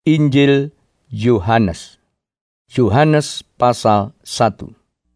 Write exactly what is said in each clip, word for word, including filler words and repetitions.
Injil Yohanes. Yohanes pasal satu.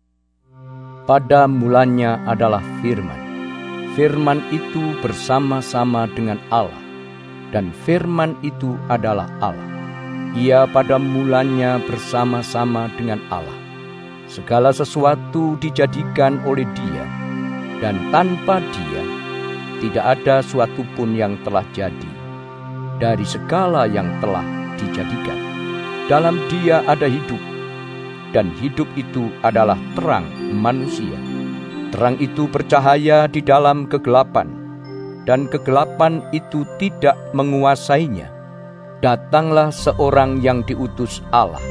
Pada mulanya adalah firman. Firman itu bersama-sama dengan Allah, dan firman itu adalah Allah. Ia pada mulanya bersama-sama dengan Allah. Segala sesuatu dijadikan oleh Dia, dan tanpa Dia tidak ada suatu pun yang telah jadi dari segala yang telah dijadikan. Dalam Dia ada hidup, dan hidup itu adalah terang manusia. Terang itu bercahaya di dalam kegelapan, dan kegelapan itu tidak menguasainya. Datanglah seorang yang diutus Allah,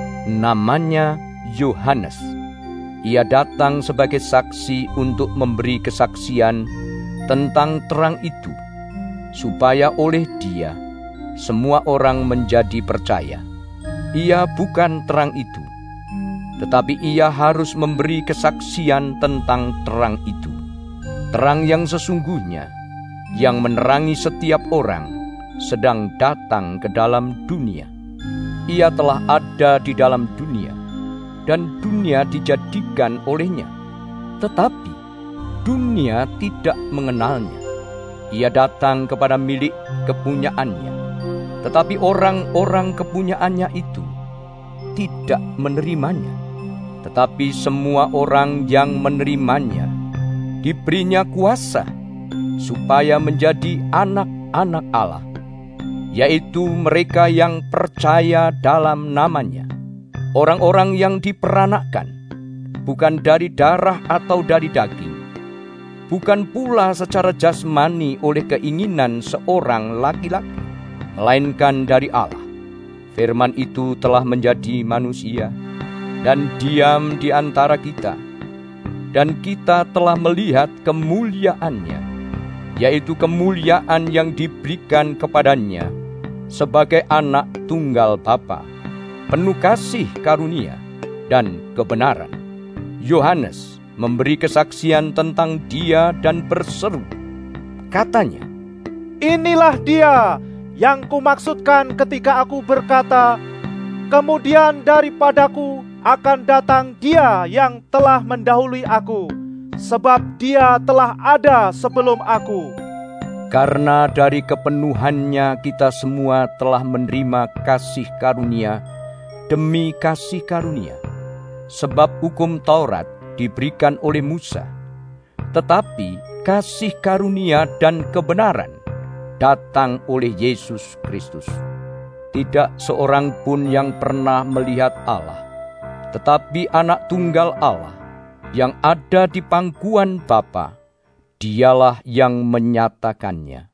namanya Yohanes. Ia datang sebagai saksi untuk memberi kesaksian tentang terang itu, supaya oleh Dia semua orang menjadi percaya. Ia bukan terang itu, tetapi ia harus memberi kesaksian tentang terang itu. Terang yang sesungguhnya, yang menerangi setiap orang, sedang datang ke dalam dunia. Ia telah ada di dalam dunia, dan dunia dijadikan olehnya, tetapi dunia tidak mengenalnya. Ia datang kepada milik kepunyaannya, tetapi orang-orang kepunyaannya itu tidak menerimanya. Tetapi semua orang yang menerimanya diberinya kuasa supaya menjadi anak-anak Allah, yaitu mereka yang percaya dalam namanya. Orang-orang yang diperanakkan bukan dari darah atau dari daging, bukan pula secara jasmani oleh keinginan seorang laki-laki, melainkan dari Allah. Firman itu telah menjadi manusia dan diam di antara kita, dan kita telah melihat kemuliaannya, yaitu kemuliaan yang diberikan kepadanya sebagai anak tunggal Bapa, penuh kasih karunia dan kebenaran. Yohanes memberi kesaksian tentang Dia dan berseru, katanya, "Inilah Dia yang kumaksudkan ketika aku berkata, kemudian daripadaku akan datang Dia yang telah mendahului aku, sebab Dia telah ada sebelum aku." Karena dari kepenuhannya kita semua telah menerima kasih karunia demi kasih karunia. Sebab hukum Taurat diberikan oleh Musa, tetapi kasih karunia dan kebenaran datang oleh Yesus Kristus. Tidak seorang pun yang pernah melihat Allah, tetapi anak tunggal Allah yang ada di pangkuan Bapa, Dialah yang menyatakannya.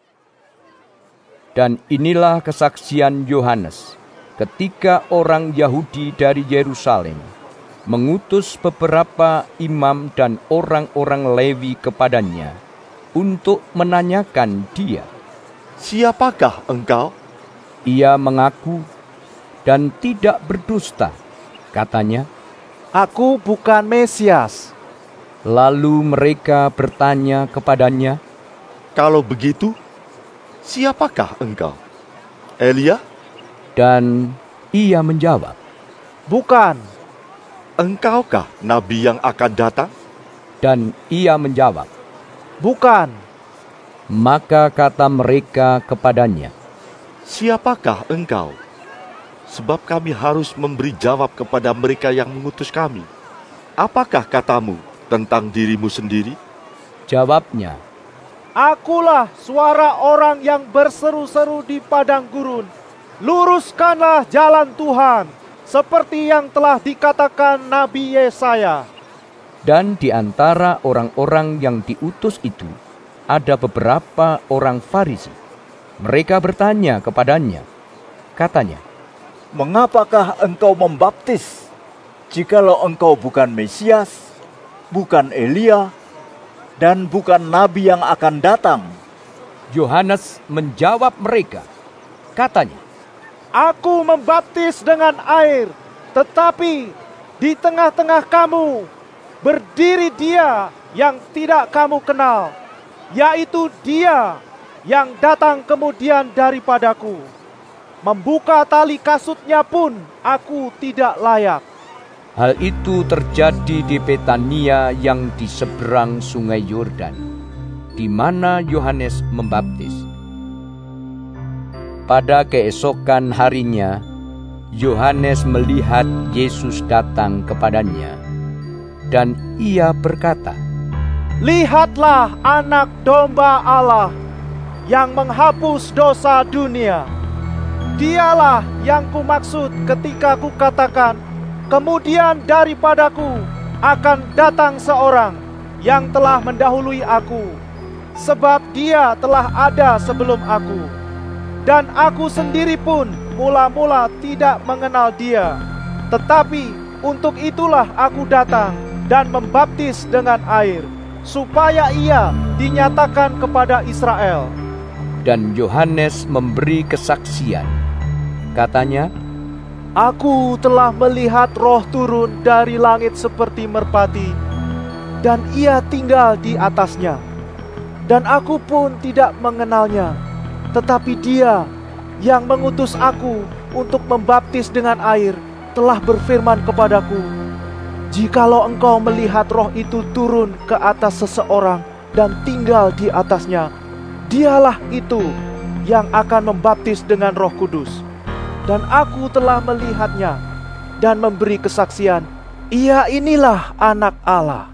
Dan inilah kesaksian Yohanes ketika orang Yahudi dari Yerusalem mengutus beberapa imam dan orang-orang Lewi kepadanya untuk menanyakan dia, "Siapakah engkau?" Ia mengaku dan tidak berdusta. Katanya, "Aku bukan Mesias." Lalu mereka bertanya kepadanya, "Kalau begitu, siapakah engkau? Elia?" Dan ia menjawab, "Bukan." "Engkaukah nabi yang akan datang?" Dan ia menjawab, "Bukan." Maka kata mereka kepadanya, "Siapakah engkau? Sebab kami harus memberi jawab kepada mereka yang mengutus kami. Apakah katamu tentang dirimu sendiri?" Jawabnya, "Akulah suara orang yang berseru-seru di padang gurun, luruskanlah jalan Tuhan, seperti yang telah dikatakan Nabi Yesaya." Dan di antara orang-orang yang diutus itu ada beberapa orang Farisi. Mereka bertanya kepadanya, katanya, "Mengapakah engkau membaptis, jikalau engkau bukan Mesias, bukan Elia, dan bukan nabi yang akan datang?" Yohanes menjawab mereka, katanya, "Aku membaptis dengan air, tetapi di tengah-tengah kamu berdiri Dia yang tidak kamu kenal, yaitu Dia yang datang kemudian daripadaku. membuka tali kasutnya pun aku tidak layak. Hal itu terjadi di Betania yang di seberang sungai Yordan, di mana Yohanes membaptis. Pada keesokan harinya, Yohanes melihat Yesus datang kepadanya, dan ia berkata, "Lihatlah anak domba Allah yang menghapus dosa dunia. Dialah yang kumaksud ketika kukatakan, kemudian daripadaku akan datang seorang yang telah mendahului aku, sebab dia telah ada sebelum aku. Dan aku sendiri pun mula-mula tidak mengenal dia. Tetapi untuk itulah aku datang dan membaptis dengan air, supaya ia dinyatakan kepada Israel." Dan Yohanes memberi kesaksian. Katanya, "Aku telah melihat Roh turun dari langit seperti merpati, dan ia tinggal di atasnya. Dan aku pun tidak mengenalnya, tetapi dia yang mengutus aku untuk membaptis dengan air telah berfirman kepadaku, jikalau engkau melihat Roh itu turun ke atas seseorang dan tinggal di atasnya, dialah itu yang akan membaptis dengan Roh Kudus. Dan aku telah melihatnya dan memberi kesaksian, ia inilah Anak Allah."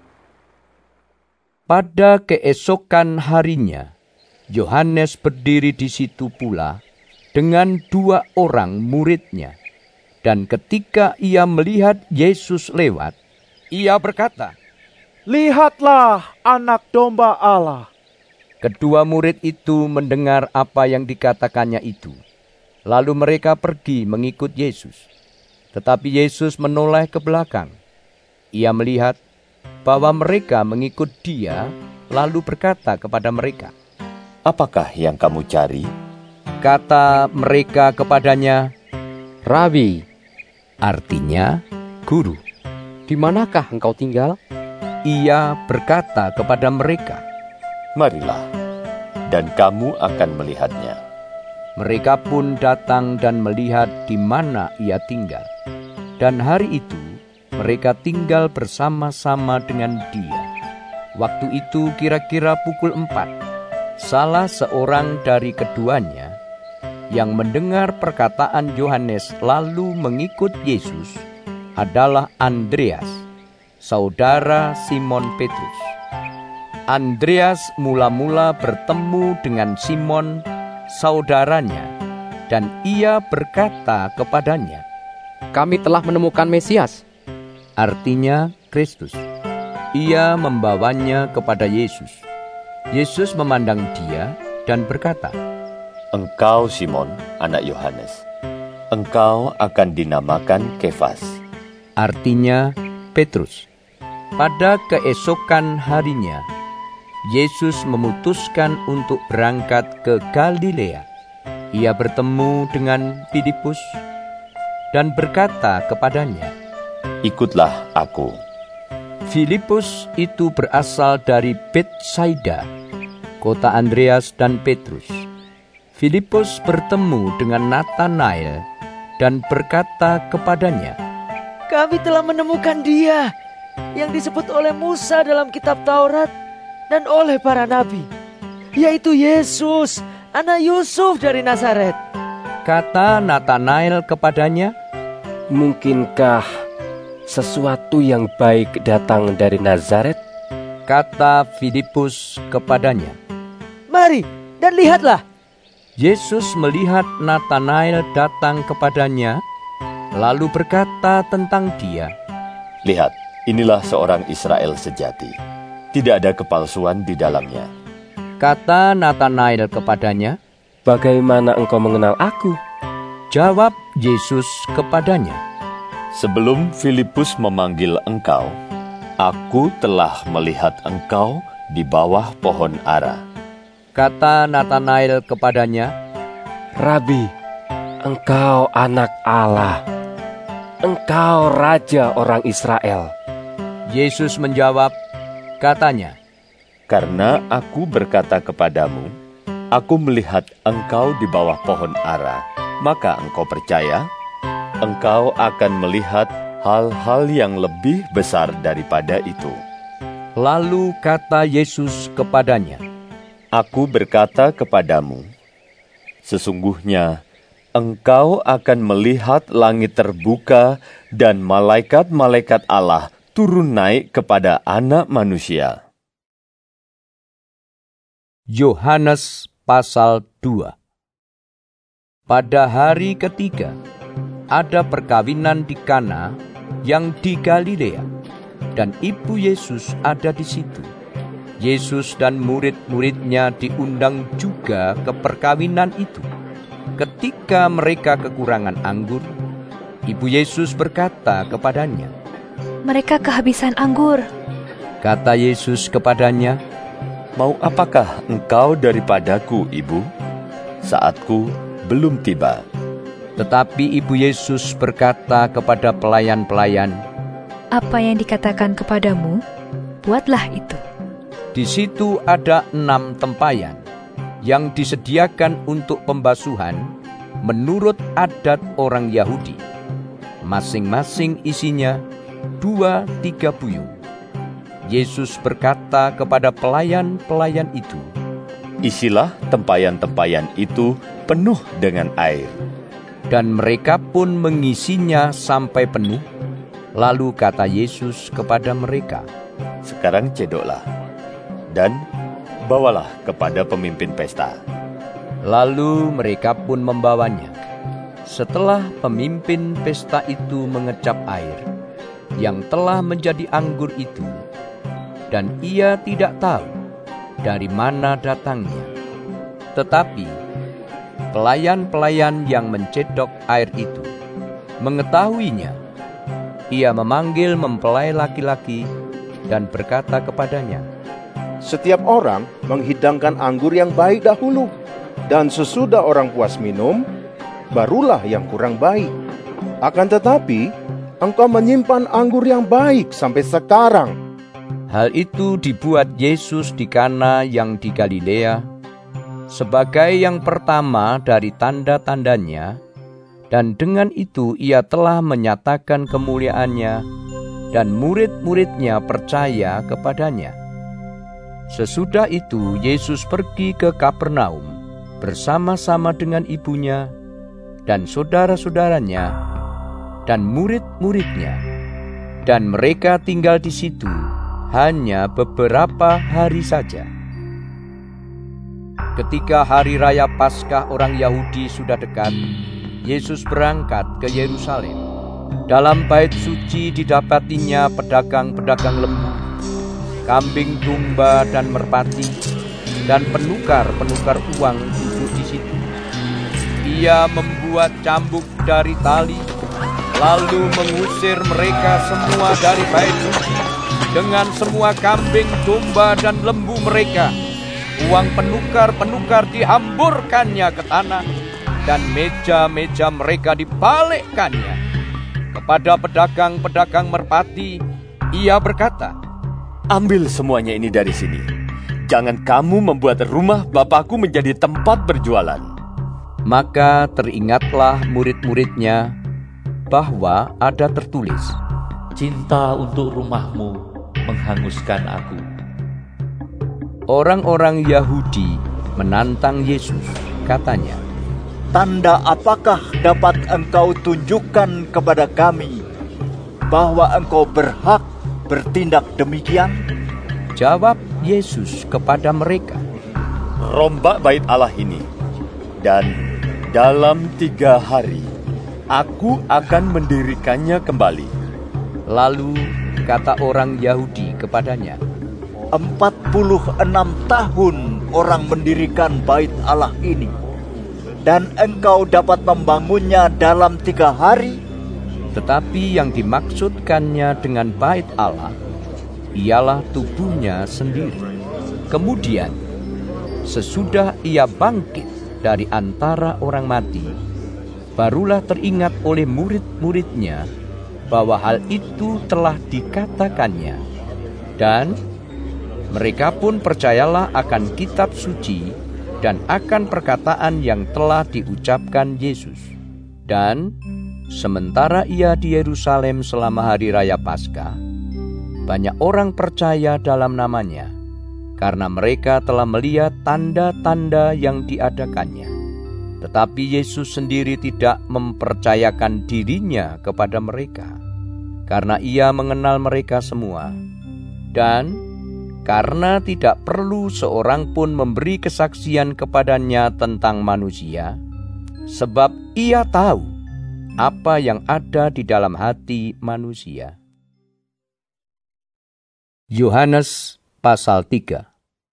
Pada keesokan harinya, Yohanes berdiri di situ pula dengan dua orang muridnya. Dan ketika ia melihat Yesus lewat, ia berkata, "Lihatlah Anak Domba Allah." Kedua murid itu mendengar apa yang dikatakannya itu. Lalu mereka pergi mengikut Yesus. Tetapi Yesus menoleh ke belakang. Ia melihat bahwa mereka mengikut dia, lalu berkata kepada mereka, "Apakah yang kamu cari?" Kata mereka kepadanya, "Rabi," artinya guru. "di manakah engkau tinggal?" Ia berkata kepada mereka, "Marilah, dan kamu akan melihatnya." Mereka pun datang dan melihat di mana ia tinggal. Dan hari itu mereka tinggal bersama-sama dengan dia. Waktu itu kira-kira pukul empat. Salah seorang dari keduanya yang mendengar perkataan Yohanes lalu mengikut Yesus adalah Andreas, saudara Simon Petrus. Andreas mula-mula bertemu dengan Simon, saudaranya, dan ia berkata kepadanya, "Kami telah menemukan Mesias," artinya Kristus. Ia membawanya kepada Yesus. Yesus memandang dia dan berkata, "Engkau Simon, anak Yohanes. Engkau akan dinamakan Kefas," artinya Petrus. Pada keesokan harinya, Yesus memutuskan untuk berangkat ke Galilea. Ia bertemu dengan Filipus dan berkata kepadanya, "Ikutlah aku." Filipus itu berasal dari Betsaida, kota Andreas dan Petrus. Filipus bertemu dengan Natanael dan berkata kepadanya, "Kami telah menemukan Dia yang disebut oleh Musa dalam kitab Taurat dan oleh para nabi, yaitu Yesus, anak Yusuf dari Nazaret." Kata Natanael kepadanya, "Mungkinkah sesuatu yang baik datang dari Nazaret?" Kata Filipus kepadanya, "Mari dan lihatlah." Yesus melihat Natanael datang kepadanya, lalu berkata tentang dia, "Lihat, inilah seorang Israel sejati. Tidak ada kepalsuan di dalamnya." Kata Natanael kepadanya, "Bagaimana engkau mengenal aku?" Jawab Yesus kepadanya, "Sebelum Filipus memanggil engkau, aku telah melihat engkau di bawah pohon ara." Kata Natanael kepadanya, "Rabi, engkau anak Allah. Engkau raja orang Israel." Yesus menjawab, katanya, "Karena aku berkata kepadamu, aku melihat engkau di bawah pohon ara, maka engkau percaya, engkau akan melihat hal-hal yang lebih besar daripada itu. Lalu kata Yesus kepadanya, Aku berkata kepadamu, sesungguhnya engkau akan melihat langit terbuka dan malaikat-malaikat Allah turun naik kepada Anak Manusia. Yohanes pasal dua. Pada hari ketiga, ada perkawinan di Kana yang di Galilea, dan ibu Yesus ada di situ. Yesus dan murid-muridnya diundang juga ke perkawinan itu. Ketika mereka kekurangan anggur, ibu Yesus berkata kepadanya, Mereka kehabisan anggur. Kata Yesus kepadanya, Mau apakah engkau daripadaku, ibu? Saatku belum tiba. Tetapi ibu Yesus berkata kepada pelayan-pelayan, Apa yang dikatakan kepadamu, buatlah itu. Di situ ada enam tempayan yang disediakan untuk pembasuhan menurut adat orang Yahudi. Masing-masing isinya dua tiga buyung. Yesus berkata kepada pelayan-pelayan itu, Isilah tempayan-tempayan itu penuh dengan air. Dan mereka pun mengisinya sampai penuh. Lalu kata Yesus kepada mereka, Sekarang cedoklah dan bawalah kepada pemimpin pesta. Lalu mereka pun membawanya. Setelah pemimpin pesta itu mengecap air yang telah menjadi anggur itu, dan ia tidak tahu dari mana datangnya. Tetapi pelayan-pelayan yang mencedok air itu mengetahuinya. Ia memanggil mempelai laki-laki dan berkata kepadanya, Setiap orang menghidangkan anggur yang baik dahulu, dan sesudah orang puas minum, barulah yang kurang baik. Akan tetapi, engkau menyimpan anggur yang baik sampai sekarang. Hal itu dibuat Yesus di Kana yang di Galilea sebagai yang pertama dari tanda-tandanya, dan dengan itu ia telah menyatakan kemuliaannya, dan murid-muridnya percaya kepadanya. Sesudah itu Yesus pergi ke Kapernaum bersama-sama dengan ibunya dan saudara-saudaranya dan murid-muridnya, dan mereka tinggal di situ hanya beberapa hari saja. Ketika hari raya Paskah orang Yahudi sudah dekat, Yesus berangkat ke Yerusalem. Dalam bait suci didapatinya pedagang-pedagang lembu, kambing domba dan merpati, dan penukar-penukar uang duduk di situ. Ia membuat cambuk dari tali, lalu mengusir mereka semua dari bait suci dengan semua kambing domba dan lembu mereka. Uang penukar-penukar dihamburkannya ke tanah, dan meja-meja mereka dibalikkannya. Kepada pedagang-pedagang merpati, ia berkata, Ambil semuanya ini dari sini. Jangan kamu membuat rumah Bapakku menjadi tempat berjualan. Maka teringatlah murid-muridnya bahwa ada tertulis, Cinta untuk rumahmu menghanguskan aku. Orang-orang Yahudi menantang Yesus, katanya, Tanda apakah dapat engkau tunjukkan kepada kami bahwa engkau berhak bertindak demikian? Jawab Yesus kepada mereka, Rombak bait Allah ini, dan dalam tiga hari aku akan mendirikannya kembali. Lalu kata orang Yahudi kepadanya, Empat puluh enam tahun orang mendirikan bait Allah ini, dan engkau dapat membangunnya dalam tiga hari? Tetapi yang dimaksudkannya dengan bait Allah ialah tubuhnya sendiri. Kemudian, sesudah ia bangkit dari antara orang mati, barulah teringat oleh murid-muridnya bahwa hal itu telah dikatakannya. Dan mereka pun percayalah akan kitab suci dan akan perkataan yang telah diucapkan Yesus. Dan sementara ia di Yerusalem selama hari raya Paskah, banyak orang percaya dalam namanya, karena mereka telah melihat tanda-tanda yang diadakannya. Tetapi Yesus sendiri tidak mempercayakan dirinya kepada mereka, karena ia mengenal mereka semua. Dan karena tidak perlu seorang pun memberi kesaksian kepadanya tentang manusia, sebab ia tahu apa yang ada di dalam hati manusia. Yohanes pasal tiga.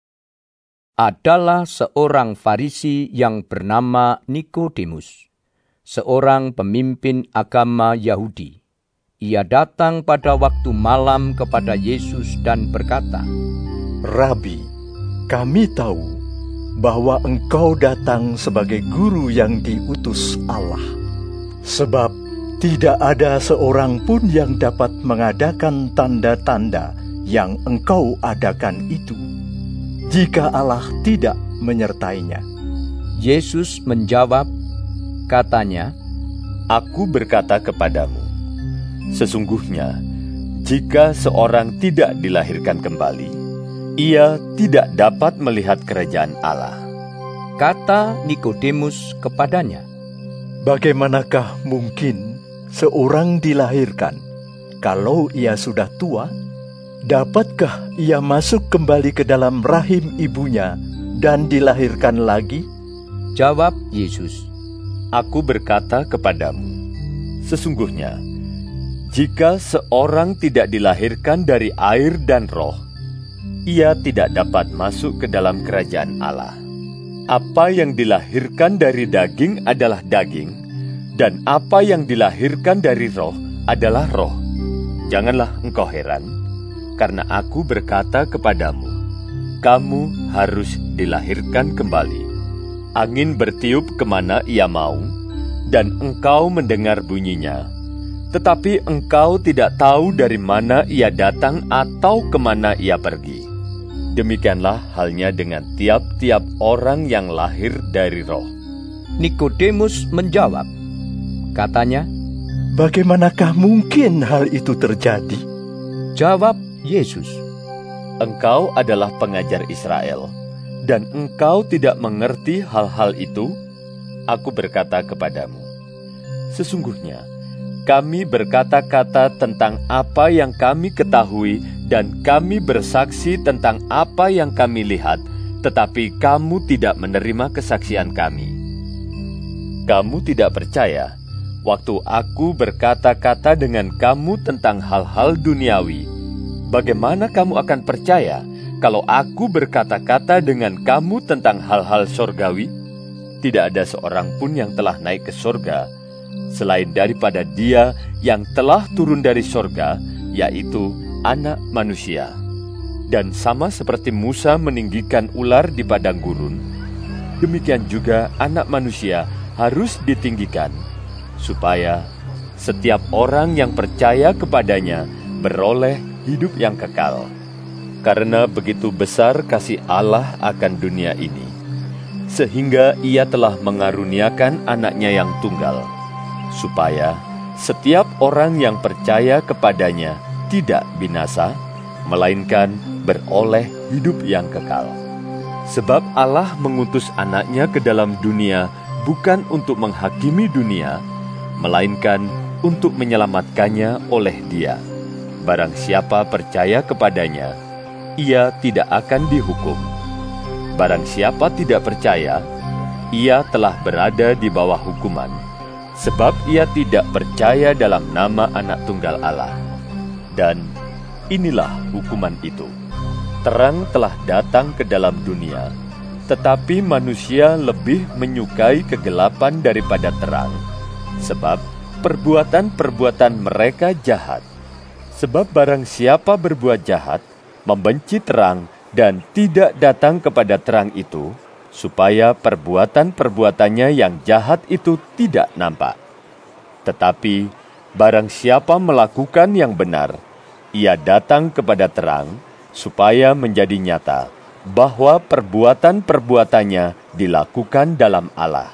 Adalah seorang Farisi yang bernama Nikodemus, seorang pemimpin agama Yahudi. Ia datang pada waktu malam kepada Yesus dan berkata, Rabi, kami tahu bahwa engkau datang sebagai guru yang diutus Allah. Sebab tidak ada seorang pun yang dapat mengadakan tanda-tanda yang engkau adakan itu, jika Allah tidak menyertainya. Yesus menjawab, katanya, Aku berkata kepadamu, sesungguhnya jika seorang tidak dilahirkan kembali, ia tidak dapat melihat kerajaan Allah. Kata Nikodemus kepadanya, Bagaimanakah mungkin seorang dilahirkan kalau ia sudah tua? Dapatkah ia masuk kembali ke dalam rahim ibunya dan dilahirkan lagi? Jawab Yesus, Aku berkata kepadamu, sesungguhnya jika seorang tidak dilahirkan dari air dan roh, ia tidak dapat masuk ke dalam kerajaan Allah. Apa yang dilahirkan dari daging adalah daging, dan apa yang dilahirkan dari roh adalah roh. Janganlah engkau heran, karena aku berkata kepadamu, kamu harus dilahirkan kembali. Angin bertiup kemana ia mau, dan engkau mendengar bunyinya, tetapi engkau tidak tahu dari mana ia datang atau kemana ia pergi. Demikianlah halnya dengan tiap-tiap orang yang lahir dari roh. Nikodemus menjawab, katanya, Bagaimanakah mungkin hal itu terjadi? Jawab Yesus, Engkau adalah pengajar Israel, dan engkau tidak mengerti hal-hal itu? Aku berkata kepadamu, sesungguhnya kami berkata-kata tentang apa yang kami ketahui dan kami bersaksi tentang apa yang kami lihat, tetapi kamu tidak menerima kesaksian kami. Kamu tidak percaya waktu aku berkata-kata dengan kamu tentang hal-hal duniawi. Bagaimana kamu akan percaya kalau aku berkata-kata dengan kamu tentang hal-hal sorgawi? Tidak ada seorang pun yang telah naik ke sorga, selain daripada Dia yang telah turun dari sorga, yaitu Anak Manusia. Dan sama seperti Musa meninggikan ular di padang gurun, demikian juga Anak Manusia harus ditinggikan, supaya setiap orang yang percaya kepadanya beroleh hidup yang kekal. Karena begitu besar kasih Allah akan dunia ini, sehingga Ia telah mengaruniakan Anaknya yang tunggal, supaya setiap orang yang percaya kepadanya tidak binasa, melainkan beroleh hidup yang kekal. Sebab Allah mengutus Anaknya ke dalam dunia bukan untuk menghakimi dunia, melainkan untuk menyelamatkannya oleh Dia. Barang siapa percaya kepadanya, ia tidak akan dihukum. Barang siapa tidak percaya, ia telah berada di bawah hukuman, sebab ia tidak percaya dalam nama Anak Tunggal Allah. Dan inilah hukuman itu. Terang telah datang ke dalam dunia, tetapi manusia lebih menyukai kegelapan daripada terang, sebab perbuatan-perbuatan mereka jahat. Sebab barang siapa berbuat jahat, membenci terang dan tidak datang kepada terang itu, supaya perbuatan-perbuatannya yang jahat itu tidak nampak. Tetapi barang siapa melakukan yang benar, ia datang kepada terang, supaya menjadi nyata bahwa perbuatan-perbuatannya dilakukan dalam Allah.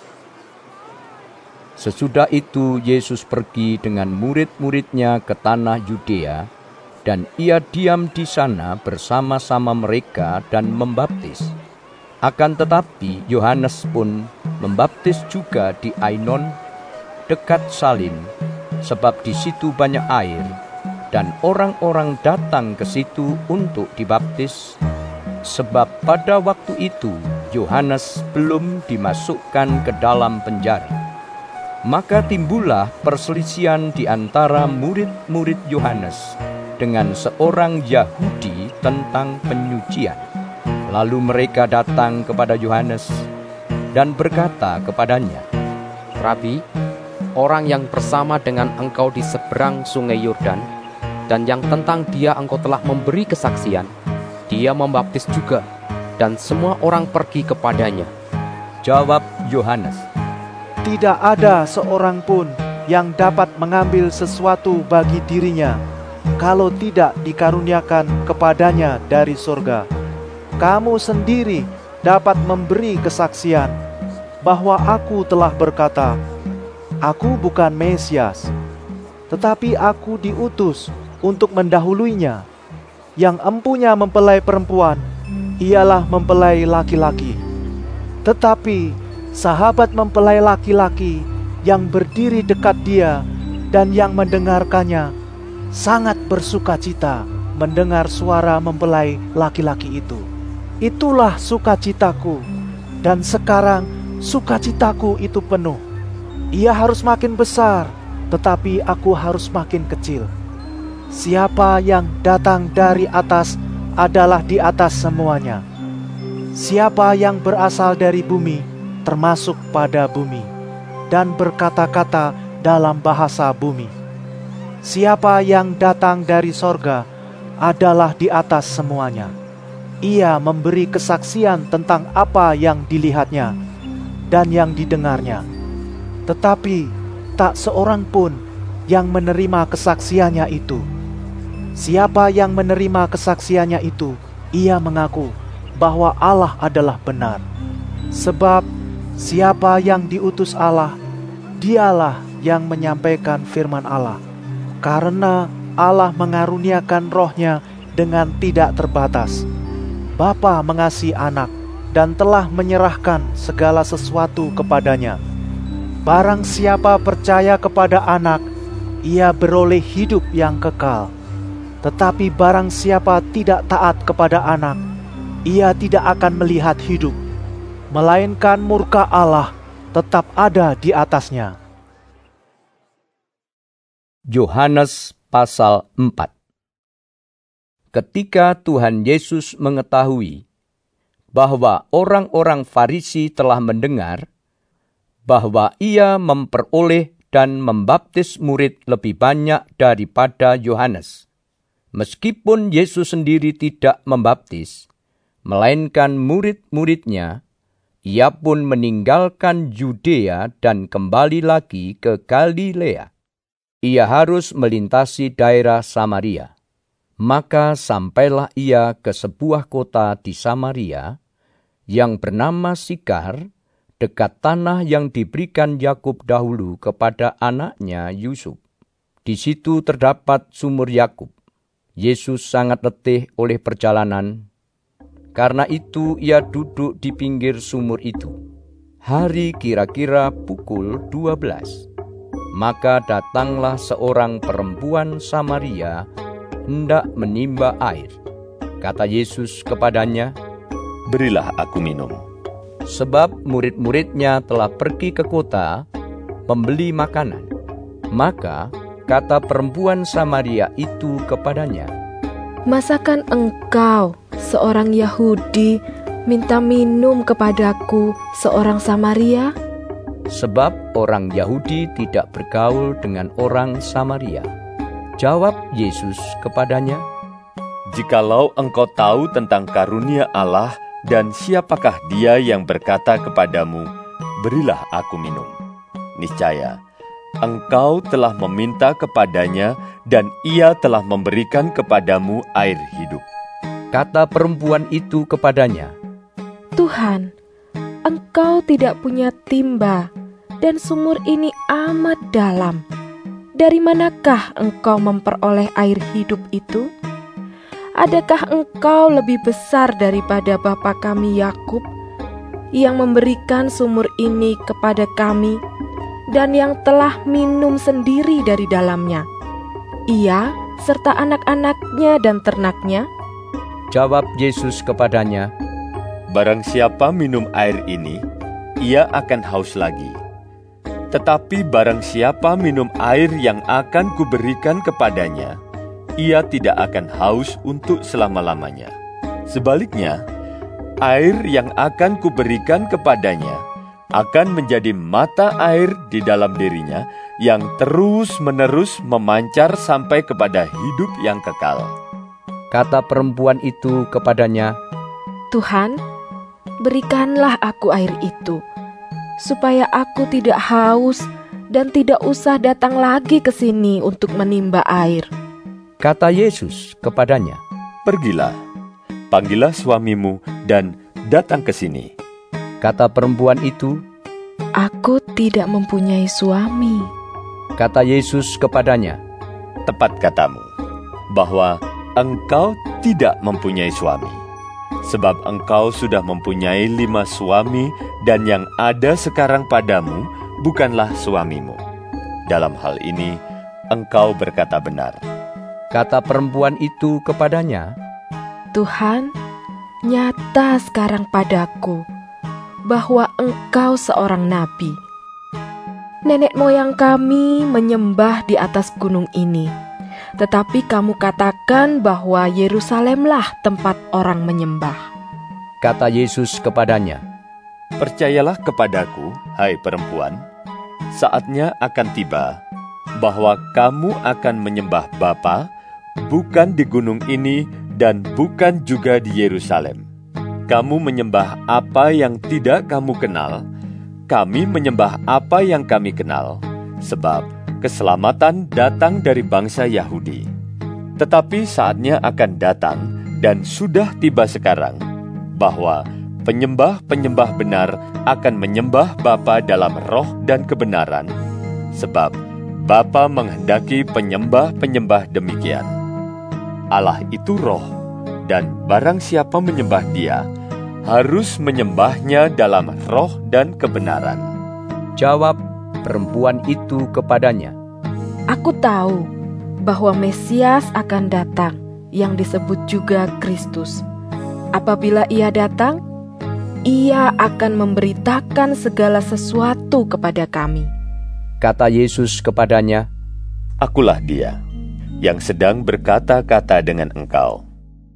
Sesudah itu Yesus pergi dengan murid-muridnya ke tanah Yudea, dan ia diam di sana bersama-sama mereka dan membaptis. Akan tetapi Yohanes pun membaptis juga di Ainon, dekat Salim, sebab di situ banyak air, dan orang-orang datang ke situ untuk dibaptis, sebab pada waktu itu Yohanes belum dimasukkan ke dalam penjara. Maka timbullah perselisihan di antara murid-murid Yohanes dengan seorang Yahudi tentang penyucian. Lalu mereka datang kepada Yohanes dan berkata kepadanya, Rabi, orang yang bersama dengan engkau di seberang sungai Yordan, dan yang tentang dia engkau telah memberi kesaksian, dia membaptis juga, dan semua orang pergi kepadanya. Jawab Yohanes, tidak ada seorang pun yang dapat mengambil sesuatu bagi dirinya kalau tidak dikaruniakan kepadanya dari surga. Kamu sendiri dapat memberi kesaksian bahwa aku telah berkata, aku bukan Mesias, tetapi aku diutus untuk mendahuluinya. Yang empunya mempelai perempuan, ialah mempelai laki-laki. Tetapi sahabat mempelai laki-laki yang berdiri dekat dia dan yang mendengarkannya sangat bersukacita mendengar suara mempelai laki-laki itu. Itulah sukacitaku, dan sekarang sukacitaku itu penuh. Ia harus makin besar, tetapi aku harus makin kecil. Siapa yang datang dari atas adalah di atas semuanya. Siapa yang berasal dari bumi termasuk pada bumi, dan berkata-kata dalam bahasa bumi. Siapa yang datang dari sorga adalah di atas semuanya. Ia memberi kesaksian tentang apa yang dilihatnya dan yang didengarnya. Tetapi tak seorang pun yang menerima kesaksiannya itu. Siapa yang menerima kesaksiannya itu, ia mengaku bahwa Allah adalah benar. Sebab siapa yang diutus Allah, dialah yang menyampaikan firman Allah. Karena Allah mengaruniakan rohnya dengan tidak terbatas. Bapa mengasihi anak dan telah menyerahkan segala sesuatu kepadanya. Barang siapa percaya kepada anak, ia beroleh hidup yang kekal. Tetapi barang siapa tidak taat kepada anak, ia tidak akan melihat hidup, melainkan murka Allah tetap ada di atasnya. Yohanes pasal empat. Ketika Tuhan Yesus mengetahui bahwa orang-orang Farisi telah mendengar bahwa ia memperoleh dan membaptis murid lebih banyak daripada Yohanes, meskipun Yesus sendiri tidak membaptis, melainkan murid-muridnya, ia pun meninggalkan Yudea dan kembali lagi ke Galilea. Ia harus melintasi daerah Samaria. Maka sampailah ia ke sebuah kota di Samaria yang bernama Sikar, dekat tanah yang diberikan Yakub dahulu kepada anaknya Yusuf. Di situ terdapat sumur Yakub. Yesus sangat letih oleh perjalanan. Karena itu ia duduk di pinggir sumur itu. Hari kira-kira pukul dua belas. Maka datanglah seorang perempuan Samaria hendak menimba air. Kata Yesus kepadanya, berilah aku minum. Sebab murid-muridnya telah pergi ke kota membeli makanan. Maka kata perempuan Samaria itu kepadanya, masakan engkau, seorang Yahudi, minta minum kepadaku, seorang Samaria? Sebab orang Yahudi tidak bergaul dengan orang Samaria. Jawab Yesus kepadanya, jikalau engkau tahu tentang karunia Allah dan siapakah dia yang berkata kepadamu, berilah aku minum, niscaya engkau telah meminta kepadanya dan ia telah memberikan kepadamu air hidup. Kata perempuan itu kepadanya, Tuhan, Engkau tidak punya timba, dan sumur ini amat dalam. Dari manakah Engkau memperoleh air hidup itu? Adakah Engkau lebih besar daripada bapa kami Yakub, yang memberikan sumur ini kepada kami, dan yang telah minum sendiri dari dalamnya, ia serta anak-anaknya dan ternaknya? Jawab Yesus kepadanya, Barang siapa minum air ini, ia akan haus lagi. Tetapi barang siapa minum air yang akan kuberikan kepadanya, ia tidak akan haus untuk selama-lamanya. Sebaliknya, air yang akan kuberikan kepadanya akan menjadi mata air di dalam dirinya yang terus-menerus memancar sampai kepada hidup yang kekal. Kata perempuan itu kepadanya, Tuhan, berikanlah aku air itu, supaya aku tidak haus dan tidak usah datang lagi ke sini untuk menimba air. Kata Yesus kepadanya, Pergilah, panggillah suamimu dan datang ke sini. Kata perempuan itu, Aku tidak mempunyai suami. Kata Yesus kepadanya, Tepat katamu, bahwa engkau tidak mempunyai suami. Sebab engkau sudah mempunyai lima suami, dan yang ada sekarang padamu bukanlah suamimu. Dalam hal ini, engkau berkata benar. Kata perempuan itu kepadanya, Tuhan, nyata sekarang padaku bahwa Engkau seorang nabi. Nenek moyang kami menyembah di atas gunung ini, tetapi kamu katakan bahwa Yerusalemlah tempat orang menyembah. Kata Yesus kepadanya, Percayalah kepadaku, hai perempuan, saatnya akan tiba bahwa kamu akan menyembah Bapa, bukan di gunung ini dan bukan juga di Yerusalem. Kamu menyembah apa yang tidak kamu kenal, kami menyembah apa yang kami kenal, sebab keselamatan datang dari bangsa Yahudi. Tetapi saatnya akan datang, dan sudah tiba sekarang, bahwa penyembah-penyembah benar akan menyembah Bapa dalam roh dan kebenaran, sebab Bapa menghendaki penyembah-penyembah demikian. Allah itu roh, dan barang siapa menyembah Dia, harus menyembahnya dalam roh dan kebenaran. Jawab perempuan itu kepadanya, Aku tahu bahwa Mesias akan datang, yang disebut juga Kristus. Apabila ia datang, ia akan memberitakan segala sesuatu kepada kami. Kata Yesus kepadanya, Akulah Dia, yang sedang berkata-kata dengan engkau.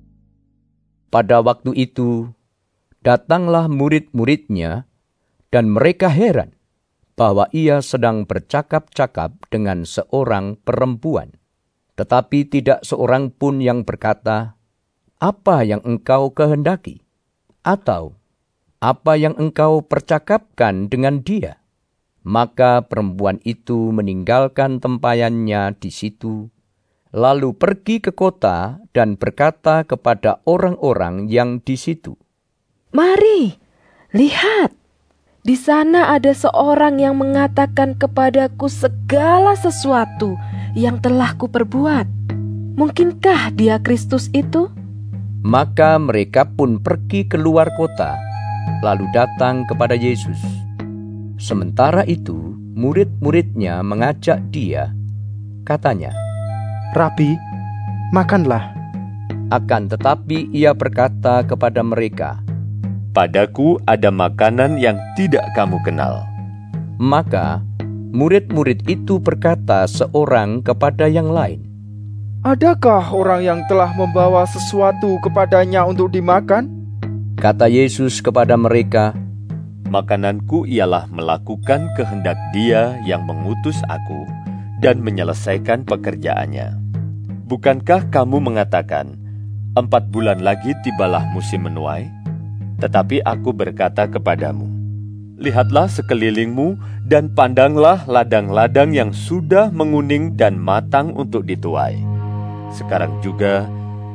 Pada waktu itu, datanglah murid-muridnya, dan mereka heran bahwa ia sedang bercakap-cakap dengan seorang perempuan. Tetapi tidak seorang pun yang berkata, Apa yang engkau kehendaki? Atau, apa yang engkau percakapkan dengan dia? Maka perempuan itu meninggalkan tempayannya di situ, lalu pergi ke kota dan berkata kepada orang-orang yang di situ, Mari, lihat, di sana ada seorang yang mengatakan kepadaku segala sesuatu yang telah kuperbuat. Mungkinkah dia Kristus itu? Maka mereka pun pergi keluar kota, lalu datang kepada Yesus. Sementara itu, murid-muridnya mengajak dia, katanya, Rabi, makanlah. Akan tetapi ia berkata kepada mereka, Padaku ada makanan yang tidak kamu kenal. Maka murid-murid itu berkata seorang kepada yang lain, Adakah orang yang telah membawa sesuatu kepadanya untuk dimakan? Kata Yesus kepada mereka, Makananku ialah melakukan kehendak Dia yang mengutus aku dan menyelesaikan pekerjaannya. Bukankah kamu mengatakan, empat bulan lagi tibalah musim menuai? Tetapi aku berkata kepadamu, lihatlah sekelilingmu dan pandanglah ladang-ladang yang sudah menguning dan matang untuk dituai. Sekarang juga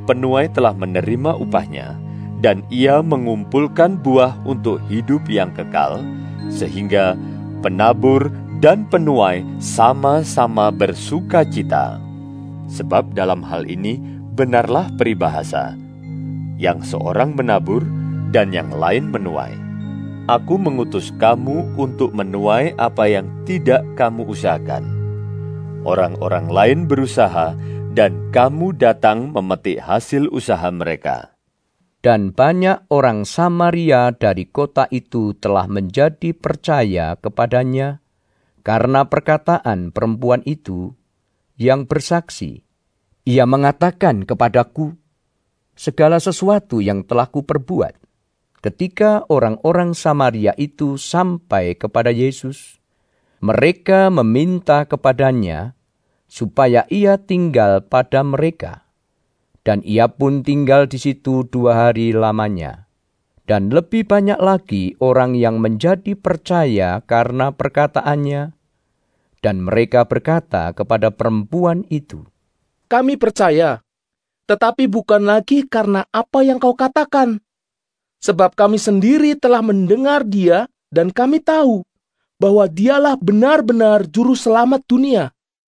penuai telah menerima upahnya, dan ia mengumpulkan buah untuk hidup yang kekal, sehingga penabur dan penuai sama-sama bersuka cita. Sebab dalam hal ini benarlah peribahasa, yang seorang menabur dan yang lain menuai. Aku mengutus kamu untuk menuai apa yang tidak kamu usahakan. Orang-orang lain berusaha, dan kamu datang memetik hasil usaha mereka. Dan banyak orang Samaria dari kota itu telah menjadi percaya kepadanya karena perkataan perempuan itu yang bersaksi. Ia mengatakan kepadaku segala sesuatu yang telah kuperbuat. Ketika orang-orang Samaria itu sampai kepada Yesus, mereka meminta kepadanya supaya ia tinggal pada mereka. Dan ia pun tinggal di situ dua hari lamanya. Dan lebih banyak lagi orang yang menjadi percaya karena perkataannya. Dan mereka berkata kepada perempuan itu, "Kami percaya, tetapi bukan lagi karena apa yang kau katakan. Sebab kami sendiri telah mendengar dia dan kami tahu bahwa dialah benar-benar juru selamat dunia."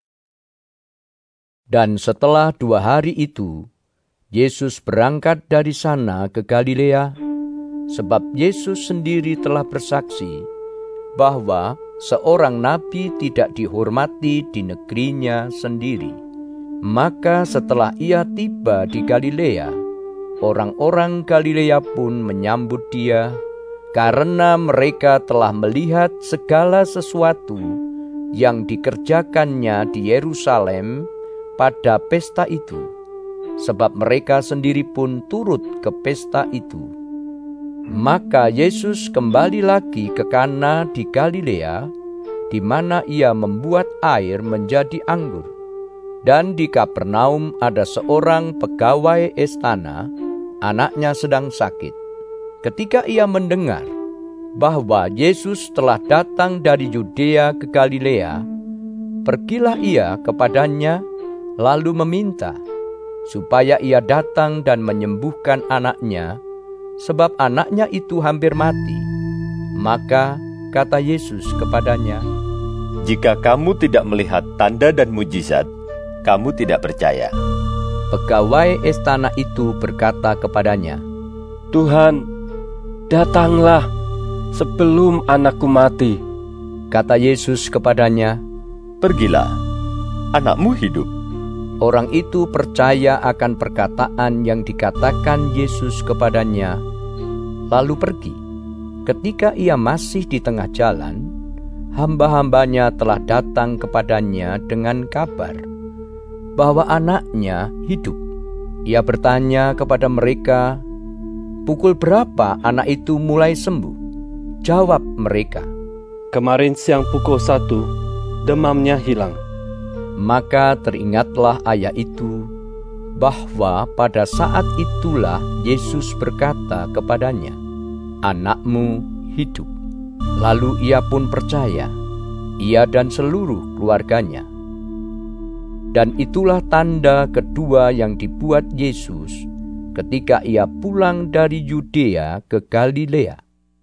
Dan setelah dua hari itu, Yesus berangkat dari sana ke Galilea, sebab Yesus sendiri telah bersaksi bahwa seorang nabi tidak dihormati di negerinya sendiri. Maka setelah ia tiba di Galilea, orang-orang Galilea pun menyambut dia, karena mereka telah melihat segala sesuatu yang dikerjakannya di Yerusalem pada pesta itu. Sebab mereka sendiri pun turut ke pesta itu. Maka Yesus kembali lagi ke Kana di Galilea, di mana ia membuat air menjadi anggur. Dan di Kapernaum ada seorang pegawai istana, anaknya sedang sakit. Ketika ia mendengar bahwa Yesus telah datang dari Yudea ke Galilea, pergilah ia kepadanya, lalu meminta supaya ia datang dan menyembuhkan anaknya, sebab anaknya itu hampir mati. Maka kata Yesus kepadanya, "Jika kamu tidak melihat tanda dan mujizat, kamu tidak percaya." Pegawai istana itu berkata kepadanya, "Tuhan, datanglah sebelum anakku mati." Kata Yesus kepadanya, "Pergilah, anakmu hidup." Orang itu percaya akan perkataan yang dikatakan Yesus kepadanya, lalu pergi. Ketika ia masih di tengah jalan, hamba-hambanya telah datang kepadanya dengan kabar bahwa anaknya hidup. Ia bertanya kepada mereka, "Pukul berapa anak itu mulai sembuh?" Jawab mereka, "Kemarin siang pukul satu, demamnya hilang." Maka teringatlah ayah itu, bahwa pada saat itulah Yesus berkata kepadanya, "Anakmu hidup." Lalu ia pun percaya, ia dan seluruh keluarganya. Dan itulah tanda kedua yang dibuat Yesus ketika ia pulang dari Yudea ke Galilea.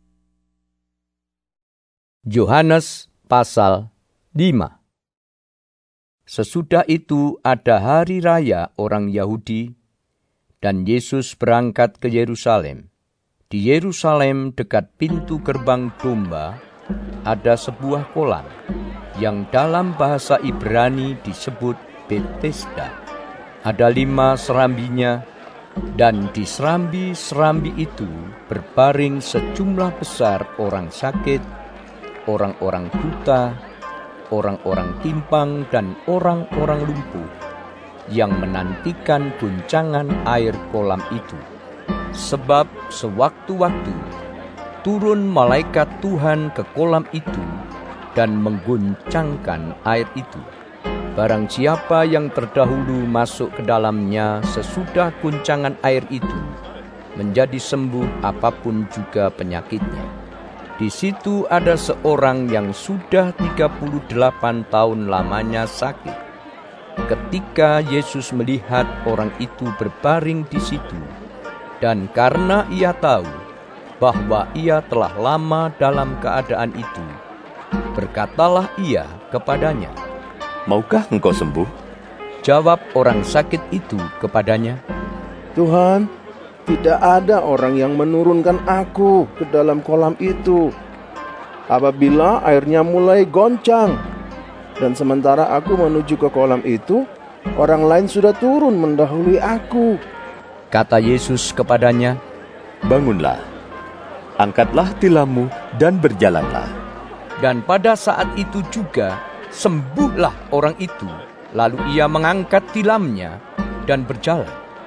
Yohanes pasal lima. Sesudah itu ada hari raya orang Yahudi, dan Yesus berangkat ke Yerusalem. Di Yerusalem dekat pintu gerbang domba ada sebuah kolam yang dalam bahasa Ibrani disebut Betesda. Ada lima serambinya, dan di serambi-serambi itu berbaring sejumlah besar orang sakit, orang-orang buta, orang-orang timpang, dan orang-orang lumpuh yang menantikan guncangan air kolam itu. Sebab sewaktu-waktu turun malaikat Tuhan ke kolam itu dan mengguncangkan air itu. Barang siapa yang terdahulu masuk ke dalamnya sesudah guncangan air itu, menjadi sembuh apapun juga penyakitnya. Di situ ada seorang yang sudah tiga puluh delapan tahun lamanya sakit. ketika Yesus melihat orang itu berbaring di situ, dan karena ia tahu bahwa ia telah lama dalam keadaan itu, berkatalah ia kepadanya, "Maukah engkau sembuh?" Jawab orang sakit itu kepadanya, "Tuhan, tidak ada orang yang menurunkan aku ke dalam kolam itu apabila airnya mulai goncang. Dan sementara aku menuju ke kolam itu, orang lain sudah turun mendahului aku." Kata Yesus kepadanya, "Bangunlah, angkatlah tilammu dan berjalanlah." Dan pada saat itu juga sembuhlah orang itu, lalu ia mengangkat tilamnya dan berjalan.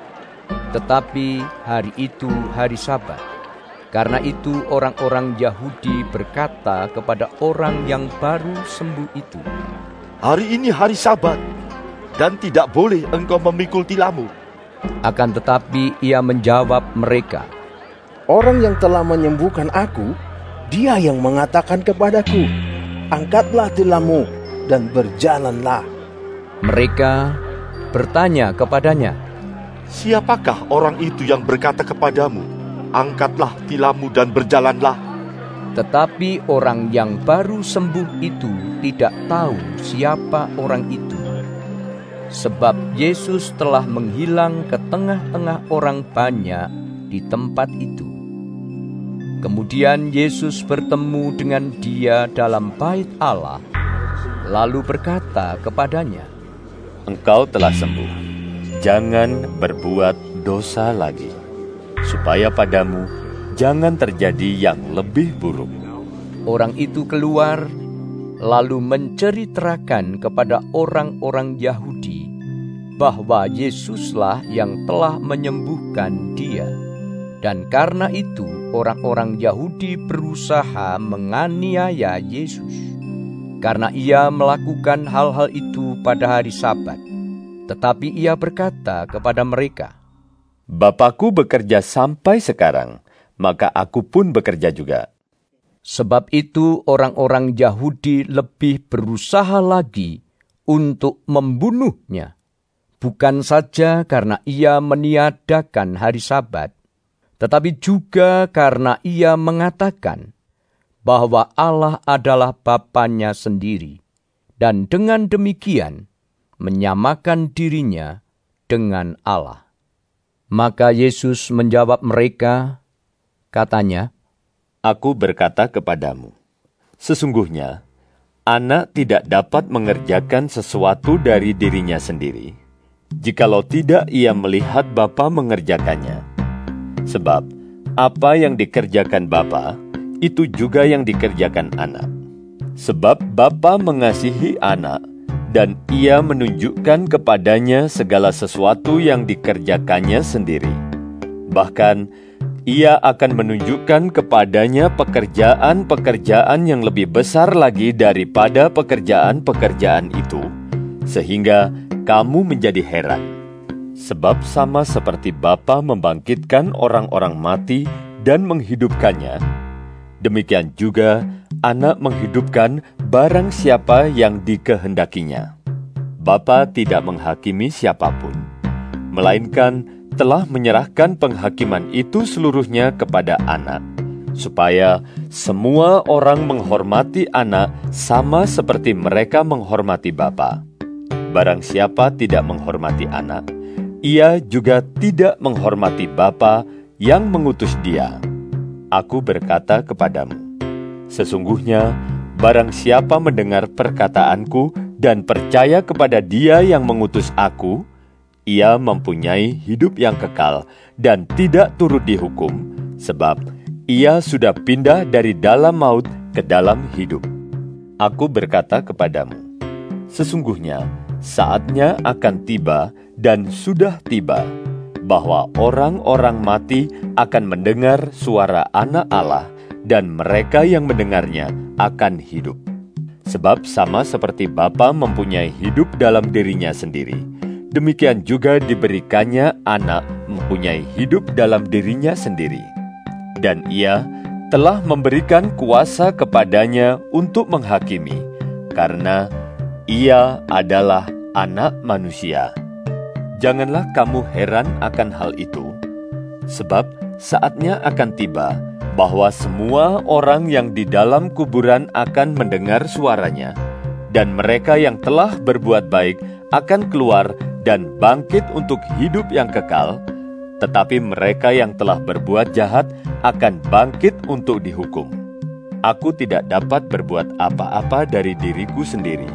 Tetapi hari itu hari Sabat. Karena itu orang-orang Yahudi berkata kepada orang yang baru sembuh itu, "Hari ini hari Sabat, dan tidak boleh engkau memikul tilammu." Akan tetapi ia menjawab mereka, "Orang yang telah menyembuhkan aku, dia yang mengatakan kepadaku, 'Angkatlah tilammu dan berjalanlah.'" Mereka bertanya kepadanya, "Siapakah orang itu yang berkata kepadamu, 'Angkatlah tilammu dan berjalanlah'?" Tetapi orang yang baru sembuh itu tidak tahu siapa orang itu, sebab Yesus telah menghilang ke tengah-tengah orang banyak di tempat itu. Kemudian Yesus bertemu dengan dia dalam bait Allah, lalu berkata kepadanya, "Engkau telah sembuh. Jangan berbuat dosa lagi, supaya padamu jangan terjadi yang lebih buruk." Orang itu keluar, lalu menceritakan kepada orang-orang Yahudi bahwa Yesuslah yang telah menyembuhkan dia. Dan karena itu orang-orang Yahudi berusaha menganiaya Yesus, karena ia melakukan hal-hal itu pada hari Sabat. Tetapi ia berkata kepada mereka, "Bapakku bekerja sampai sekarang, maka aku pun bekerja juga." Sebab itu orang-orang Yahudi lebih berusaha lagi untuk membunuhnya, bukan saja karena ia meniadakan hari Sabat, tetapi juga karena ia mengatakan bahwa Allah adalah Bapanya sendiri, dan dengan demikian menyamakan dirinya dengan Allah. Maka Yesus menjawab mereka, katanya, "Aku berkata kepadamu, sesungguhnya anak tidak dapat mengerjakan sesuatu dari dirinya sendiri, jikalau tidak ia melihat Bapa mengerjakannya. Sebab apa yang dikerjakan Bapa, itu juga yang dikerjakan anak. Sebab Bapa mengasihi anak, dan ia menunjukkan kepadanya segala sesuatu yang dikerjakannya sendiri. Bahkan ia akan menunjukkan kepadanya pekerjaan-pekerjaan yang lebih besar lagi daripada pekerjaan-pekerjaan itu, sehingga kamu menjadi heran. Sebab sama seperti Bapa membangkitkan orang-orang mati dan menghidupkannya, demikian juga Anak menghidupkan barang siapa yang dikehendakinya. Bapa tidak menghakimi siapapun, melainkan telah menyerahkan penghakiman itu seluruhnya kepada Anak, supaya semua orang menghormati Anak sama seperti mereka menghormati Bapa. Barang siapa tidak menghormati Anak, ia juga tidak menghormati Bapa yang mengutus Dia. Aku berkata kepadamu, sesungguhnya barang siapa mendengar perkataanku dan percaya kepada Dia yang mengutus aku, ia mempunyai hidup yang kekal dan tidak turut dihukum, sebab ia sudah pindah dari dalam maut ke dalam hidup. Aku berkata kepadamu, sesungguhnya saatnya akan tiba dan sudah tiba, bahwa orang-orang mati akan mendengar suara Anak Allah, dan mereka yang mendengarnya akan hidup. Sebab sama seperti Bapa mempunyai hidup dalam dirinya sendiri, demikian juga diberikannya Anak mempunyai hidup dalam dirinya sendiri. Dan ia telah memberikan kuasa kepadanya untuk menghakimi, karena ia adalah Anak Manusia. Janganlah kamu heran akan hal itu, sebab saatnya akan tiba bahwa semua orang yang di dalam kuburan akan mendengar suaranya, dan mereka yang telah berbuat baik akan keluar dan bangkit untuk hidup yang kekal, tetapi mereka yang telah berbuat jahat akan bangkit untuk dihukum. Aku tidak dapat berbuat apa-apa dari diriku sendiri.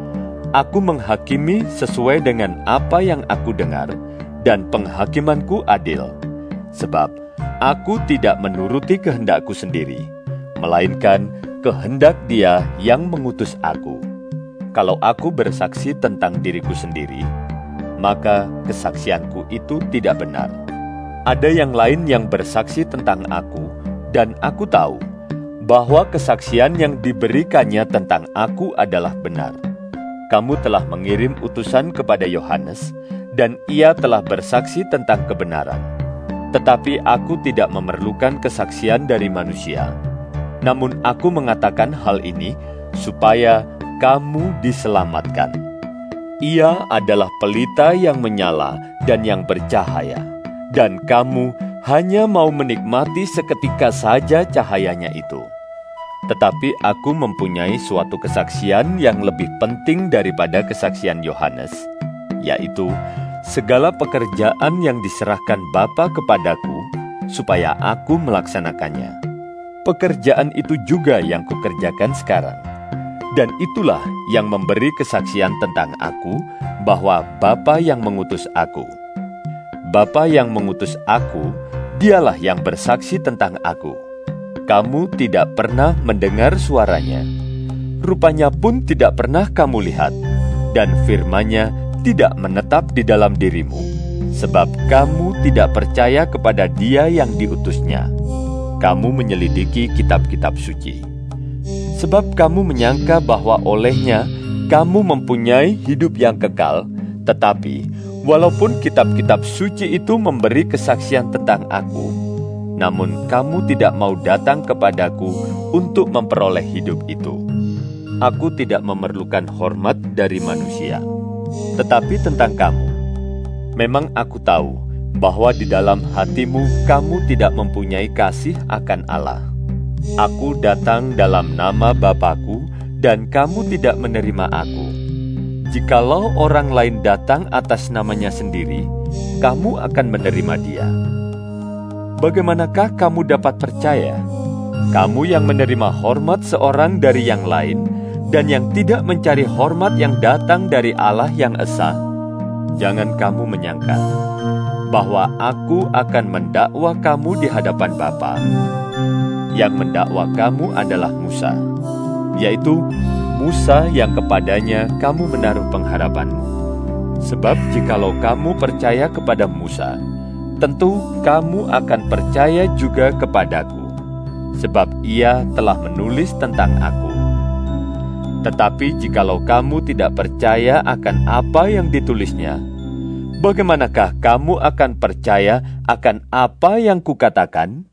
Aku menghakimi sesuai dengan apa yang aku dengar, dan penghakimanku adil. Sebab aku tidak menuruti kehendakku sendiri, melainkan kehendak Dia yang mengutus aku. Kalau aku bersaksi tentang diriku sendiri, maka kesaksianku itu tidak benar. Ada yang lain yang bersaksi tentang aku, dan aku tahu bahwa kesaksian yang diberikannya tentang aku adalah benar. Kamu telah mengirim utusan kepada Yohanes, dan ia telah bersaksi tentang kebenaran. Tetapi aku tidak memerlukan kesaksian dari manusia. Namun aku mengatakan hal ini supaya kamu diselamatkan. Ia adalah pelita yang menyala dan yang bercahaya, dan kamu hanya mau menikmati seketika saja cahayanya itu. Tetapi aku mempunyai suatu kesaksian yang lebih penting daripada kesaksian Yohanes, yaitu segala pekerjaan yang diserahkan Bapa kepadaku, supaya aku melaksanakannya. Pekerjaan itu juga yang kukerjakan sekarang, dan itulah yang memberi kesaksian tentang aku, bahwa Bapa yang mengutus aku. Bapa yang mengutus aku, Dialah yang bersaksi tentang aku. Kamu tidak pernah mendengar suaranya, rupanya pun tidak pernah kamu lihat, dan firman-Nya tidak menetap di dalam dirimu, sebab kamu tidak percaya kepada Dia yang diutusnya. Kamu menyelidiki kitab-kitab suci, sebab kamu menyangka bahwa olehnya kamu mempunyai hidup yang kekal. Tetapi walaupun kitab-kitab suci itu memberi kesaksian tentang aku, namun kamu tidak mau datang kepadaku untuk memperoleh hidup itu. Aku tidak memerlukan hormat dari manusia. Tetapi tentang kamu, memang aku tahu bahwa di dalam hatimu kamu tidak mempunyai kasih akan Allah. Aku datang dalam nama Bapa-Ku, dan kamu tidak menerima aku. Jikalau orang lain datang atas namanya sendiri, kamu akan menerima dia. Bagaimanakah kamu dapat percaya? Kamu yang menerima hormat seorang dari yang lain, dan yang tidak mencari hormat yang datang dari Allah yang esa, jangan kamu menyangka bahwa aku akan mendakwa kamu di hadapan Bapa. Yang mendakwa kamu adalah Musa, yaitu Musa yang kepadanya kamu menaruh pengharapanmu. Sebab jikalau kamu percaya kepada Musa, tentu kamu akan percaya juga kepadaku, sebab ia telah menulis tentang aku. Tetapi jikalau kamu tidak percaya akan apa yang ditulisnya, bagaimanakah kamu akan percaya akan apa yang kukatakan?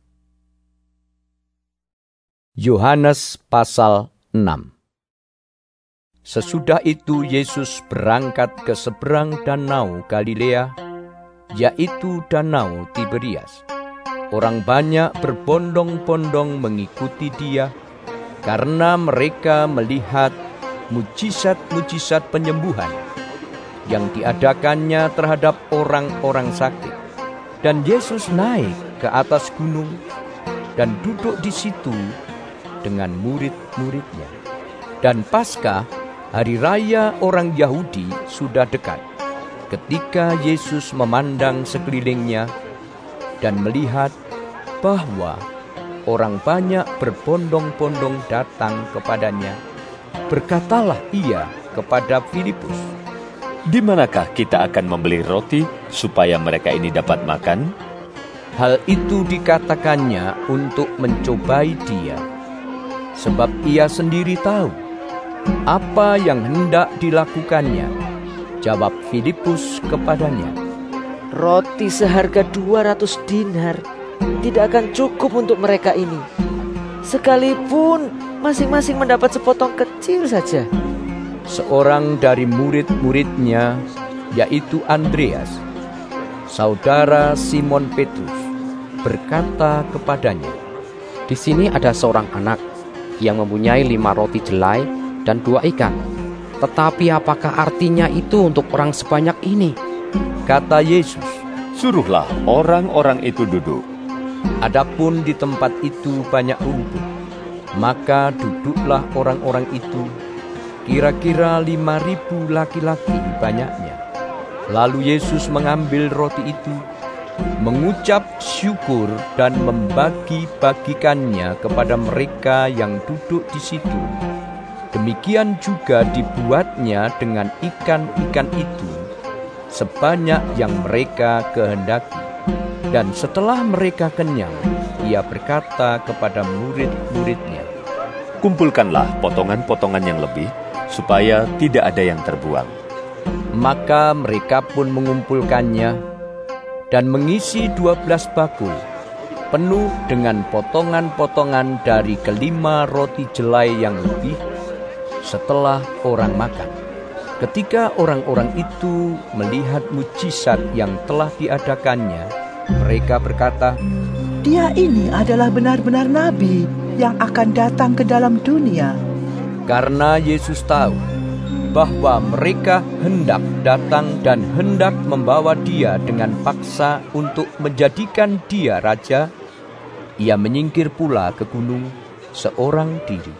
Yohanes pasal enam. Sesudah itu Yesus berangkat ke seberang danau Galilea, yaitu danau Tiberias. Orang banyak berbondong-bondong mengikuti Dia, karena mereka melihat mujizat-mujizat penyembuhan yang diadakannya terhadap orang-orang sakit. Dan Yesus naik ke atas gunung dan duduk di situ dengan murid-muridnya. Dan Paskah, hari raya orang Yahudi, sudah dekat. Ketika Yesus memandang sekelilingnya dan melihat bahwa orang banyak berbondong-bondong datang kepadanya, berkatalah Ia kepada Filipus, "Di manakah kita akan membeli roti supaya mereka ini dapat makan?" Hal itu dikatakannya untuk mencobai Dia, sebab Ia sendiri tahu apa yang hendak dilakukannya. Jawab Filipus kepadanya, "Roti seharga dua ratus dinar tidak akan cukup untuk mereka ini, sekalipun masing-masing mendapat sepotong kecil saja." seorang dari murid-muridnya, yaitu Andreas, saudara Simon Petrus, berkata kepadanya, "Di sini ada seorang anak yang mempunyai lima roti jelai dan dua ikan. Tetapi apakah artinya itu untuk orang sebanyak ini?" Kata Yesus, "Suruhlah orang-orang itu duduk." Adapun di tempat itu banyak rumput, maka duduklah orang-orang itu, kira-kira lima ribu laki-laki banyaknya. Lalu Yesus mengambil roti itu, mengucap syukur dan membagi-bagikannya kepada mereka yang duduk di situ. Demikian juga dibuatnya dengan ikan-ikan itu, sebanyak yang mereka kehendaki. Dan setelah mereka kenyang, ia berkata kepada murid-muridnya, "Kumpulkanlah potongan-potongan yang lebih, supaya tidak ada yang terbuang." Maka mereka pun mengumpulkannya dan mengisi dua belas bakul, penuh dengan potongan-potongan dari kelima roti jelai yang lebih setelah orang makan. Ketika orang-orang itu melihat mujizat yang telah diadakannya, mereka berkata, "Dia ini adalah benar-benar nabi yang akan datang ke dalam dunia." Karena Yesus tahu bahwa mereka hendak datang dan hendak membawa dia dengan paksa untuk menjadikan dia raja, ia menyingkir pula ke gunung seorang diri.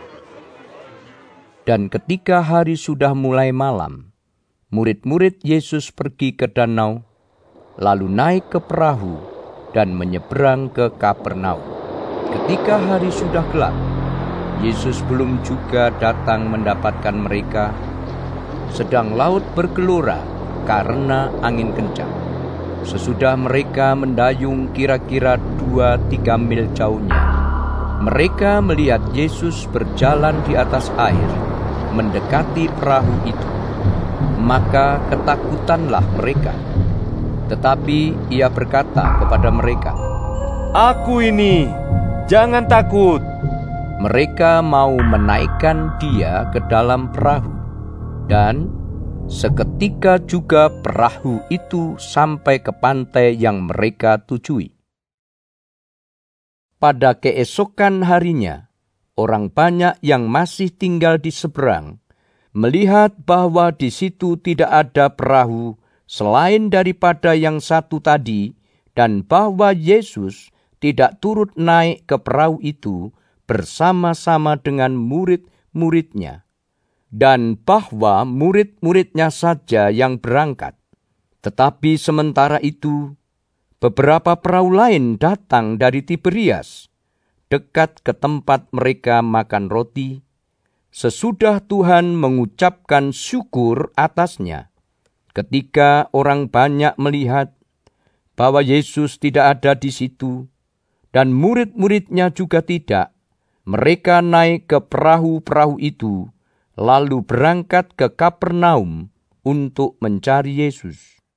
Dan ketika hari sudah mulai malam, murid-murid Yesus pergi ke danau, lalu naik ke perahu dan menyeberang ke Kapernaum. Ketika hari sudah gelap, Yesus belum juga datang mendapatkan mereka, sedang laut bergelora karena angin kencang. Sesudah mereka mendayung kira-kira dua tiga mil jauhnya, mereka melihat Yesus berjalan di atas air, mendekati perahu itu. Maka ketakutanlah mereka. Tetapi ia berkata kepada mereka, "Aku ini, jangan takut." Mereka mau menaikkan dia ke dalam perahu, dan seketika juga perahu itu sampai ke pantai yang mereka tujui. Pada keesokan harinya, orang banyak yang masih tinggal di seberang melihat bahwa di situ tidak ada perahu selain daripada yang satu tadi, dan bahwa Yesus tidak turut naik ke perahu itu bersama-sama dengan murid-muridnya, dan bahwa murid-muridnya saja yang berangkat. Tetapi sementara itu, beberapa perahu lain datang dari Tiberias, dekat ke tempat mereka makan roti, sesudah Tuhan mengucapkan syukur atasnya. Ketika orang banyak melihat bahwa Yesus tidak ada di situ, dan murid-muridnya juga tidak, mereka naik ke perahu-perahu itu, lalu berangkat ke Kapernaum untuk mencari Yesus.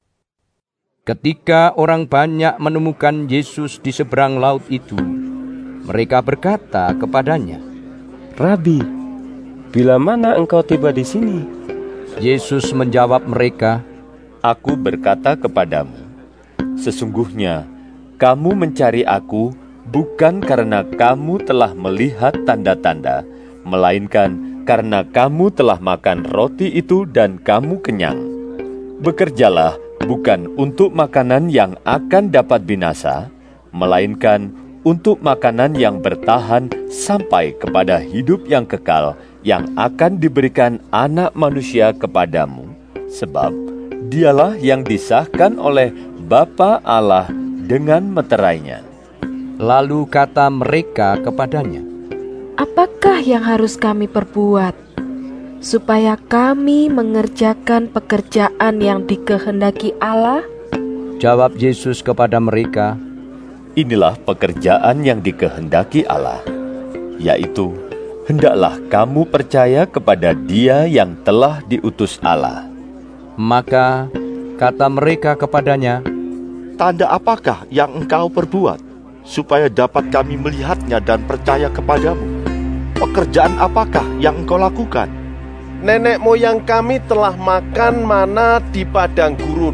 Ketika orang banyak menemukan Yesus di seberang laut itu, mereka berkata kepadanya, "Rabi, bila mana engkau tiba di sini?" Yesus menjawab mereka, "Aku berkata kepadamu, sesungguhnya kamu mencari aku bukan karena kamu telah melihat tanda-tanda, melainkan karena kamu telah makan roti itu dan kamu kenyang. Bekerjalah bukan untuk makanan yang akan dapat binasa, melainkan untuk makanan yang bertahan sampai kepada hidup yang kekal, yang akan diberikan Anak Manusia kepadamu, sebab dialah yang disahkan oleh Bapa Allah dengan meterainya." Lalu kata mereka kepadanya, "Apakah yang harus kami perbuat supaya kami mengerjakan pekerjaan yang dikehendaki Allah?" Jawab Yesus kepada mereka, "Inilah pekerjaan yang dikehendaki Allah, yaitu hendaklah kamu percaya kepada Dia yang telah diutus Allah." Maka kata mereka kepadanya, "Tanda apakah yang engkau perbuat, supaya dapat kami melihatnya dan percaya kepadamu? Pekerjaan apakah yang engkau lakukan?" nenek moyang kami telah makan mana di padang gurun.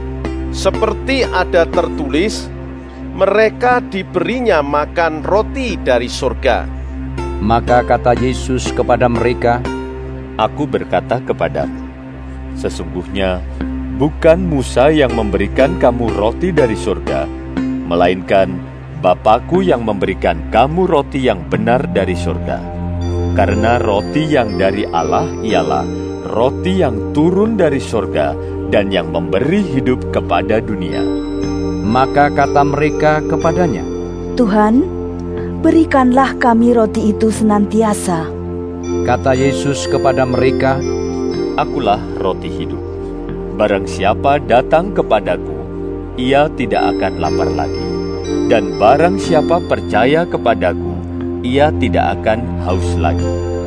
Seperti ada tertulis, mereka diberinya makan roti dari surga. Maka kata Yesus kepada mereka, Aku berkata kepadamu, sesungguhnya bukan Musa yang memberikan kamu roti dari surga, melainkan Bapa-Ku yang memberikan kamu roti yang benar dari surga. Karena roti yang dari Allah ialah roti yang turun dari surga dan yang memberi hidup kepada dunia. Maka kata mereka kepadanya, Tuhan, berikanlah kami roti itu senantiasa. Kata Yesus kepada mereka, Akulah roti hidup. Barang siapa datang kepadaku, ia tidak akan lapar lagi. Dan barang siapa percaya kepadaku, ia tidak akan haus lagi.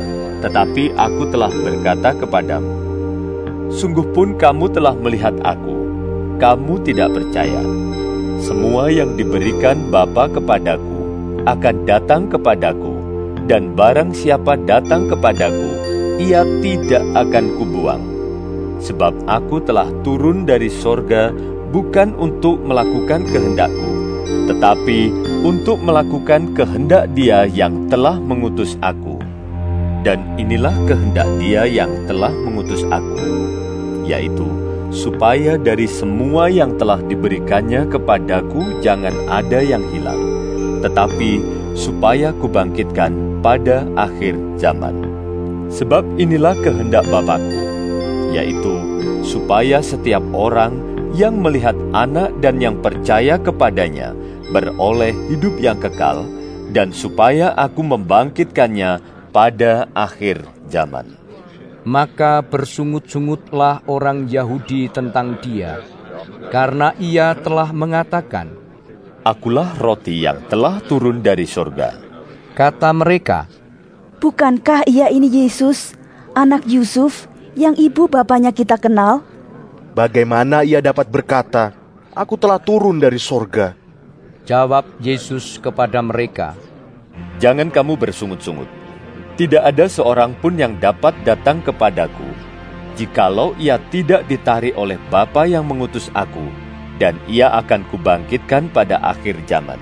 Tetapi aku telah berkata kepadamu, sungguh pun kamu telah melihat aku, kamu tidak percaya. Semua yang diberikan Bapa kepadaku akan datang kepadaku, dan barang siapa datang kepadaku, ia tidak akan kubuang. Sebab aku telah turun dari sorga bukan untuk melakukan kehendakku, tetapi untuk melakukan kehendak Dia yang telah mengutus aku. Dan inilah kehendak Dia yang telah mengutus aku, yaitu supaya dari semua yang telah diberikannya kepadaku jangan ada yang hilang, tetapi supaya kubangkitkan pada akhir zaman. Sebab inilah kehendak Bapa-Ku, yaitu supaya setiap orang yang melihat Anak dan yang percaya kepadanya beroleh hidup yang kekal, dan supaya aku membangkitkannya pada akhir zaman. Maka bersungut-sungutlah orang Yahudi tentang Dia, karena Ia telah mengatakan, Akulah roti yang telah turun dari surga. Kata mereka, Bukankah Ia ini Yesus, anak Yusuf, yang ibu bapanya kita kenal? Bagaimana Ia dapat berkata, Aku telah turun dari surga? Jawab Yesus kepada mereka, Jangan kamu bersungut-sungut. Tidak ada seorang pun yang dapat datang kepadaku, jikalau ia tidak ditarik oleh Bapa yang mengutus aku, dan ia akan kubangkitkan pada akhir zaman.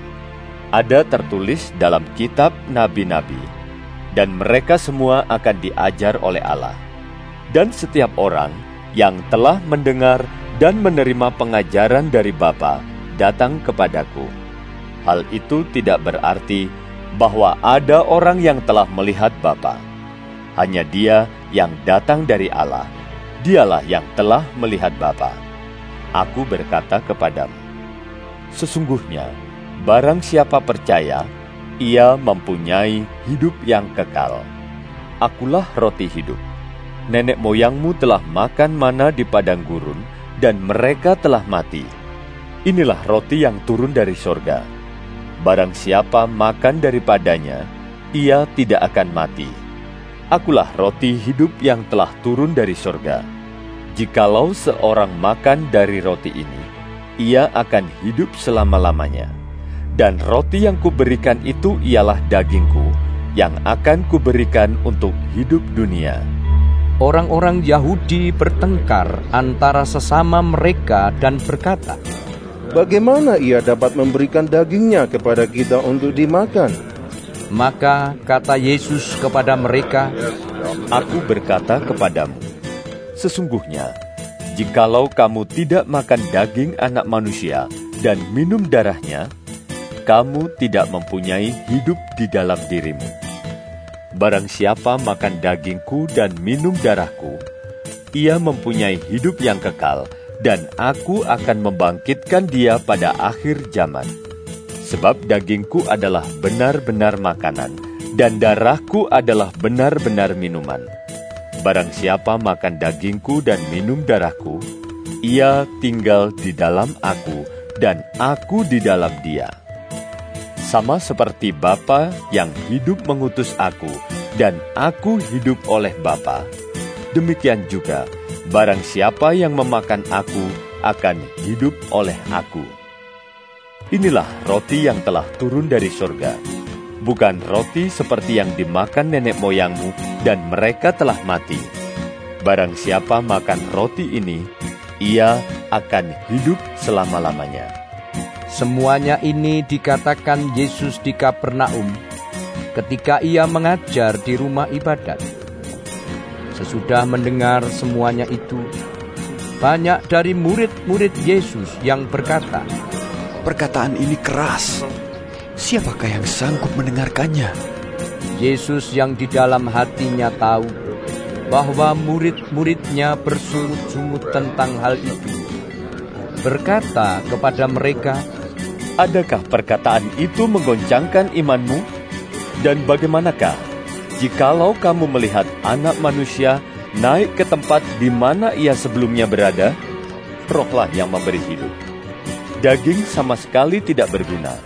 Ada tertulis dalam kitab nabi-nabi, dan mereka semua akan diajar oleh Allah. Dan setiap orang yang telah mendengar dan menerima pengajaran dari Bapa datang kepadaku. Hal itu tidak berarti bahwa ada orang yang telah melihat Bapa. Hanya Dia yang datang dari Allah, Dialah yang telah melihat Bapa. Aku berkata kepadamu, sesungguhnya barang siapa percaya, ia mempunyai hidup yang kekal. Akulah roti hidup. Nenek moyangmu telah makan mana di padang gurun, dan mereka telah mati. Inilah roti yang turun dari surga. Barang siapa makan daripadanya, ia tidak akan mati. Akulah roti hidup yang telah turun dari surga. Jikalau seorang makan dari roti ini, ia akan hidup selama-lamanya. Dan roti yang kuberikan itu ialah dagingku, yang akan kuberikan untuk hidup dunia. Orang-orang Yahudi bertengkar antara sesama mereka dan berkata, Bagaimana Ia dapat memberikan dagingnya kepada kita untuk dimakan? Maka kata Yesus kepada mereka, Aku berkata kepadamu, sesungguhnya, jikalau kamu tidak makan daging Anak Manusia dan minum darahnya, kamu tidak mempunyai hidup di dalam dirimu. Barang siapa makan dagingku dan minum darahku, ia mempunyai hidup yang kekal, dan aku akan membangkitkan dia pada akhir zaman. Sebab dagingku adalah benar-benar makanan, dan darahku adalah benar-benar minuman. Barang siapa makan dagingku dan minum darahku, ia tinggal di dalam aku, dan aku di dalam dia. Sama seperti Bapa yang hidup mengutus aku, dan aku hidup oleh Bapa, demikian juga barang siapa yang memakan aku akan hidup oleh aku. Inilah roti yang telah turun dari surga, bukan roti seperti yang dimakan nenek moyangmu dan mereka telah mati. barang siapa makan roti ini, ia akan hidup selama-lamanya. Semuanya ini dikatakan Yesus di Kapernaum ketika ia mengajar di rumah ibadat. Sesudah mendengar semuanya itu, banyak dari murid-murid Yesus yang berkata, "Perkataan ini keras. Siapakah yang sanggup mendengarkannya?" Yesus yang di dalam hatinya tahu bahwa murid-muridnya bersungut-sungut tentang hal itu, berkata kepada mereka, "Adakah perkataan itu menggoncangkan imanmu? Dan bagaimanakah jikalau kamu melihat Anak Manusia naik ke tempat di mana ia sebelumnya berada? Rohlah yang memberi hidup. Daging sama sekali tidak berguna.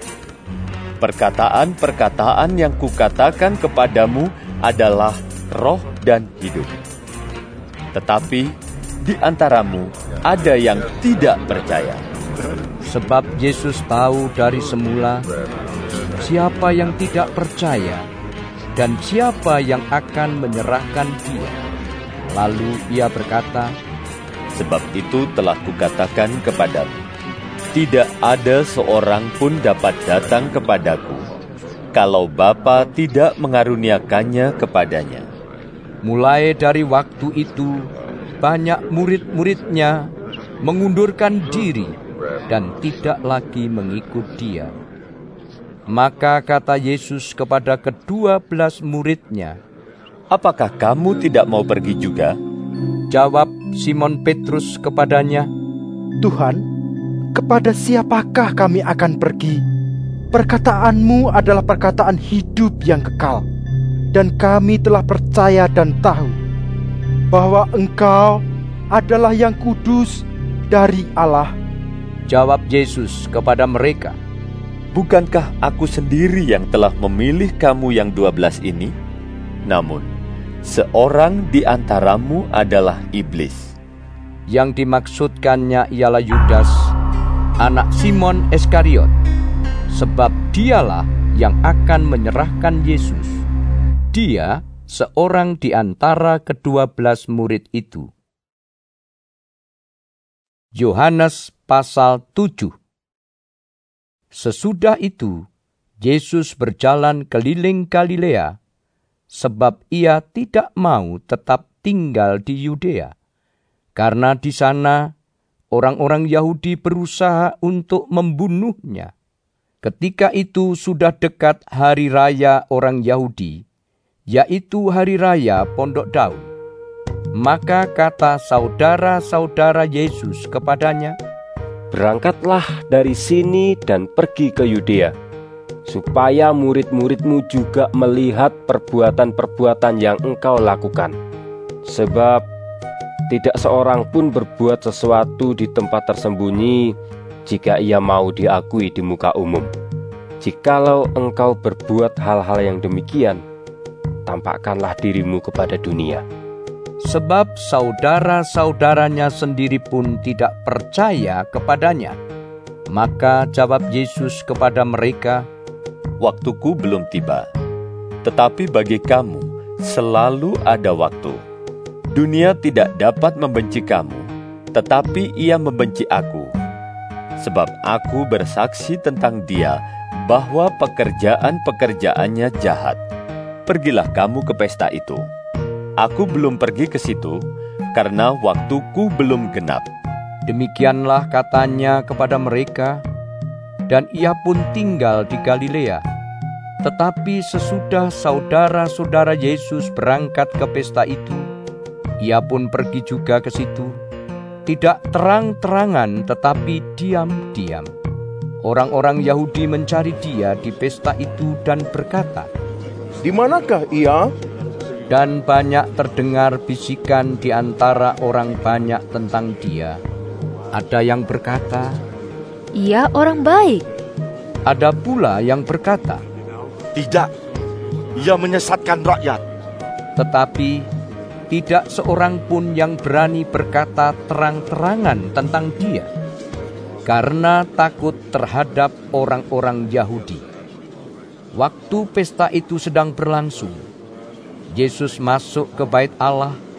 Perkataan-perkataan yang kukatakan kepadamu adalah roh dan hidup. Tetapi di antaramu ada yang tidak percaya." Sebab Yesus tahu dari semula siapa yang tidak percaya dan siapa yang akan menyerahkan dia. Lalu ia berkata, "Sebab itu telah kukatakan kepadamu, tidak ada seorang pun dapat datang kepadaku, kalau Bapa tidak mengaruniakannya kepadanya." Mulai dari waktu itu, banyak murid-muridnya mengundurkan diri dan tidak lagi mengikut dia. Maka kata Yesus kepada kedua belas muridnya, "Apakah kamu tidak mau pergi juga?" Jawab Simon Petrus kepadanya, "Tuhan, kepada siapakah kami akan pergi? Perkataanmu adalah perkataan hidup yang kekal, dan kami telah percaya dan tahu bahwa Engkau adalah yang kudus dari Allah." Jawab Yesus kepada mereka, "Bukankah aku sendiri yang telah memilih kamu yang dua belas ini? Namun, seorang di antaramu adalah iblis." Yang dimaksudkannya ialah Yudas, anak Simon Iskariot, sebab dialah yang akan menyerahkan Yesus. Dia seorang di antara kedua belas murid itu. Yohanes pasal tujuh. Sesudah itu, Yesus berjalan keliling Galilea, sebab ia tidak mau tetap tinggal di Yudea, karena di sana orang-orang Yahudi berusaha untuk membunuhnya. Ketika itu sudah dekat hari raya orang Yahudi, yaitu hari raya Pondok Daun. Maka kata saudara-saudara Yesus kepadanya, "Berangkatlah dari sini dan pergi ke Yudea, supaya murid-muridmu juga melihat perbuatan-perbuatan yang engkau lakukan. Sebab tidak seorang pun berbuat sesuatu di tempat tersembunyi jika ia mau diakui di muka umum. Jikalau engkau berbuat hal-hal yang demikian, tampakkanlah dirimu kepada dunia." Sebab saudara-saudaranya sendiri pun tidak percaya kepadanya. Maka jawab Yesus kepada mereka, "Waktuku belum tiba, tetapi bagi kamu selalu ada waktu. Dunia tidak dapat membenci kamu, tetapi ia membenci aku. Sebab aku bersaksi tentang dia bahwa pekerjaan-pekerjaannya jahat. Pergilah kamu ke pesta itu. Aku belum pergi ke situ, karena waktuku belum genap." Demikianlah katanya kepada mereka, dan ia pun tinggal di Galilea. Tetapi sesudah saudara-saudara Yesus berangkat ke pesta itu, ia pun pergi juga ke situ, tidak terang-terangan tetapi diam-diam. Orang-orang Yahudi mencari dia di pesta itu dan berkata, "Di manakah ia?" Dan banyak terdengar bisikan di antara orang banyak tentang dia. Ada yang berkata, "Ia orang baik." Ada pula yang berkata, "Tidak, ia menyesatkan rakyat." Tetapi tidak seorang pun yang berani berkata terang-terangan tentang dia, karena takut terhadap orang-orang Yahudi. Waktu pesta itu sedang berlangsung, Yesus masuk ke bait Allah,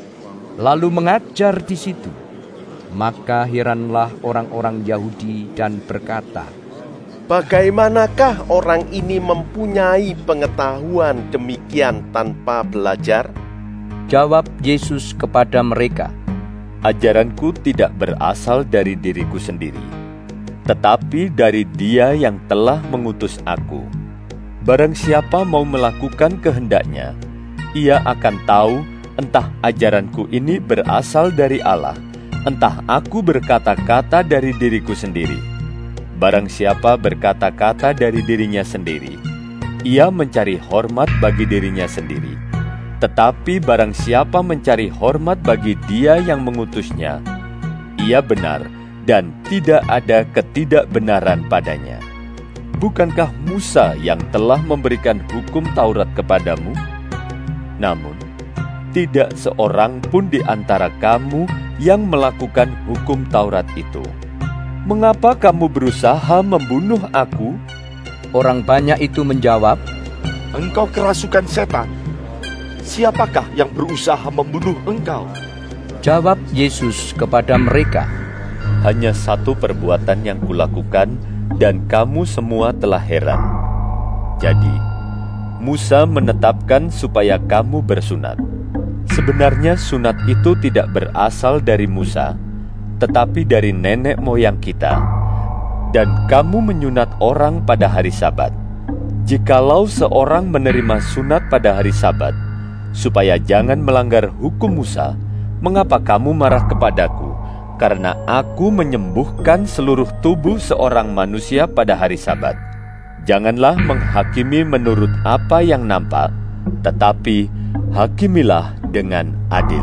lalu mengajar di situ. Maka heranlah orang-orang Yahudi dan berkata, bagaimanakah orang ini mempunyai pengetahuan demikian tanpa belajar? Jawab Yesus kepada mereka, ajaranku tidak berasal dari diriku sendiri, tetapi dari Dia yang telah mengutus aku. Barang siapa mau melakukan kehendaknya, ia akan tahu entah ajaranku ini berasal dari Allah, entah aku berkata-kata dari diriku sendiri. Barang siapa berkata-kata dari dirinya sendiri, ia mencari hormat bagi dirinya sendiri. Tetapi barang siapa mencari hormat bagi Dia yang mengutusnya, ia benar dan tidak ada ketidakbenaran padanya. Bukankah Musa yang telah memberikan hukum Taurat kepadamu? Namun, tidak seorang pun di antara kamu yang melakukan hukum Taurat itu. Mengapa kamu berusaha membunuh aku? Orang banyak itu menjawab, engkau kerasukan setan. Siapakah yang berusaha membunuh engkau? Jawab Yesus kepada mereka, hanya satu perbuatan yang kulakukan dan kamu semua telah heran. Jadi, Musa menetapkan supaya kamu bersunat. Sebenarnya sunat itu tidak berasal dari Musa, tetapi dari nenek moyang kita. Dan kamu menyunat orang pada hari Sabat. Jikalau seorang menerima sunat pada hari Sabat, supaya jangan melanggar hukum Musa, mengapa kamu marah kepadaku? Karena aku menyembuhkan seluruh tubuh seorang manusia pada hari Sabat. Janganlah menghakimi menurut apa yang nampak, tetapi hakimilah dengan adil.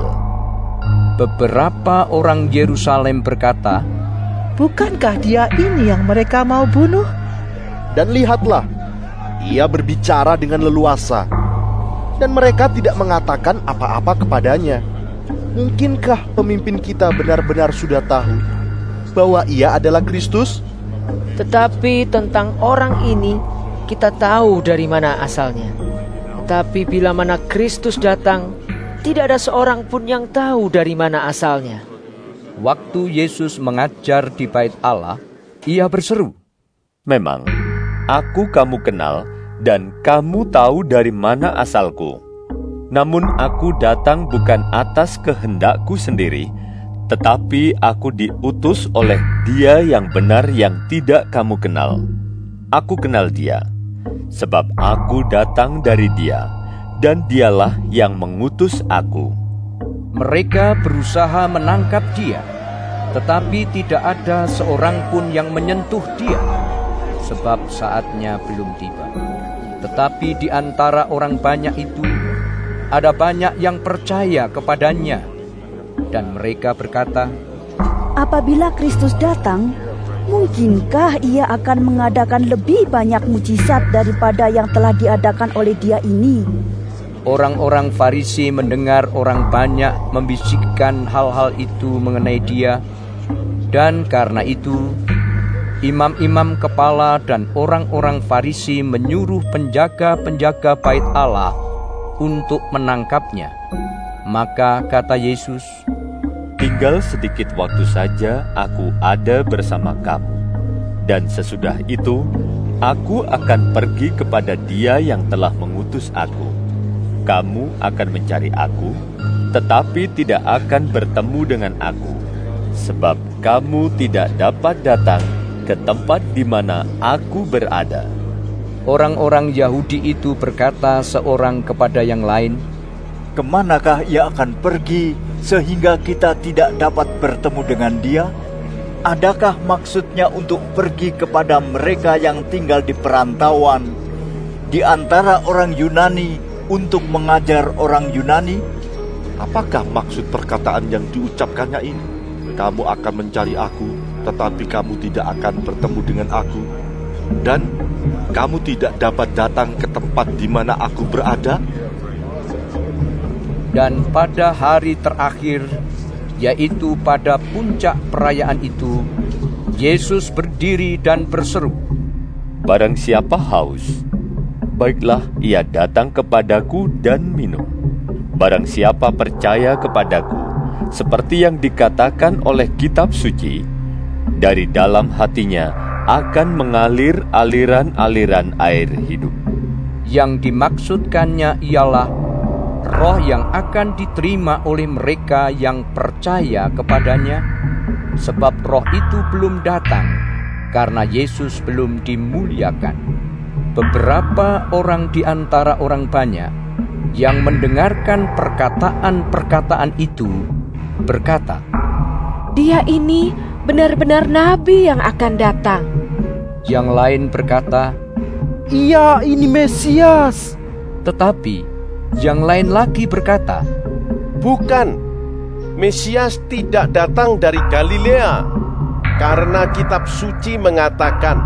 Beberapa orang Yerusalem berkata, bukankah Dia ini yang mereka mau bunuh? Dan lihatlah, Ia berbicara dengan leluasa, dan mereka tidak mengatakan apa-apa kepadanya. Mungkinkah pemimpin kita benar-benar sudah tahu bahwa Ia adalah Kristus? Tetapi tentang orang ini, kita tahu dari mana asalnya. Tapi bila mana Kristus datang, tidak ada seorang pun yang tahu dari mana asalnya. Waktu Yesus mengajar di Bait Allah, Ia berseru, memang aku kamu kenal dan kamu tahu dari mana asalku. Namun aku datang bukan atas kehendakku sendiri, tetapi aku diutus oleh Dia yang benar yang tidak kamu kenal. Aku kenal Dia, sebab aku datang dari Dia, dan Dialah yang mengutus aku. Mereka berusaha menangkap Dia, tetapi tidak ada seorang pun yang menyentuh Dia, sebab saatnya belum tiba. Tetapi di antara orang banyak itu, ada banyak yang percaya kepadanya. Dan mereka berkata, apabila Kristus datang, mungkinkah Ia akan mengadakan lebih banyak mujizat daripada yang telah diadakan oleh Dia ini? Orang-orang Farisi mendengar orang banyak membisikkan hal-hal itu mengenai Dia, dan karena itu imam-imam kepala dan orang-orang Farisi menyuruh penjaga-penjaga Bait Allah untuk menangkapnya. Maka kata Yesus, tinggal sedikit waktu saja aku ada bersama kamu, dan sesudah itu aku akan pergi kepada Dia yang telah mengutus aku. Kamu akan mencari aku, tetapi tidak akan bertemu dengan aku, sebab kamu tidak dapat datang ke tempat di mana aku berada. Orang-orang Yahudi itu berkata seorang kepada yang lain, kemanakah Ia akan pergi sehingga kita tidak dapat bertemu dengan Dia? Adakah maksudnya untuk pergi kepada mereka yang tinggal di perantauan, di antara orang Yunani, untuk mengajar orang Yunani? Apakah maksud perkataan yang diucapkannya ini? Kamu akan mencari aku, tetapi kamu tidak akan bertemu dengan aku. Dan kamu tidak dapat datang ke tempat di mana aku berada? Dan pada hari terakhir, yaitu pada puncak perayaan itu, Yesus berdiri dan berseru, barang siapa haus, baiklah ia datang kepadaku dan minum. Barang siapa percaya kepadaku, seperti yang dikatakan oleh kitab suci, dari dalam hatinya akan mengalir aliran-aliran air hidup. Yang dimaksudkannya ialah roh yang akan diterima oleh mereka yang percaya kepadanya, sebab roh itu belum datang karena Yesus belum dimuliakan. Beberapa orang di antara orang banyak yang mendengarkan perkataan-perkataan itu berkata, "Dia ini benar-benar nabi yang akan datang." Yang lain berkata, "Ia ini Mesias." Tetapi yang lain lagi berkata, "Bukan, Mesias tidak datang dari Galilea, karena kitab suci mengatakan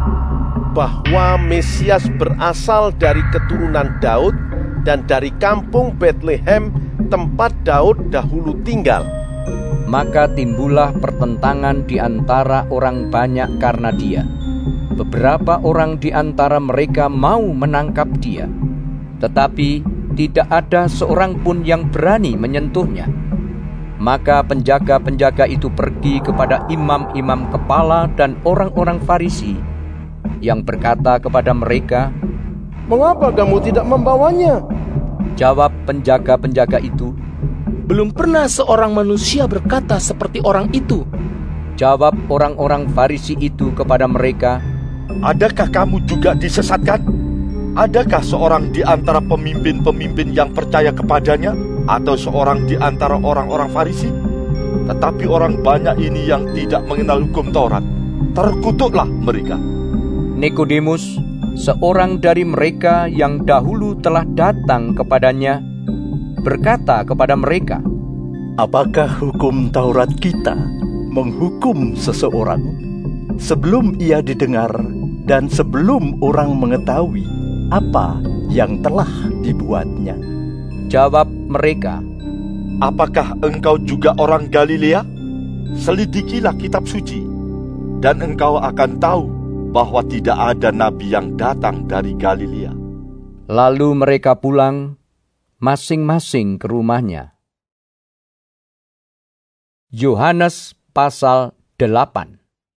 bahwa Mesias berasal dari keturunan Daud dan dari kampung Betlehem, tempat Daud dahulu tinggal." Maka timbullah pertentangan di antara orang banyak karena dia. Beberapa orang di antara mereka mau menangkap dia, tetapi tidak ada seorang pun yang berani menyentuhnya. Maka penjaga-penjaga itu pergi kepada imam-imam kepala dan orang-orang Farisi, yang berkata kepada mereka, "Mengapa kamu tidak membawanya?" Jawab penjaga-penjaga itu, "Belum pernah seorang manusia berkata seperti orang itu." Jawab orang-orang Farisi itu kepada mereka, "Adakah kamu juga disesatkan? Adakah seorang di antara pemimpin-pemimpin yang percaya kepadanya, atau seorang di antara orang-orang Farisi? Tetapi orang banyak ini yang tidak mengenal hukum Taurat, terkutuklah mereka." Nikodemus, seorang dari mereka yang dahulu telah datang kepadanya, berkata kepada mereka, "Apakah hukum Taurat kita menghukum seseorang sebelum ia didengar dan sebelum orang mengetahui apa yang telah dibuatnya?" Jawab mereka, "Apakah engkau juga orang Galilea? Selidikilah kitab suci, dan engkau akan tahu bahwa tidak ada nabi yang datang dari Galilea." Lalu mereka pulang masing-masing ke rumahnya. Yohanes pasal delapan.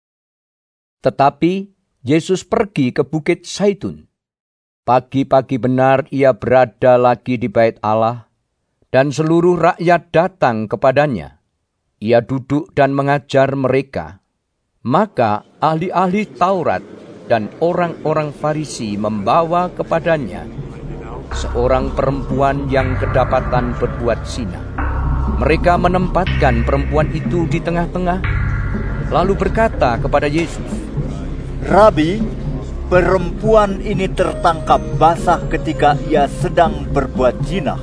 Tetapi Yesus pergi ke Bukit Zaitun. Pagi-pagi benar ia berada lagi di bait Allah, dan seluruh rakyat datang kepadanya. Ia duduk dan mengajar mereka. Maka ahli-ahli Taurat dan orang-orang Farisi membawa kepadanya seorang perempuan yang kedapatan berbuat zina. Mereka menempatkan perempuan itu di tengah-tengah, lalu berkata kepada Yesus, "Rabi, perempuan ini tertangkap basah ketika ia sedang berbuat zina.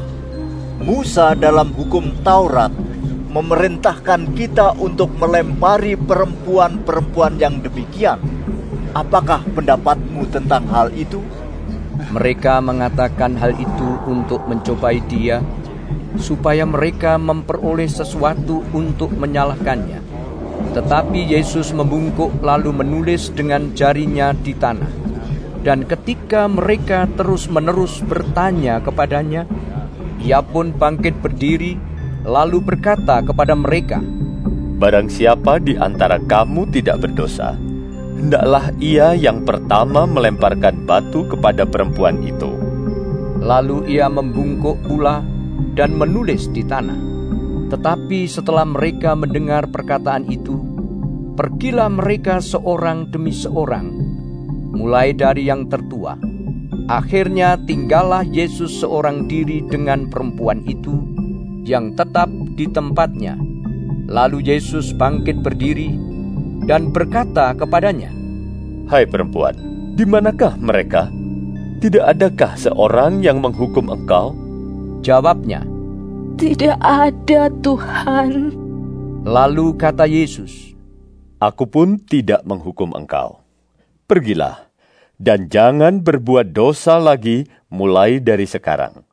Musa dalam hukum Taurat memerintahkan kita untuk melempari perempuan-perempuan yang demikian. Apakah pendapatmu tentang hal itu?" Mereka mengatakan hal itu untuk mencobai dia, supaya mereka memperoleh sesuatu untuk menyalahkannya. Tetapi Yesus membungkuk lalu menulis dengan jarinya di tanah. Dan ketika mereka terus-menerus bertanya kepadanya, ia pun bangkit berdiri, lalu berkata kepada mereka, "Barang siapa di antara kamu tidak berdosa, hendaklah ia yang pertama melemparkan batu kepada perempuan itu." Lalu ia membungkuk pula dan menulis di tanah. Tetapi setelah mereka mendengar perkataan itu, pergilah mereka seorang demi seorang, mulai dari yang tertua. Akhirnya tinggallah Yesus seorang diri dengan perempuan itu yang tetap di tempatnya. Lalu Yesus bangkit berdiri dan berkata kepadanya, "Hai perempuan, di manakah mereka? Tidak adakah seorang yang menghukum engkau?" Jawabnya, "Tidak ada, Tuhan." Lalu kata Yesus, "Aku pun tidak menghukum engkau. Pergilah, dan jangan berbuat dosa lagi mulai dari sekarang."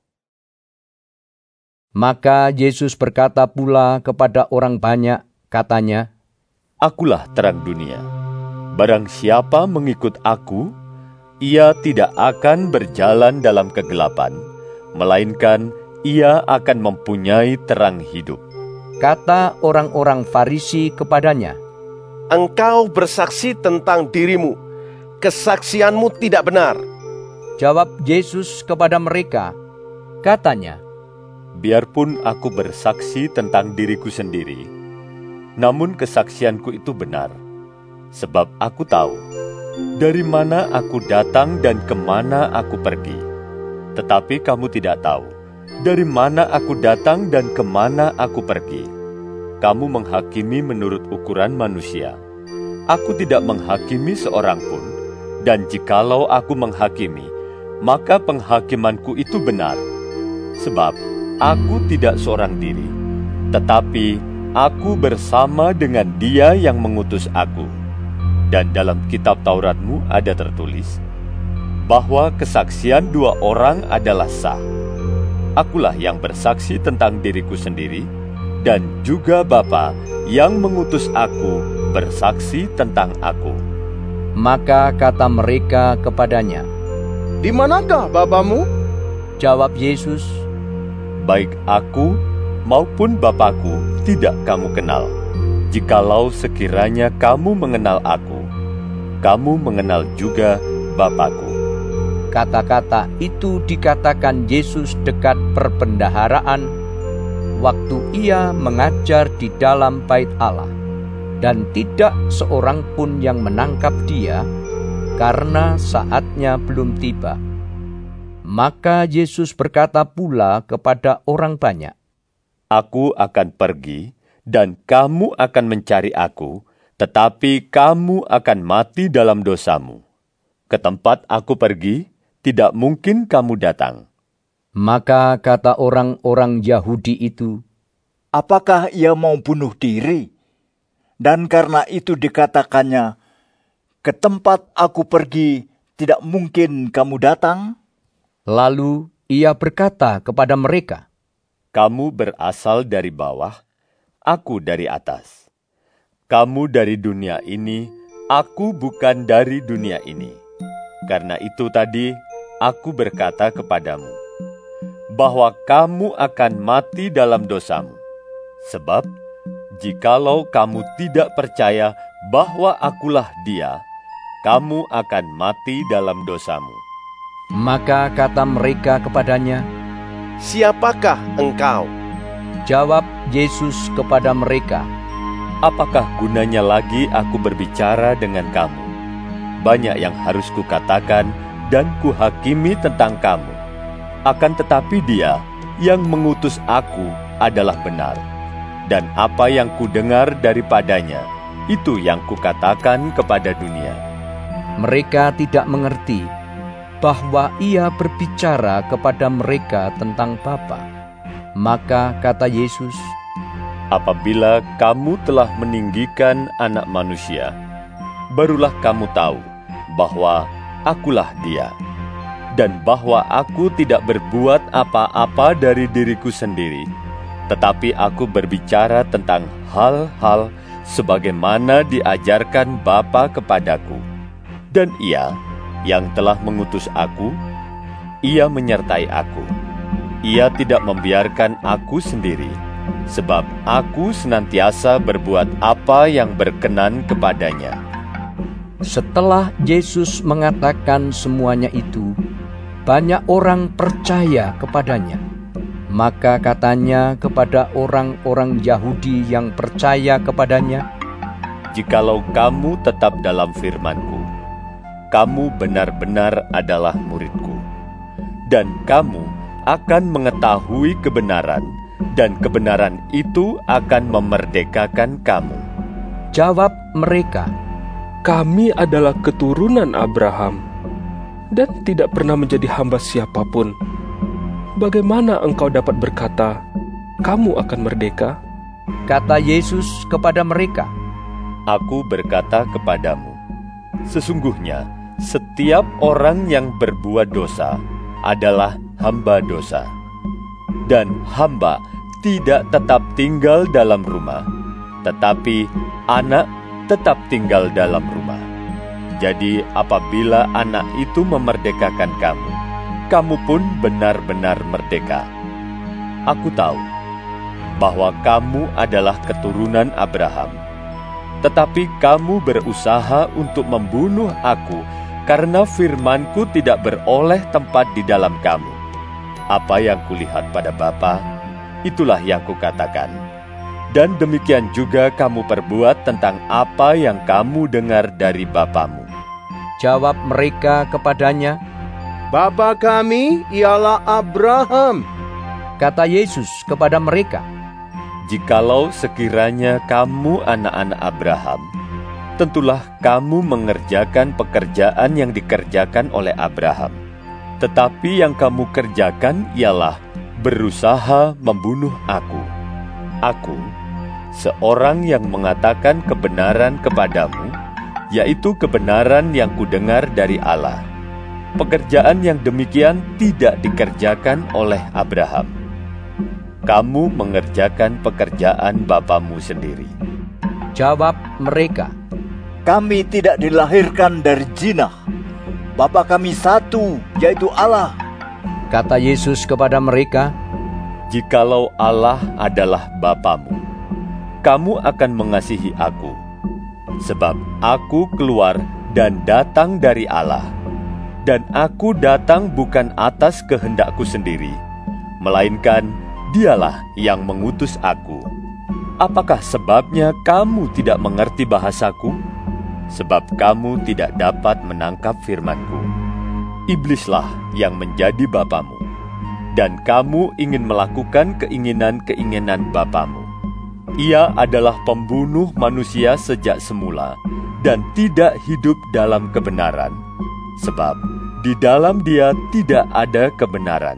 Maka Yesus berkata pula kepada orang banyak, katanya, "Akulah terang dunia. Barang siapa mengikut aku, ia tidak akan berjalan dalam kegelapan, melainkan ia akan mempunyai terang hidup." Kata orang-orang Farisi kepadanya, "Engkau bersaksi tentang dirimu, kesaksianmu tidak benar." Jawab Yesus kepada mereka, katanya, "Biarpun aku bersaksi tentang diriku sendiri, namun kesaksianku itu benar, sebab aku tahu dari mana aku datang dan kemana aku pergi. Tetapi kamu tidak tahu dari mana aku datang dan kemana aku pergi. Kamu menghakimi menurut ukuran manusia. Aku tidak menghakimi seorang pun, dan jikalau aku menghakimi, maka penghakimanku itu benar. Sebab aku tidak seorang diri, tetapi aku bersama dengan Dia yang mengutus aku. Dan dalam kitab Tauratmu ada tertulis bahwa kesaksian dua orang adalah sah. Akulah yang bersaksi tentang diriku sendiri, dan juga Bapa yang mengutus aku bersaksi tentang aku." Maka kata mereka kepadanya, "Di manakah Bapamu?" Jawab Yesus, "Baik aku maupun Bapakku tidak kamu kenal. Jikalau sekiranya kamu mengenal aku, kamu mengenal juga Bapakku." Kata-kata itu dikatakan Yesus dekat perbendaharaan, waktu ia mengajar di dalam bait Allah, dan tidak seorang pun yang menangkap dia, karena saatnya belum tiba. Maka Yesus berkata pula kepada orang banyak, "Aku akan pergi, dan kamu akan mencari aku, tetapi kamu akan mati dalam dosamu. Ke tempat aku pergi, tidak mungkin kamu datang." Maka kata orang-orang Yahudi itu, "Apakah ia mau bunuh diri? Dan karena itu dikatakannya, ke tempat aku pergi, tidak mungkin kamu datang?" Lalu ia berkata kepada mereka, "Kamu berasal dari bawah, aku dari atas. Kamu dari dunia ini, aku bukan dari dunia ini. Karena itu tadi aku berkata kepadamu, bahwa kamu akan mati dalam dosamu. Sebab, jikalau kamu tidak percaya bahwa akulah Dia, kamu akan mati dalam dosamu." Maka kata mereka kepadanya, "Siapakah engkau?" Jawab Yesus kepada mereka, "Apakah gunanya lagi aku berbicara dengan kamu? Banyak yang harus kukatakan dan kuhakimi tentang kamu. Akan tetapi Dia yang mengutus aku adalah benar. Dan apa yang kudengar daripadanya, itu yang kukatakan kepada dunia." Mereka tidak mengerti bahwa ia berbicara kepada mereka tentang Bapa. Maka kata Yesus, "Apabila kamu telah meninggikan Anak Manusia, barulah kamu tahu bahwa akulah Dia, dan bahwa aku tidak berbuat apa-apa dari diriku sendiri, tetapi aku berbicara tentang hal-hal sebagaimana diajarkan Bapa kepadaku. Dan Ia yang telah mengutus aku, Ia menyertai aku. Ia tidak membiarkan aku sendiri, sebab aku senantiasa berbuat apa yang berkenan kepadanya." Setelah Yesus mengatakan semuanya itu, banyak orang percaya kepadanya. Maka katanya kepada orang-orang Yahudi yang percaya kepadanya, "Jikalau kamu tetap dalam firman-Ku, kamu benar-benar adalah murid-Ku, dan kamu akan mengetahui kebenaran, dan kebenaran itu akan memerdekakan kamu." Jawab mereka, "Kami adalah keturunan Abraham, dan tidak pernah menjadi hamba siapapun. Bagaimana engkau dapat berkata, kamu akan merdeka?" Kata Yesus kepada mereka, "Aku berkata kepadamu, sesungguhnya setiap orang yang berbuat dosa adalah hamba dosa. Dan hamba tidak tetap tinggal dalam rumah, tetapi anak tetap tinggal dalam rumah. Jadi apabila anak itu memerdekakan kamu, kamu pun benar-benar merdeka. Aku tahu bahwa kamu adalah keturunan Abraham. Tetapi kamu berusaha untuk membunuh aku karena firman-Ku tidak beroleh tempat di dalam kamu. Apa yang kulihat pada Bapa, itulah yang kukatakan. Dan demikian juga kamu perbuat tentang apa yang kamu dengar dari bapamu. Jawab mereka kepadanya, Bapa kami ialah Abraham. Kata Yesus kepada mereka, Jikalau sekiranya kamu anak-anak Abraham, tentulah kamu mengerjakan pekerjaan yang dikerjakan oleh Abraham. Tetapi yang kamu kerjakan ialah berusaha membunuh aku. Aku, seorang yang mengatakan kebenaran kepadamu, yaitu kebenaran yang kudengar dari Allah. Pekerjaan yang demikian tidak dikerjakan oleh Abraham. Kamu mengerjakan pekerjaan bapamu sendiri. Jawab mereka, Kami tidak dilahirkan dari zina. Bapa kami satu, yaitu Allah. Kata Yesus kepada mereka, Jikalau Allah adalah Bapamu, kamu akan mengasihi aku, sebab aku keluar dan datang dari Allah, dan aku datang bukan atas kehendakku sendiri, melainkan Dialah yang mengutus aku. Apakah sebabnya kamu tidak mengerti bahasaku? Sebab kamu tidak dapat menangkap firman-Ku. Iblislah yang menjadi bapamu, dan kamu ingin melakukan keinginan-keinginan bapamu. Ia adalah pembunuh manusia sejak semula, dan tidak hidup dalam kebenaran, sebab di dalam dia tidak ada kebenaran.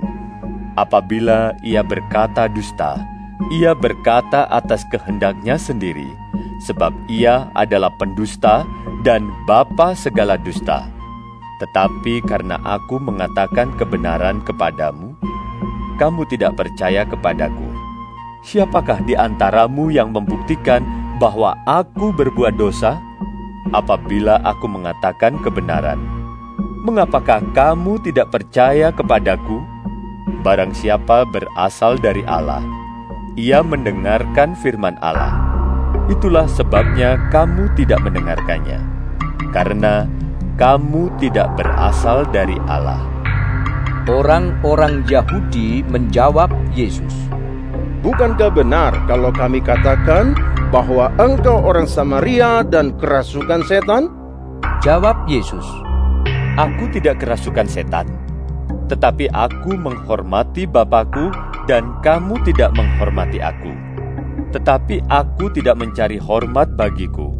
Apabila ia berkata dusta, ia berkata atas kehendaknya sendiri, sebab ia adalah pendusta dan bapa segala dusta. Tetapi karena aku mengatakan kebenaran kepadamu, kamu tidak percaya kepadaku. Siapakah di antaramu yang membuktikan bahwa aku berbuat dosa? Apabila aku mengatakan kebenaran, mengapakah kamu tidak percaya kepadaku? Barang siapa berasal dari Allah, ia mendengarkan firman Allah. Itulah sebabnya kamu tidak mendengarkannya, karena kamu tidak berasal dari Allah. Orang-orang Yahudi menjawab Yesus, Bukankah benar kalau kami katakan bahwa engkau orang Samaria dan kerasukan setan? Jawab Yesus, Aku tidak kerasukan setan, tetapi aku menghormati Bapa-Ku dan kamu tidak menghormati aku. Tetapi aku tidak mencari hormat bagiku.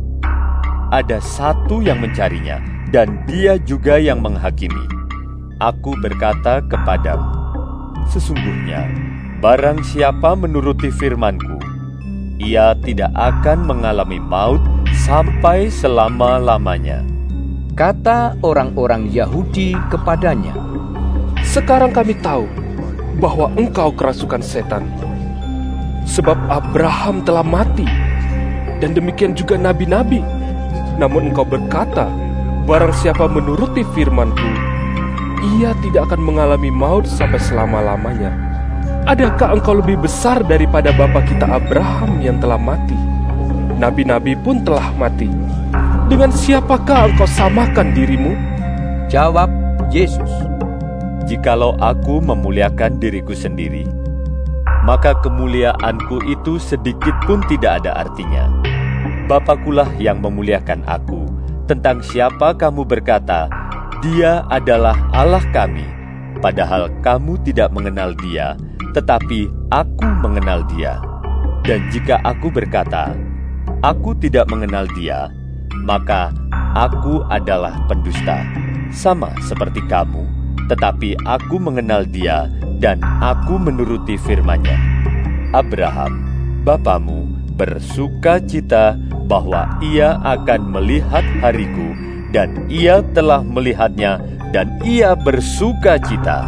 Ada satu yang mencarinya, dan dia juga yang menghakimi. Aku berkata kepadamu, sesungguhnya, barang siapa menuruti firman-Ku, ia tidak akan mengalami maut sampai selama-lamanya. Kata orang-orang Yahudi kepadanya, Sekarang kami tahu bahwa engkau kerasukan setan. Sebab Abraham telah mati, dan demikian juga nabi-nabi. Namun engkau berkata, barang siapa menuruti firman-Ku, ia tidak akan mengalami maut sampai selama-lamanya. Adakah engkau lebih besar daripada bapa kita Abraham yang telah mati? Nabi-nabi pun telah mati. Dengan siapakah engkau samakan dirimu? Jawab Yesus, Jikalau aku memuliakan diriku sendiri, maka kemuliaanku itu sedikit pun tidak ada artinya. Bapakulah yang memuliakan aku. Tentang siapa kamu berkata, Dia adalah Allah kami, padahal kamu tidak mengenal Dia, tetapi aku mengenal Dia. Dan jika aku berkata, Aku tidak mengenal Dia, maka aku adalah pendusta, sama seperti kamu. Tetapi aku mengenal Dia dan aku menuruti firman-Nya. Abraham, bapamu, bersuka cita bahwa ia akan melihat hariku, dan ia telah melihatnya, dan ia bersuka cita.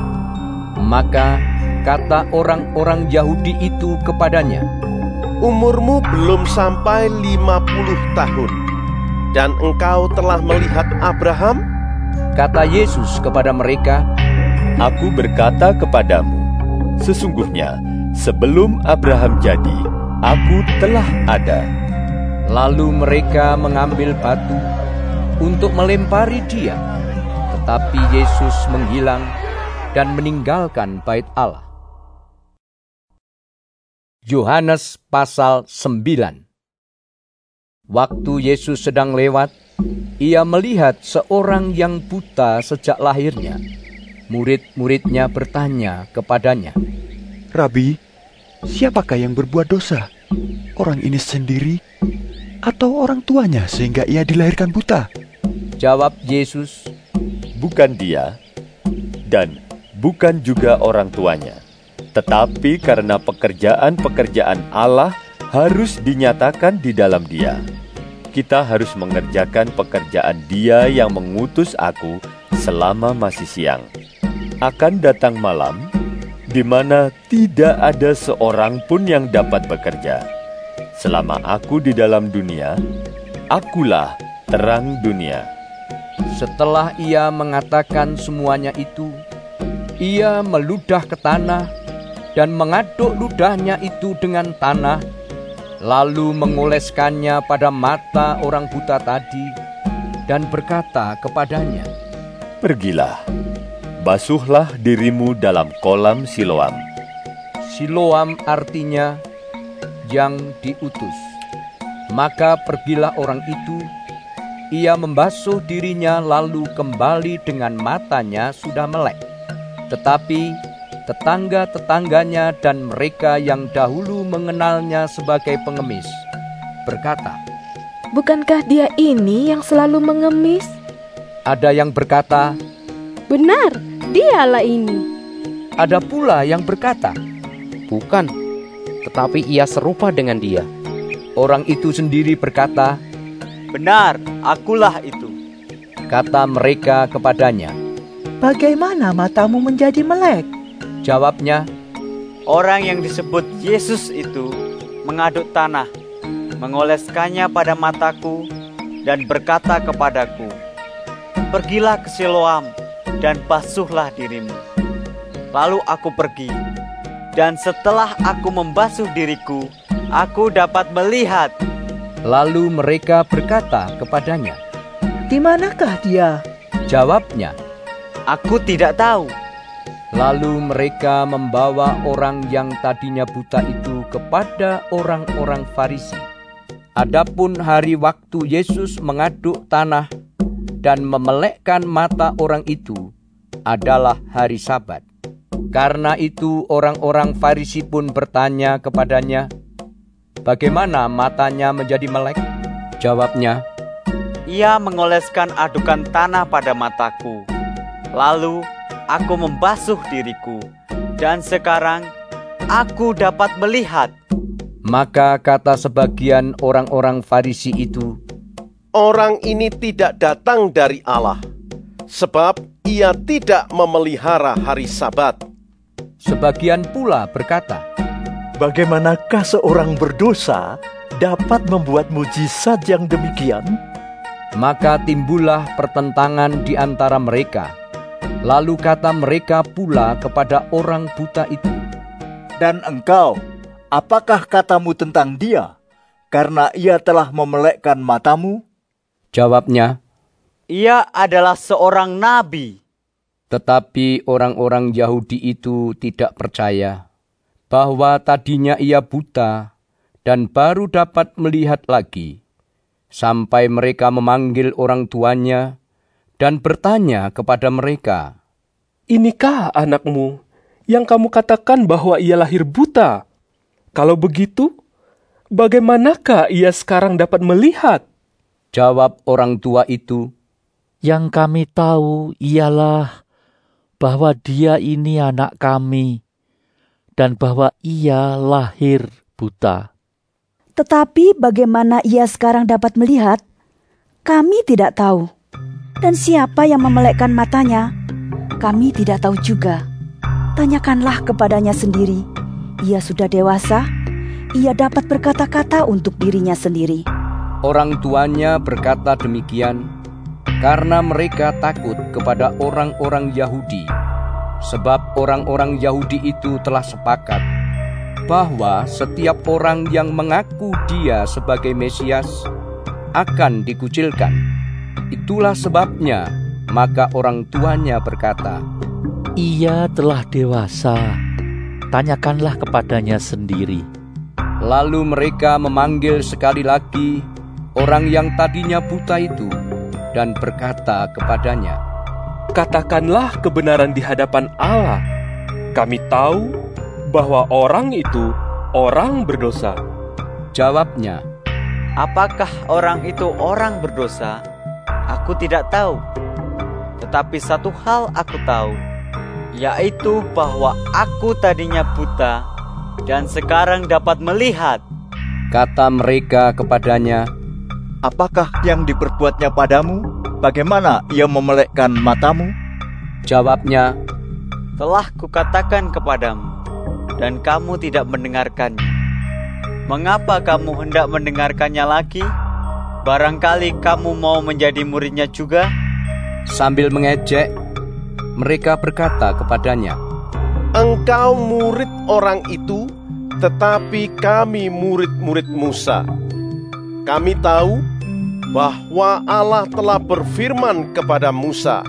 Maka kata orang-orang Yahudi itu kepadanya, Umurmu belum sampai lima puluh tahun, dan engkau telah melihat Abraham? Kata Yesus kepada mereka, Aku berkata kepadamu, sesungguhnya sebelum Abraham jadi, aku telah ada." Lalu mereka mengambil batu untuk melempari dia, tetapi Yesus menghilang dan meninggalkan bait Allah. Yohanes pasal sembilan. Waktu Yesus sedang lewat, ia melihat seorang yang buta sejak lahirnya. Murid-muridnya bertanya kepadanya, "Rabi, siapakah yang berbuat dosa? Orang ini sendiri atau orang tuanya sehingga ia dilahirkan buta?" Jawab Yesus, "Bukan dia, dan bukan juga orang tuanya. Tetapi karena pekerjaan-pekerjaan Allah harus dinyatakan di dalam dia. Kita harus mengerjakan pekerjaan Dia yang mengutus aku selama masih siang. Akan datang malam, di mana tidak ada seorang pun yang dapat bekerja. Selama aku di dalam dunia, akulah terang dunia." Setelah ia mengatakan semuanya itu, ia meludah ke tanah dan mengaduk ludahnya itu dengan tanah, lalu mengoleskannya pada mata orang buta tadi, dan berkata kepadanya, "Pergilah, basuhlah dirimu dalam kolam Siloam." Siloam artinya yang diutus. Maka pergilah orang itu, ia membasuh dirinya lalu kembali dengan matanya sudah melek. Tetapi tetangga-tetangganya dan mereka yang dahulu mengenalnya sebagai pengemis berkata, "Bukankah dia ini yang selalu mengemis?" Ada yang berkata, "Benar, dialah ini." Ada pula yang berkata, "Bukan, tetapi ia serupa dengan dia." Orang itu sendiri berkata, "Benar, akulah itu." Kata mereka kepadanya, "Bagaimana matamu menjadi melek?" Jawabnya, "Orang yang disebut Yesus itu mengaduk tanah, mengoleskannya pada mataku, dan berkata kepadaku, 'Pergilah ke Siloam dan basuhlah dirimu.' Lalu aku pergi, dan setelah aku membasuh diriku, aku dapat melihat." Lalu mereka berkata kepadanya, "Di manakah dia?" Jawabnya, "Aku tidak tahu." Lalu mereka membawa orang yang tadinya buta itu kepada orang-orang Farisi. Adapun hari waktu Yesus mengaduk tanah dan memelekkan mata orang itu adalah hari Sabat. Karena itu orang-orang Farisi pun bertanya kepadanya, "Bagaimana matanya menjadi melek?" Jawabnya, "Ia mengoleskan adukan tanah pada mataku. Lalu aku membasuh diriku, dan sekarang aku dapat melihat." Maka kata sebagian orang-orang Farisi itu, "Orang ini tidak datang dari Allah, sebab ia tidak memelihara hari Sabat." Sebagian pula berkata, "Bagaimanakah seorang berdosa dapat membuat mujizat yang demikian?" Maka timbullah pertentangan di antara mereka. Lalu kata mereka pula kepada orang buta itu, "Dan engkau, apakah katamu tentang dia, karena ia telah memelekkan matamu?" Jawabnya, "Ia adalah seorang nabi." Tetapi orang-orang Yahudi itu tidak percaya bahwa tadinya ia buta dan baru dapat melihat lagi, sampai mereka memanggil orang tuanya dan bertanya kepada mereka, "Inikah anakmu yang kamu katakan bahwa ia lahir buta? Kalau begitu, bagaimanakah ia sekarang dapat melihat?" Jawab orang tua itu, "Yang kami tahu ialah bahwa dia ini anak kami, dan bahwa ia lahir buta. Tetapi bagaimana ia sekarang dapat melihat, kami tidak tahu. Dan siapa yang memelekkan matanya, kami tidak tahu juga. Tanyakanlah kepadanya sendiri. Ia sudah dewasa, ia dapat berkata-kata untuk dirinya sendiri." Orang tuanya berkata demikian karena mereka takut kepada orang-orang Yahudi, sebab orang-orang Yahudi itu telah sepakat bahwa setiap orang yang mengaku dia sebagai Mesias akan dikucilkan. Itulah sebabnya maka orang tuanya berkata, "Ia telah dewasa, tanyakanlah kepadanya sendiri." Lalu mereka memanggil sekali lagi orang yang tadinya buta itu dan berkata kepadanya, "Katakanlah kebenaran di hadapan Allah. Kami tahu bahwa orang itu orang berdosa." Jawabnya, "Apakah orang itu orang berdosa? Aku tidak tahu. Tetapi satu hal aku tahu, yaitu bahwa aku tadinya buta dan sekarang dapat melihat." Kata mereka kepadanya, "Apakah yang diperbuatnya padamu? Bagaimana ia memelekkan matamu?" Jawabnya, "Telah kukatakan kepadamu, dan kamu tidak mendengarkannya. Mengapa kamu hendak mendengarkannya lagi? Barangkali kamu mau menjadi muridnya juga?" Sambil mengejek, mereka berkata kepadanya, "Engkau murid orang itu, tetapi kami murid-murid Musa. Kami tahu bahwa Allah telah berfirman kepada Musa,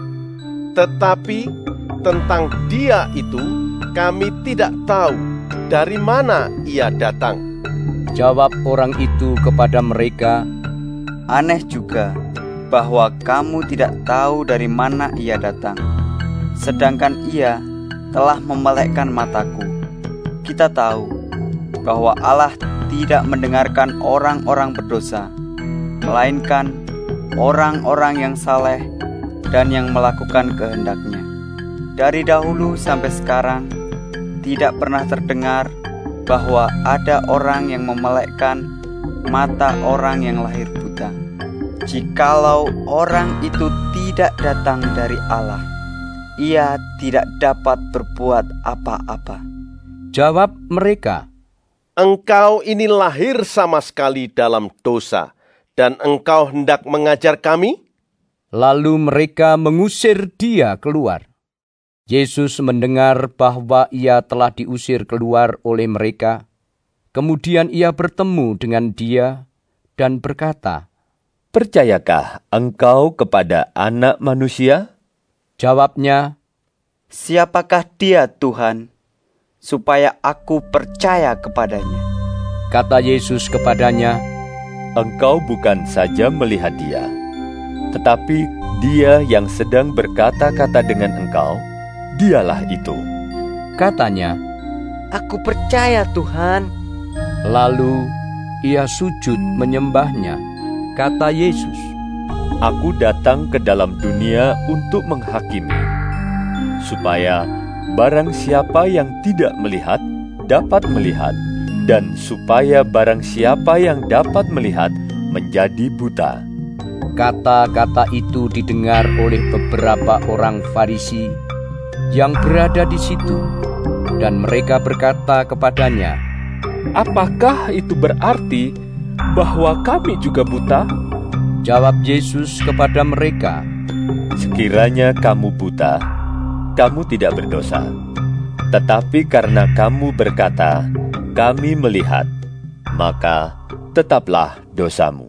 tetapi tentang Dia itu kami tidak tahu dari mana ia datang." Jawab orang itu kepada mereka, "Aneh juga bahwa kamu tidak tahu dari mana ia datang, sedangkan ia telah memelekkan mataku. Kita tahu bahwa Allah tidak mendengarkan orang-orang berdosa, melainkan orang-orang yang saleh dan yang melakukan kehendak-Nya. Dari dahulu sampai sekarang, tidak pernah terdengar bahwa ada orang yang memelekkan mata orang yang lahir buta. Jikalau orang itu tidak datang dari Allah, ia tidak dapat berbuat apa-apa." Jawab mereka, "Engkau ini lahir sama sekali dalam dosa, dan engkau hendak mengajar kami?" Lalu mereka mengusir dia keluar. Yesus mendengar bahwa ia telah diusir keluar oleh mereka. Kemudian ia bertemu dengan dia dan berkata, "Percayakah engkau kepada Anak Manusia?" Jawabnya, "Siapakah Dia, Tuhan, supaya aku percaya kepadanya?" Kata Yesus kepadanya, "Engkau bukan saja melihat Dia, tetapi Dia yang sedang berkata-kata dengan engkau, Dialah itu." Katanya, "Aku percaya, Tuhan." Lalu ia sujud menyembahnya. Kata Yesus, "Aku datang ke dalam dunia untuk menghakimi, supaya barang siapa yang tidak melihat dapat melihat, dan supaya barang siapa yang dapat melihat menjadi buta." Kata-kata itu didengar oleh beberapa orang Farisi yang berada di situ, dan mereka berkata kepadanya, "Apakah itu berarti bahwa kami juga buta?" Jawab Yesus kepada mereka, "Sekiranya kamu buta, kamu tidak berdosa. Tetapi karena kamu berkata, 'Kami melihat,' maka tetaplah dosamu."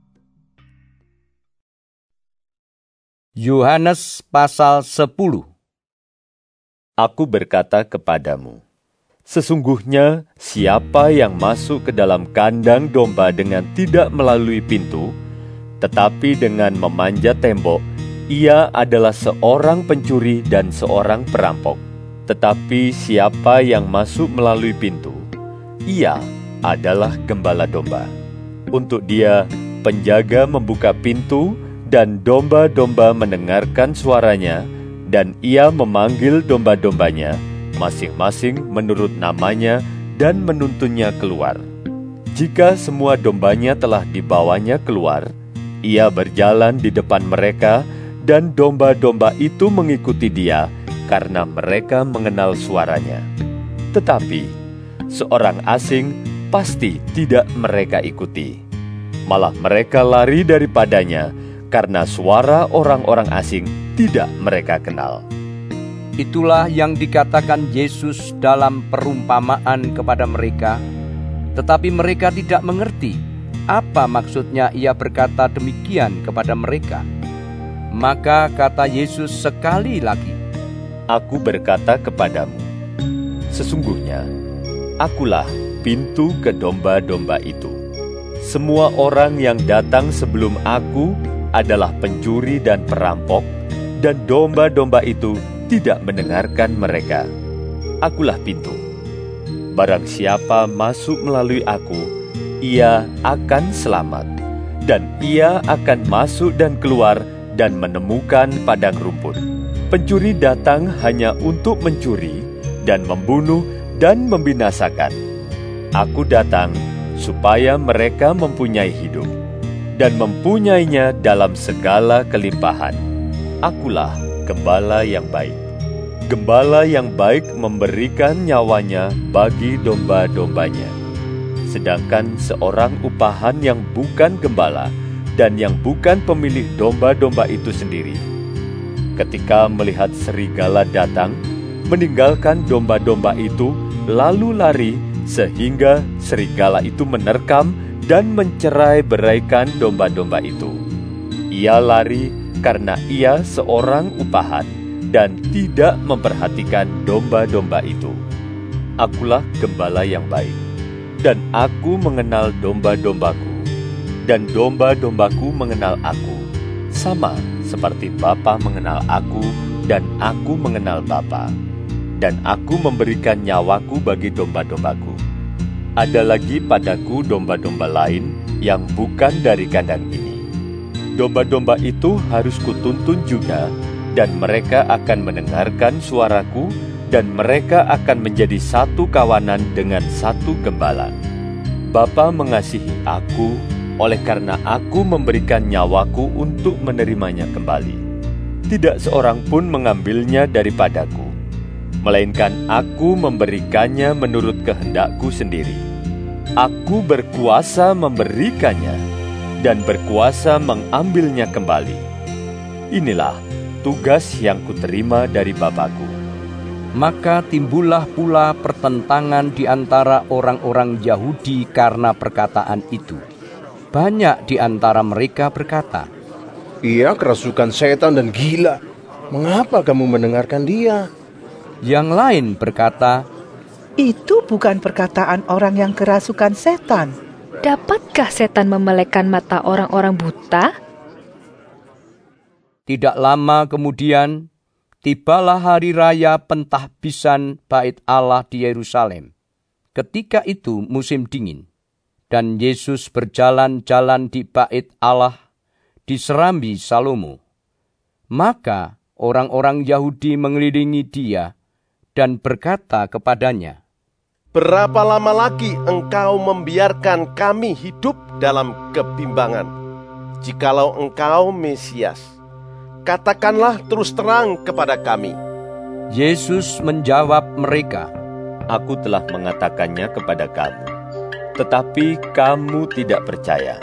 Yohanes pasal sepuluh. Aku berkata kepadamu, sesungguhnya siapa yang masuk ke dalam kandang domba dengan tidak melalui pintu, tetapi dengan memanjat tembok, ia adalah seorang pencuri dan seorang perampok. Tetapi siapa yang masuk melalui pintu, ia adalah gembala domba. Untuk dia, penjaga membuka pintu, dan domba-domba mendengarkan suaranya, dan ia memanggil domba-dombanya, masing-masing menurut namanya, dan menuntunnya keluar. Jika semua dombanya telah dibawanya keluar, ia berjalan di depan mereka, dan domba-domba itu mengikuti dia, karena mereka mengenal suaranya. Tetapi seorang asing pasti tidak mereka ikuti. Malah mereka lari daripadanya, karena suara orang-orang asing tidak mereka kenal. Itulah yang dikatakan Yesus dalam perumpamaan kepada mereka, tetapi mereka tidak mengerti apa maksudnya ia berkata demikian kepada mereka. Maka kata Yesus sekali lagi, Aku berkata kepadamu, sesungguhnya akulah pintu ke domba-domba itu. Semua orang yang datang sebelum aku adalah pencuri dan perampok, dan domba-domba itu tidak mendengarkan mereka. Akulah pintu. Barang siapa masuk melalui aku, ia akan selamat, dan ia akan masuk dan keluar dan menemukan padang rumput. Pencuri datang hanya untuk mencuri dan membunuh dan membinasakan. Aku datang supaya mereka mempunyai hidup, dan mempunyainya dalam segala kelimpahan. Akulah gembala yang baik. Gembala yang baik memberikan nyawanya bagi domba-dombanya. Sedangkan seorang upahan yang bukan gembala dan yang bukan pemilik domba-domba itu sendiri, ketika melihat serigala datang, meninggalkan domba-domba itu, lalu lari, sehingga serigala itu menerkam dan mencerai-beraikan domba-domba itu. Ia lari karena ia seorang upahan dan tidak memperhatikan domba-domba itu. Akulah gembala yang baik, dan aku mengenal domba-dombaku, dan domba-dombaku mengenal aku, sama seperti Bapa mengenal aku, dan aku mengenal Bapa, dan aku memberikan nyawaku bagi domba-dombaku. Ada lagi padaku domba-domba lain yang bukan dari kandang ini. Domba-domba itu harus kutuntun juga, dan mereka akan mendengarkan suaraku, dan mereka akan menjadi satu kawanan dengan satu gembala. Bapa mengasihi aku, oleh karena aku memberikan nyawaku untuk menerimanya kembali. Tidak seorang pun mengambilnya daripadaku, melainkan aku memberikannya menurut kehendakku sendiri. Aku berkuasa memberikannya dan berkuasa mengambilnya kembali. Inilah tugas yang kuterima dari Bapakku. Maka timbullah pula pertentangan di antara orang-orang Yahudi karena perkataan itu. Banyak di antara mereka berkata, Ia kerasukan setan dan gila. Mengapa kamu mendengarkan dia? Yang lain berkata, Itu bukan perkataan orang yang kerasukan setan. Dapatkah setan memelekkan mata orang-orang buta? Tidak lama kemudian, tibalah hari raya pentahbisan Bait Allah di Yerusalem. Ketika itu musim dingin, dan Yesus berjalan-jalan di Bait Allah di serambi Salomo. Maka orang-orang Yahudi mengelilingi dia dan berkata kepadanya, Berapa lama lagi engkau membiarkan kami hidup dalam kebimbangan? Jikalau engkau Mesias, katakanlah terus terang kepada kami. Yesus menjawab mereka, Aku telah mengatakannya kepada kamu, tetapi kamu tidak percaya.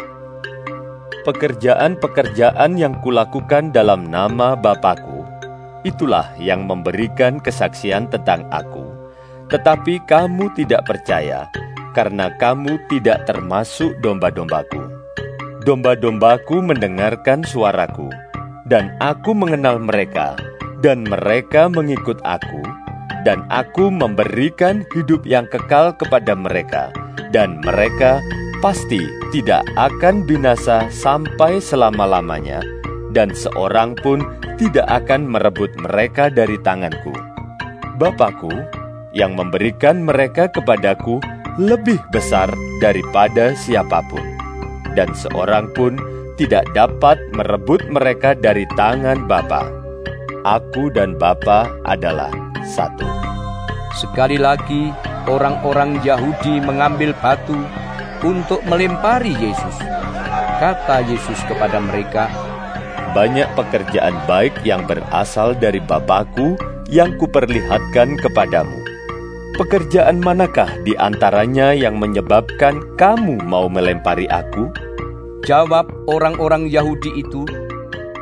Pekerjaan-pekerjaan yang kulakukan dalam nama Bapakku, itulah yang memberikan kesaksian tentang aku. Tetapi kamu tidak percaya, karena kamu tidak termasuk domba-dombaku. Domba-dombaku mendengarkan suaraku, dan aku mengenal mereka, dan mereka mengikut aku, dan aku memberikan hidup yang kekal kepada mereka, dan mereka pasti tidak akan binasa sampai selama-lamanya, dan seorang pun tidak akan merebut mereka dari tanganku. Bapakku yang memberikan mereka kepadaku lebih besar daripada siapapun, dan seorang pun tidak dapat merebut mereka dari tangan Bapa. Aku dan Bapa adalah satu. Sekali lagi orang-orang Yahudi mengambil batu untuk melempari Yesus. Kata Yesus kepada mereka, Banyak pekerjaan baik yang berasal dari Bapakku yang kuperlihatkan kepadamu. Pekerjaan manakah di antaranya yang menyebabkan kamu mau melempari aku? Jawab orang-orang Yahudi itu,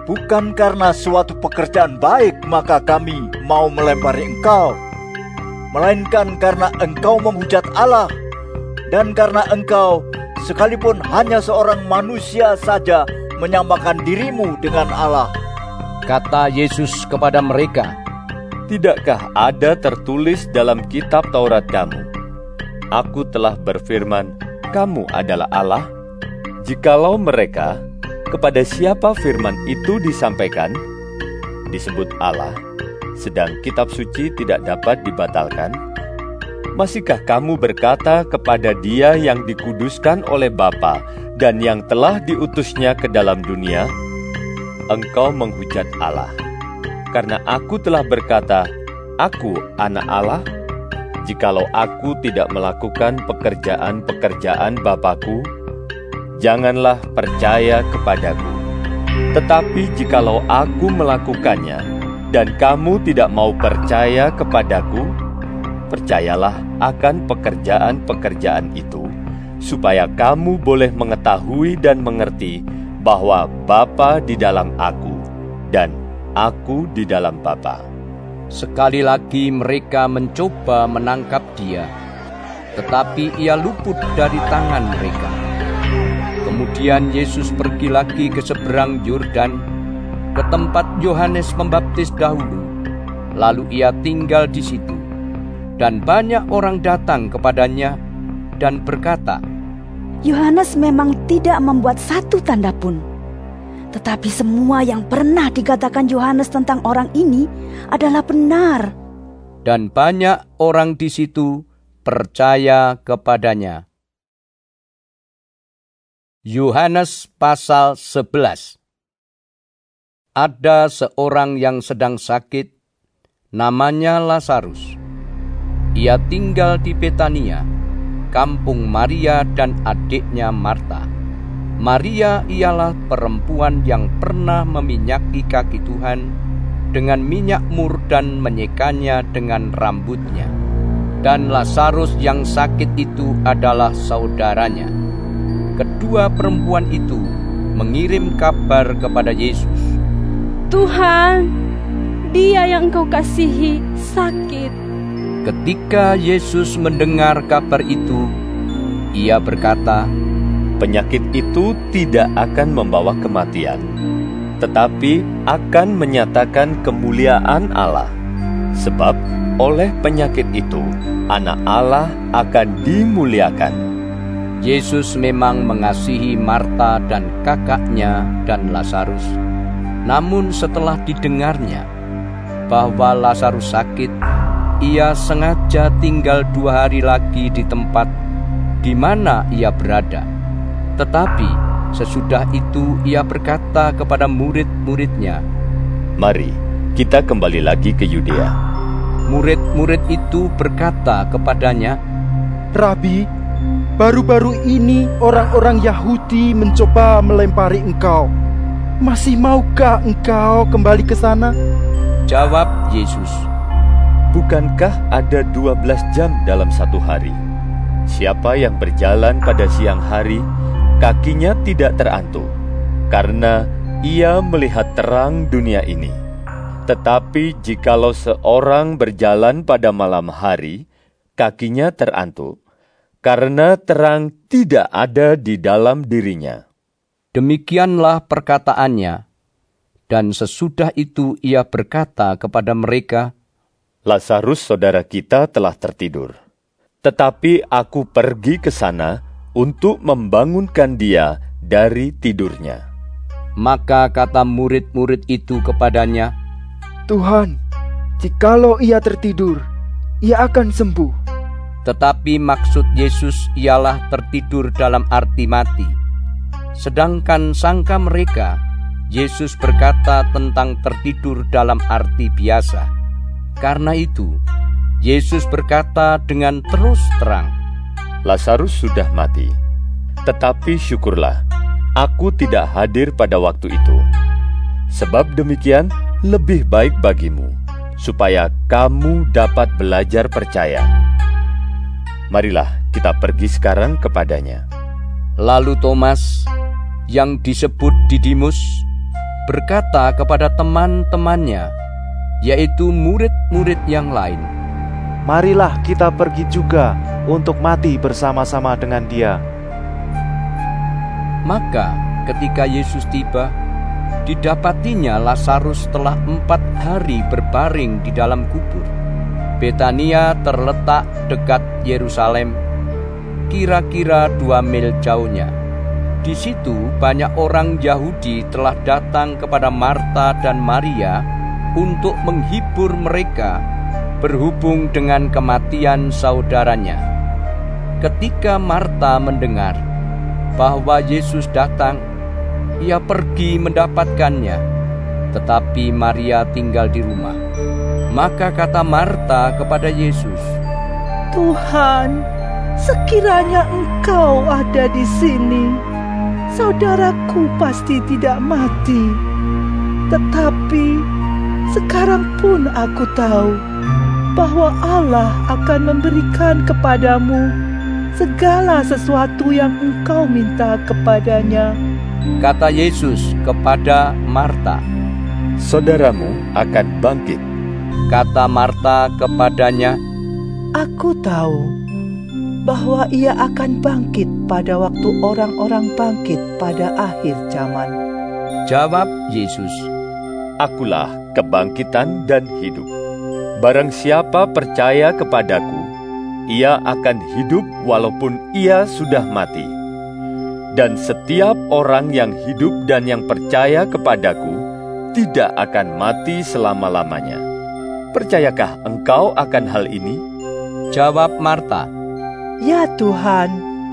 bukan karena suatu pekerjaan baik maka kami mau melempari engkau, melainkan karena engkau menghujat Allah, dan karena engkau, sekalipun hanya seorang manusia saja, menyamakan dirimu dengan Allah. Kata Yesus kepada mereka, "Tidakkah ada tertulis dalam kitab Taurat kamu, Aku telah berfirman, kamu adalah Allah?" Jikalau mereka, kepada siapa firman itu disampaikan, disebut Allah, sedang kitab suci tidak dapat dibatalkan, masihkah kamu berkata kepada Dia yang dikuduskan oleh Bapa dan yang telah diutusnya ke dalam dunia, engkau menghujat Allah? Karena aku telah berkata, aku anak Allah, jikalau aku tidak melakukan pekerjaan-pekerjaan Bapa-Ku, janganlah percaya kepadaku. Tetapi jikalau aku melakukannya, dan kamu tidak mau percaya kepadaku, percayalah akan pekerjaan-pekerjaan itu, supaya kamu boleh mengetahui dan mengerti bahwa Bapa di dalam aku, dan aku di dalam Bapa. Sekali lagi mereka mencoba menangkap Dia, tetapi Ia luput dari tangan mereka. Kemudian Yesus pergi lagi ke seberang Yordan, ke tempat Yohanes Pembaptis dahulu. Lalu Ia tinggal di situ, dan banyak orang datang kepadanya dan berkata, Yohanes memang tidak membuat satu tanda pun. Tetapi semua yang pernah dikatakan Yohanes tentang orang ini adalah benar. Dan banyak orang di situ percaya kepadanya. Yohanes pasal sebelas. Ada seorang yang sedang sakit, namanya Lazarus. Ia tinggal di Betania, kampung Maria dan adiknya Marta. Maria ialah perempuan yang pernah meminyaki kaki Tuhan dengan minyak mur dan menyekanya dengan rambutnya. Dan Lazarus yang sakit itu adalah saudaranya. Kedua perempuan itu mengirim kabar kepada Yesus. Tuhan, dia yang Engkau kasihi sakit. Ketika Yesus mendengar kabar itu, Ia berkata, penyakit itu tidak akan membawa kematian, tetapi akan menyatakan kemuliaan Allah. Sebab oleh penyakit itu, Anak Allah akan dimuliakan. Yesus memang mengasihi Marta dan kakaknya dan Lazarus. Namun setelah didengarnya bahwa Lazarus sakit, Ia sengaja tinggal dua hari lagi di tempat di mana ia berada. Tetapi sesudah itu Ia berkata kepada murid-muridnya, mari kita kembali lagi ke Yudea. Murid-murid itu berkata kepadanya, Rabi, baru-baru ini orang-orang Yahudi mencoba melempari Engkau. Masih maukah Engkau kembali ke sana? Jawab Yesus, bukankah ada dua belas jam dalam satu hari? Siapa yang berjalan pada siang hari, kakinya tidak terantuk, karena ia melihat terang dunia ini. Tetapi jikalau seorang berjalan pada malam hari, kakinya terantuk, karena terang tidak ada di dalam dirinya. Demikianlah perkataannya. Dan sesudah itu Ia berkata kepada mereka, Lazarus saudara kita telah tertidur. Tetapi aku pergi ke sana untuk membangunkan dia dari tidurnya. Maka kata murid-murid itu kepadanya, Tuhan, jikalau ia tertidur, ia akan sembuh. Tetapi maksud Yesus ialah tertidur dalam arti mati. Sedangkan sangka mereka, Yesus berkata tentang tertidur dalam arti biasa. Karena itu, Yesus berkata dengan terus terang, Lazarus sudah mati. Tetapi syukurlah, aku tidak hadir pada waktu itu. Sebab demikian lebih baik bagimu, supaya kamu dapat belajar percaya. Marilah kita pergi sekarang kepadanya. Lalu Thomas, yang disebut Didimus, berkata kepada teman-temannya, yaitu murid-murid yang lain, "Marilah kita pergi juga untuk mati bersama-sama dengan Dia." Maka ketika Yesus tiba, didapatinya Lazarus telah empat hari berbaring di dalam kubur. Betania terletak dekat Yerusalem, kira-kira dua mil jauhnya. Di situ banyak orang Yahudi telah datang kepada Marta dan Maria untuk menghibur mereka berhubung dengan kematian saudaranya. Ketika Marta mendengar bahwa Yesus datang, ia pergi mendapatkannya, tetapi Maria tinggal di rumah. Maka kata Marta kepada Yesus, "Tuhan, sekiranya Engkau ada di sini, saudaraku pasti tidak mati. Tetapi sekarang pun aku tahu bahwa Allah akan memberikan kepadamu segala sesuatu yang engkau minta kepadanya." Kata Yesus kepada Marta, "Saudaramu akan bangkit." Kata Marta kepadanya, "Aku tahu bahwa ia akan bangkit pada waktu orang-orang bangkit pada akhir zaman." Jawab Yesus, "Akulah kebangkitan dan hidup. Barang siapa percaya kepadaku, ia akan hidup walaupun ia sudah mati. Dan setiap orang yang hidup dan yang percaya kepadaku tidak akan mati selama-lamanya. Percayakah engkau akan hal ini?" Jawab Marta, "Ya Tuhan,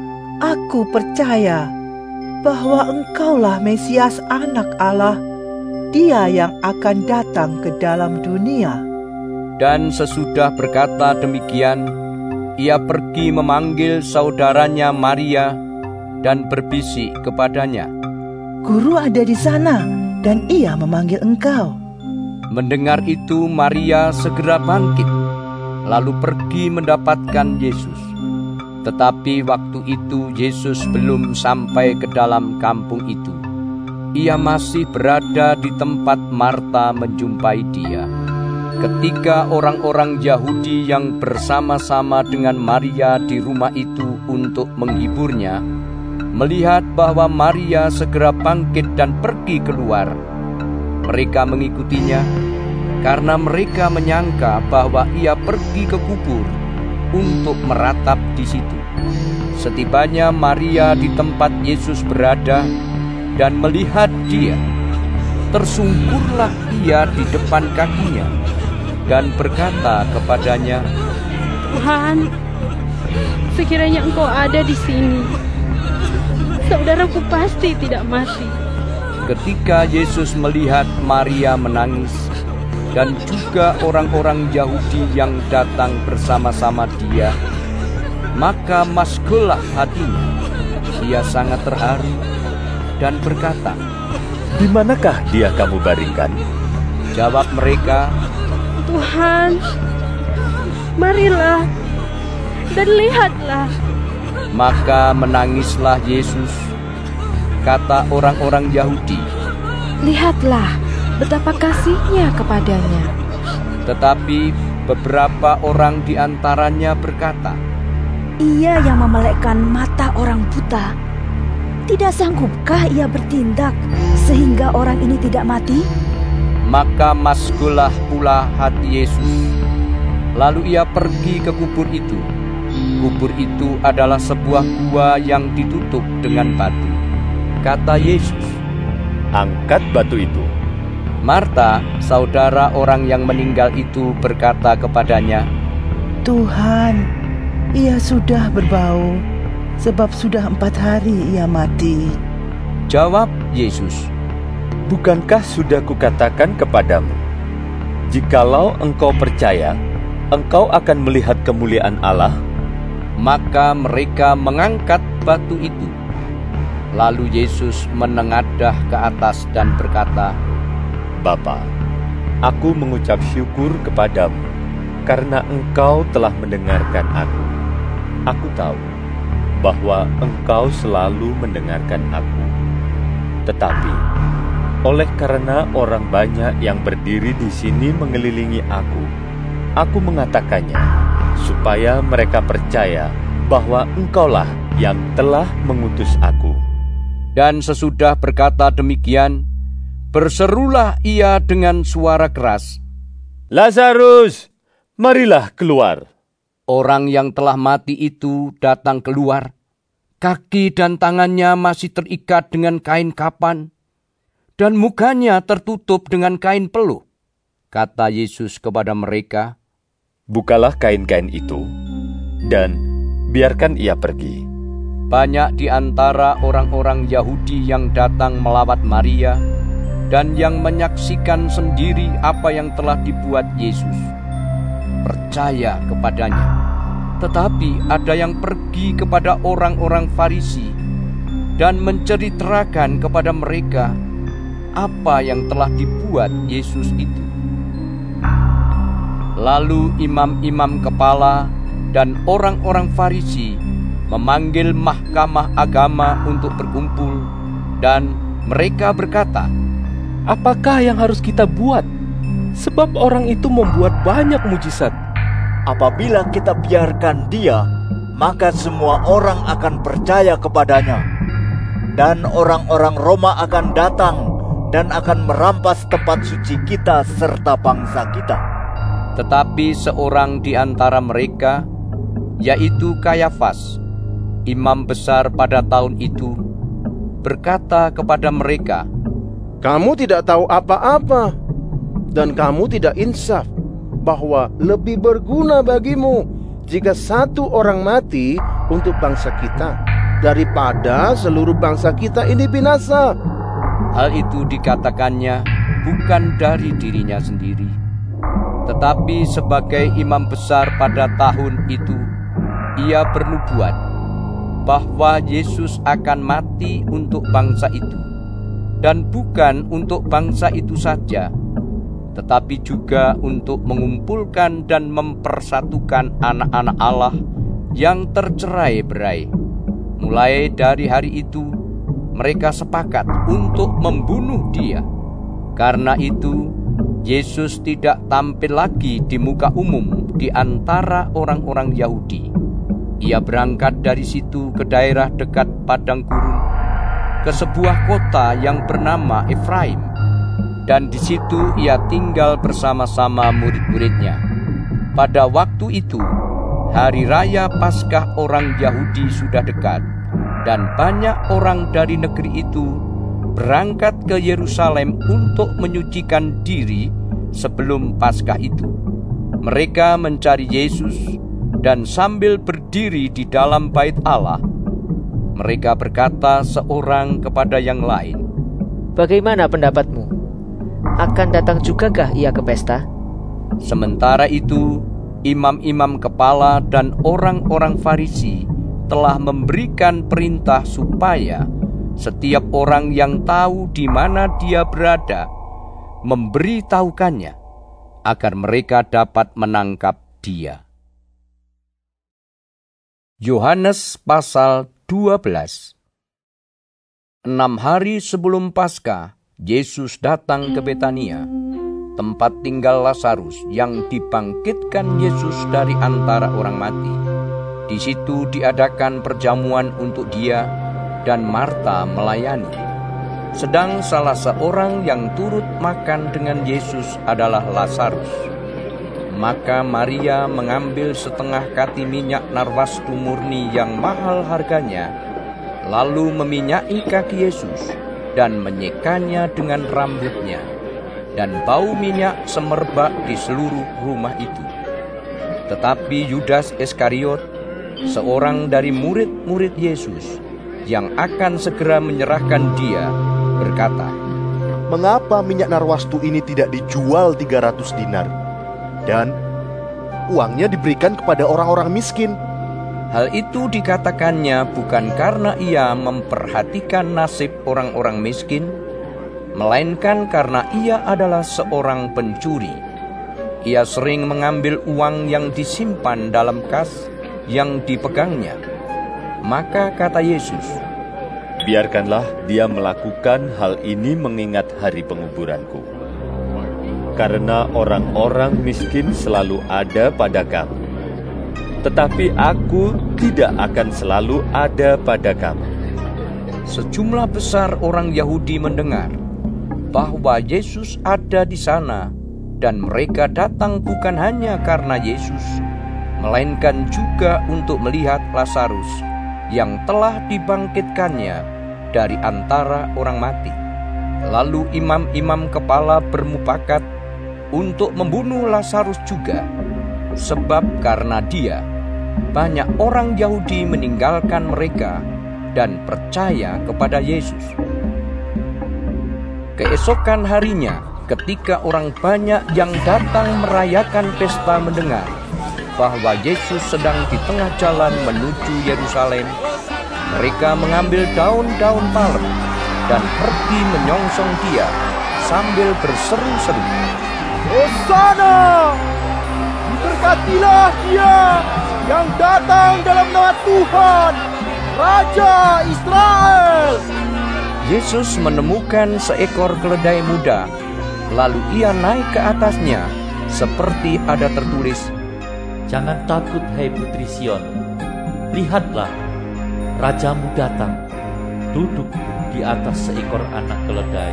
aku percaya bahwa Engkaulah Mesias Anak Allah, Dia yang akan datang ke dalam dunia." Dan sesudah berkata demikian, ia pergi memanggil saudaranya Maria dan berbisik kepadanya, "Guru ada di sana dan ia memanggil engkau." Mendengar itu Maria segera bangkit, lalu pergi mendapatkan Yesus. Tetapi waktu itu Yesus belum sampai ke dalam kampung itu. Ia masih berada di tempat Marta menjumpai dia. Ketika orang-orang Yahudi yang bersama-sama dengan Maria di rumah itu untuk menghiburnya, melihat bahwa Maria segera bangkit dan pergi keluar, mereka mengikutinya karena mereka menyangka bahwa ia pergi ke kubur untuk meratap di situ. Setibanya Maria di tempat Yesus berada dan melihat dia, tersungkurlah ia di depan kakinya dan berkata kepadanya, "Tuhan, sekiranya Engkau ada di sini, saudaraku pasti tidak mati." Ketika Yesus melihat Maria menangis dan juga orang-orang Yahudi yang datang bersama-sama dia, maka maskullah hatinya. Ia sangat terharu dan berkata, "Di manakah dia kamu baringkan?" Jawab mereka, "Tuhan, marilah dan lihatlah." Maka menangislah Yesus. Kata orang-orang Yahudi, "Lihatlah betapa kasihnya kepadanya." Tetapi beberapa orang di antaranya berkata, "Ia yang memelekkan mata orang buta. Tidak sanggupkah ia bertindak sehingga orang ini tidak mati?" Maka maskullah pula hati Yesus. Lalu ia pergi ke kubur itu. Kubur itu adalah sebuah gua yang ditutup dengan batu. Kata Yesus, "Angkat batu itu." Marta, saudara orang yang meninggal itu, berkata kepadanya, "Tuhan, ia sudah berbau, sebab sudah empat hari ia mati." Jawab Yesus, "Bukankah sudah kukatakan kepadamu, jikalau engkau percaya, engkau akan melihat kemuliaan Allah?" Maka mereka mengangkat batu itu. Lalu Yesus menengadah ke atas dan berkata, "Bapa, aku mengucap syukur kepadamu karena engkau telah mendengarkan aku. Aku tahu bahwa engkau selalu mendengarkan aku. Tetapi oleh karena orang banyak yang berdiri di sini mengelilingi aku, aku mengatakannya, supaya mereka percaya bahwa Engkaulah yang telah mengutus aku." Dan sesudah berkata demikian, berserulah ia dengan suara keras, "Lazarus, marilah keluar." Orang yang telah mati itu datang keluar. Kaki dan tangannya masih terikat dengan kain kapan, dan mukanya tertutup dengan kain peluh. Kata Yesus kepada mereka, "Bukalah kain-kain itu, dan biarkan ia pergi." Banyak di antara orang-orang Yahudi yang datang melawat Maria, dan yang menyaksikan sendiri apa yang telah dibuat Yesus, percaya kepadanya. Tetapi ada yang pergi kepada orang-orang Farisi dan menceritakan kepada mereka apa yang telah dibuat Yesus itu. Lalu imam-imam kepala dan orang-orang Farisi memanggil mahkamah agama untuk berkumpul, dan mereka berkata, "Apakah yang harus kita buat? Sebab orang itu membuat banyak mujizat. Apabila kita biarkan dia, maka semua orang akan percaya kepadanya. Dan orang-orang Roma akan datang dan akan merampas tempat suci kita serta bangsa kita." Tetapi seorang di antara mereka, yaitu Kayafas, imam besar pada tahun itu, berkata kepada mereka, "Kamu tidak tahu apa-apa, dan kamu tidak insaf bahwa lebih berguna bagimu jika satu orang mati untuk bangsa kita daripada seluruh bangsa kita ini binasa." Hal itu dikatakannya bukan dari dirinya sendiri, tetapi sebagai imam besar pada tahun itu, ia bernubuat bahwa Yesus akan mati untuk bangsa itu, dan bukan untuk bangsa itu saja, tetapi juga untuk mengumpulkan dan mempersatukan anak-anak Allah yang tercerai-berai. Mulai dari hari itu, mereka sepakat untuk membunuh dia. Karena itu, Yesus tidak tampil lagi di muka umum di antara orang-orang Yahudi. Ia berangkat dari situ ke daerah dekat padang gurun, ke sebuah kota yang bernama Efraim, dan di situ ia tinggal bersama-sama murid-muridnya. Pada waktu itu, hari raya Paskah orang Yahudi sudah dekat, dan banyak orang dari negeri itu berangkat ke Yerusalem untuk menyucikan diri sebelum Paskah itu. Mereka mencari Yesus, dan sambil berdiri di dalam bait Allah, mereka berkata seorang kepada yang lain, "Bagaimana pendapatmu? Akan datang jugakah ia ke pesta?" Sementara itu, imam-imam kepala dan orang-orang Farisi telah memberikan perintah supaya setiap orang yang tahu di mana dia berada memberitahukannya, agar mereka dapat menangkap dia. Yohanes pasal dua belas. Enam hari sebelum Paskah, Yesus datang ke Betania, tempat tinggal Lazarus yang dibangkitkan Yesus dari antara orang mati. Di situ diadakan perjamuan untuk dia, dan Marta melayani. Sedang salah seorang yang turut makan dengan Yesus adalah Lazarus. Maka Maria mengambil setengah kati minyak narwastu murni yang mahal harganya, lalu meminyaki kaki Yesus dan menyekanya dengan rambutnya, dan bau minyak semerbak di seluruh rumah itu. Tetapi Yudas Iskariot, seorang dari murid-murid Yesus yang akan segera menyerahkan dia, berkata, "Mengapa minyak narwastu ini tidak dijual tiga ratus dinar? Dan uangnya diberikan kepada orang-orang miskin?" Hal itu dikatakannya bukan karena ia memperhatikan nasib orang-orang miskin, melainkan karena ia adalah seorang pencuri. Ia sering mengambil uang yang disimpan dalam kas yang dipegangnya. Maka kata Yesus, biarkanlah dia melakukan hal ini mengingat hari penguburanku. Karena orang-orang miskin selalu ada pada kamu, tetapi aku tidak akan selalu ada pada kamu. Sejumlah besar orang Yahudi mendengar bahwa Yesus ada di sana, dan mereka datang bukan hanya karena Yesus, melainkan juga untuk melihat Lazarus yang telah dibangkitkannya dari antara orang mati. Lalu imam-imam kepala bermufakat untuk membunuh Lazarus juga, sebab karena dia, banyak orang Yahudi meninggalkan mereka dan percaya kepada Yesus. Keesokan harinya, ketika orang banyak yang datang merayakan pesta mendengar bahwa Yesus sedang di tengah jalan menuju Yerusalem, mereka mengambil daun-daun palem dan pergi menyongsong dia sambil berseru-seru, Hosana! Diberkatilah dia yang datang dalam nama Tuhan, Raja Israel. Yesus menemukan seekor keledai muda, lalu ia naik ke atasnya, seperti ada tertulis, Jangan takut, hai putri Sion. Lihatlah, Rajamu datang, duduk di atas seekor anak keledai.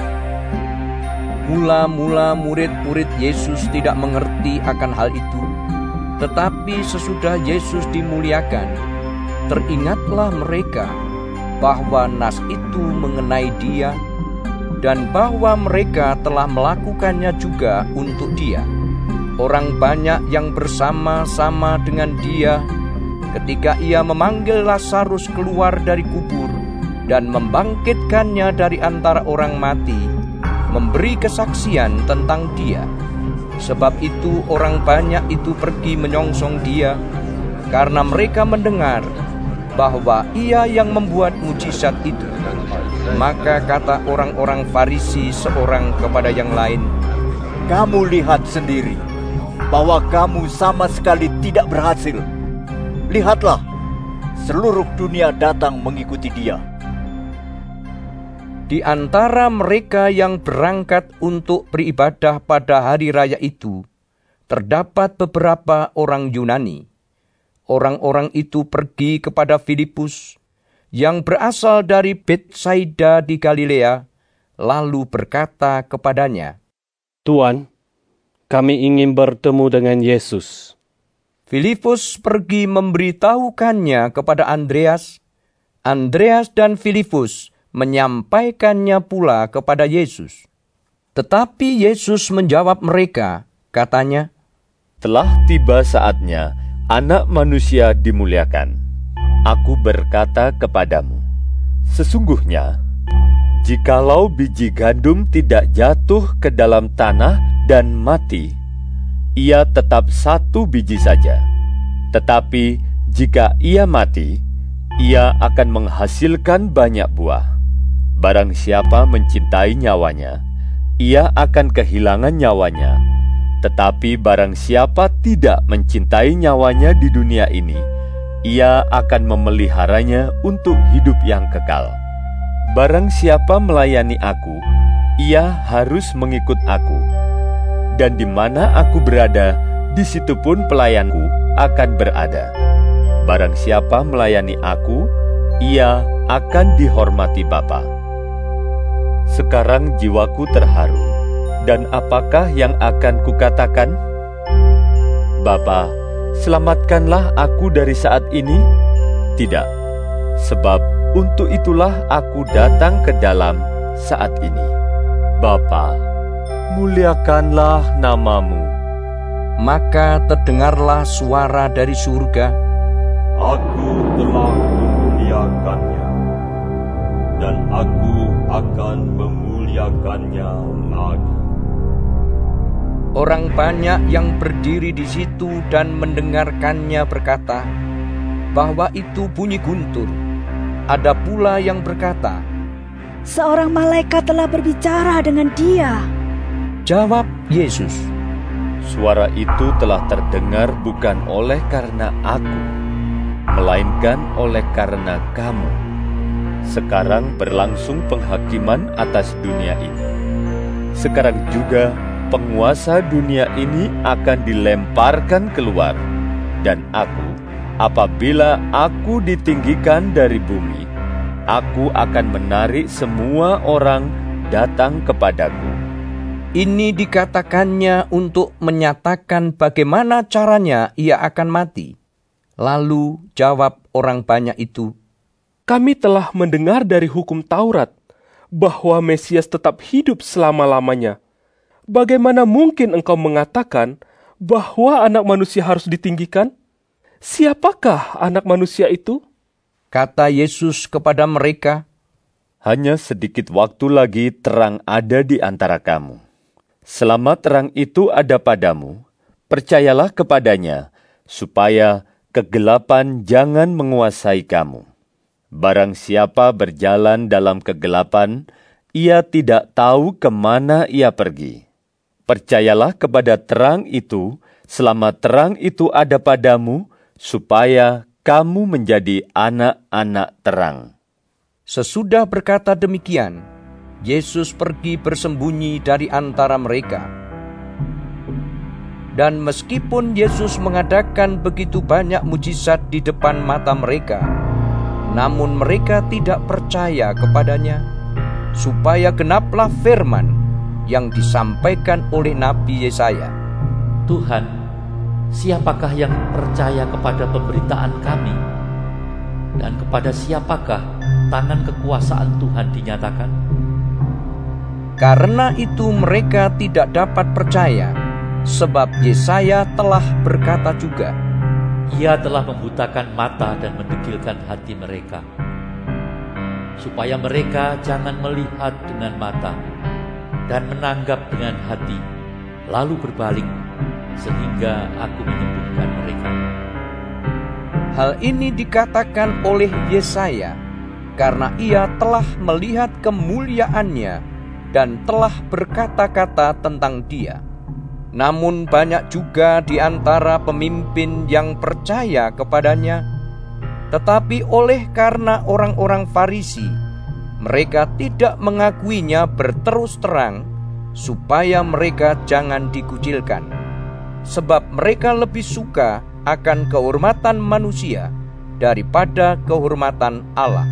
Mula-mula murid-murid Yesus tidak mengerti akan hal itu. Tetapi sesudah Yesus dimuliakan, teringatlah mereka bahwa nas itu mengenai dia, dan bahwa mereka telah melakukannya juga untuk dia. Orang banyak yang bersama-sama dengan dia ketika ia memanggil Lazarus keluar dari kubur dan membangkitkannya dari antara orang mati, memberi kesaksian tentang dia. Sebab itu orang banyak itu pergi menyongsong dia, karena mereka mendengar bahwa ia yang membuat mujizat itu. Maka kata orang-orang Farisi seorang kepada yang lain, Kamu lihat sendiri bahwa kamu sama sekali tidak berhasil. Lihatlah, seluruh dunia datang mengikuti dia. Di antara mereka yang berangkat untuk beribadah pada hari raya itu, terdapat beberapa orang Yunani. Orang-orang itu pergi kepada Filipus, yang berasal dari Betsaida di Galilea, lalu berkata kepadanya, Tuan, kami ingin bertemu dengan Yesus. Filipus pergi memberitahukannya kepada Andreas. Andreas dan Filipus menyampaikannya pula kepada Yesus. Tetapi Yesus menjawab mereka, katanya, Telah tiba saatnya Anak Manusia dimuliakan. Aku berkata kepadamu, sesungguhnya, jikalau biji gandum tidak jatuh ke dalam tanah dan mati, ia tetap satu biji saja. Tetapi jika ia mati, ia akan menghasilkan banyak buah. Barang siapa mencintai nyawanya, ia akan kehilangan nyawanya. Tetapi barang siapa tidak mencintai nyawanya di dunia ini, ia akan memeliharanya untuk hidup yang kekal. Barang siapa melayani aku, ia harus mengikut aku. Dan di mana aku berada, di situ pun pelayanku akan berada. Barang siapa melayani aku, ia akan dihormati Bapa. Sekarang jiwaku terharu, dan apakah yang akan kukatakan? Bapa, selamatkanlah aku dari saat ini? Tidak, sebab untuk itulah aku datang ke dalam saat ini. Bapa, muliakanlah namamu. Maka terdengarlah suara dari surga, Aku telah memuliakannya, dan aku akan memuliakannya lagi. Orang banyak yang berdiri di situ dan mendengarkannya berkata bahwa itu bunyi guntur. Ada pula yang berkata, Seorang malaikat telah berbicara dengan dia. Jawab Yesus, Suara itu telah terdengar bukan oleh karena aku, melainkan oleh karena kamu. sekarang berlangsung penghakiman atas dunia ini. Sekarang juga penguasa dunia ini akan dilemparkan keluar, dan aku, apabila aku ditinggikan dari bumi, aku akan menarik semua orang datang kepadaku. Ini dikatakannya untuk menyatakan bagaimana caranya ia akan mati. Lalu jawab orang banyak itu, "Kami telah mendengar dari hukum Taurat bahwa Mesias tetap hidup selama-lamanya. Bagaimana mungkin engkau mengatakan bahwa anak manusia harus ditinggikan? Siapakah anak manusia itu?" Kata Yesus kepada mereka, "Hanya sedikit waktu lagi terang ada di antara kamu. Selama terang itu ada padamu, percayalah kepadanya, supaya kegelapan jangan menguasai kamu. Barang siapa berjalan dalam kegelapan, ia tidak tahu kemana ia pergi. Percayalah kepada terang itu, selama terang itu ada padamu, supaya kamu menjadi anak-anak terang." Sesudah berkata demikian, Yesus pergi bersembunyi dari antara mereka. Dan meskipun Yesus mengadakan begitu banyak mujizat di depan mata mereka, namun mereka tidak percaya kepadanya, supaya genaplah firman yang disampaikan oleh Nabi Yesaya. "Tuhan, siapakah yang percaya kepada pemberitaan kami? Dan kepada siapakah tangan kekuasaan Tuhan dinyatakan?" Karena itu mereka tidak dapat percaya, sebab Yesaya telah berkata juga, "Ia telah membutakan mata dan mendegilkan hati mereka, supaya mereka jangan melihat dengan mata dan menanggap dengan hati, lalu berbalik, sehingga aku menyembuhkan mereka." Hal ini dikatakan oleh Yesaya, karena ia telah melihat kemuliaannya dan telah berkata-kata tentang dia. Namun banyak juga di antara pemimpin yang percaya kepadanya, tetapi oleh karena orang-orang Farisi, mereka tidak mengakuinya berterus terang, supaya mereka jangan dikucilkan. Sebab mereka lebih suka akan kehormatan manusia daripada kehormatan Allah.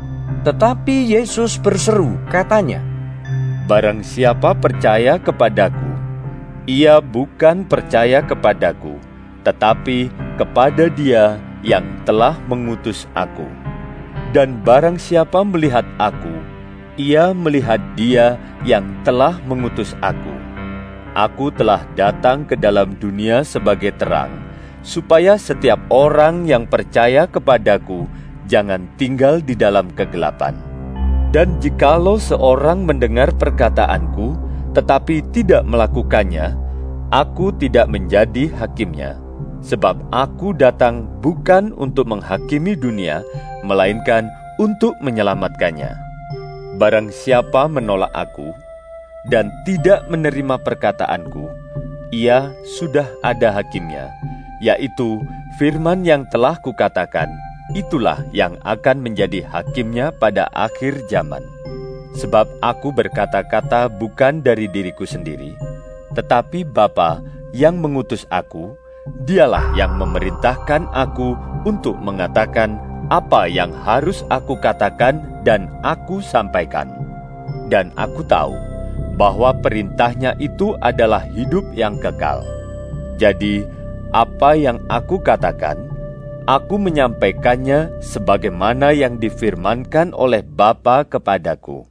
Tetapi Yesus berseru, katanya, "Barang siapa percaya kepadaku, ia bukan percaya kepadaku, tetapi kepada Dia yang telah mengutus aku. Dan barang siapa melihat aku, ia melihat Dia yang telah mengutus aku. Aku telah datang ke dalam dunia sebagai terang, supaya setiap orang yang percaya kepadaku jangan tinggal di dalam kegelapan. Dan jikalau seorang mendengar perkataanku, tetapi tidak melakukannya, aku tidak menjadi hakimnya. Sebab aku datang bukan untuk menghakimi dunia, melainkan untuk menyelamatkannya. Barang siapa menolak aku, dan tidak menerima perkataanku, ia sudah ada hakimnya, yaitu firman yang telah kukatakan, itulah yang akan menjadi hakimnya pada akhir zaman. Sebab aku berkata-kata bukan dari diriku sendiri, tetapi Bapa yang mengutus aku, Dialah yang memerintahkan aku untuk mengatakan apa yang harus aku katakan dan aku sampaikan. Dan aku tahu bahwa perintahnya itu adalah hidup yang kekal. Jadi, apa yang aku katakan, aku menyampaikannya sebagaimana yang difirmankan oleh Bapa kepadaku.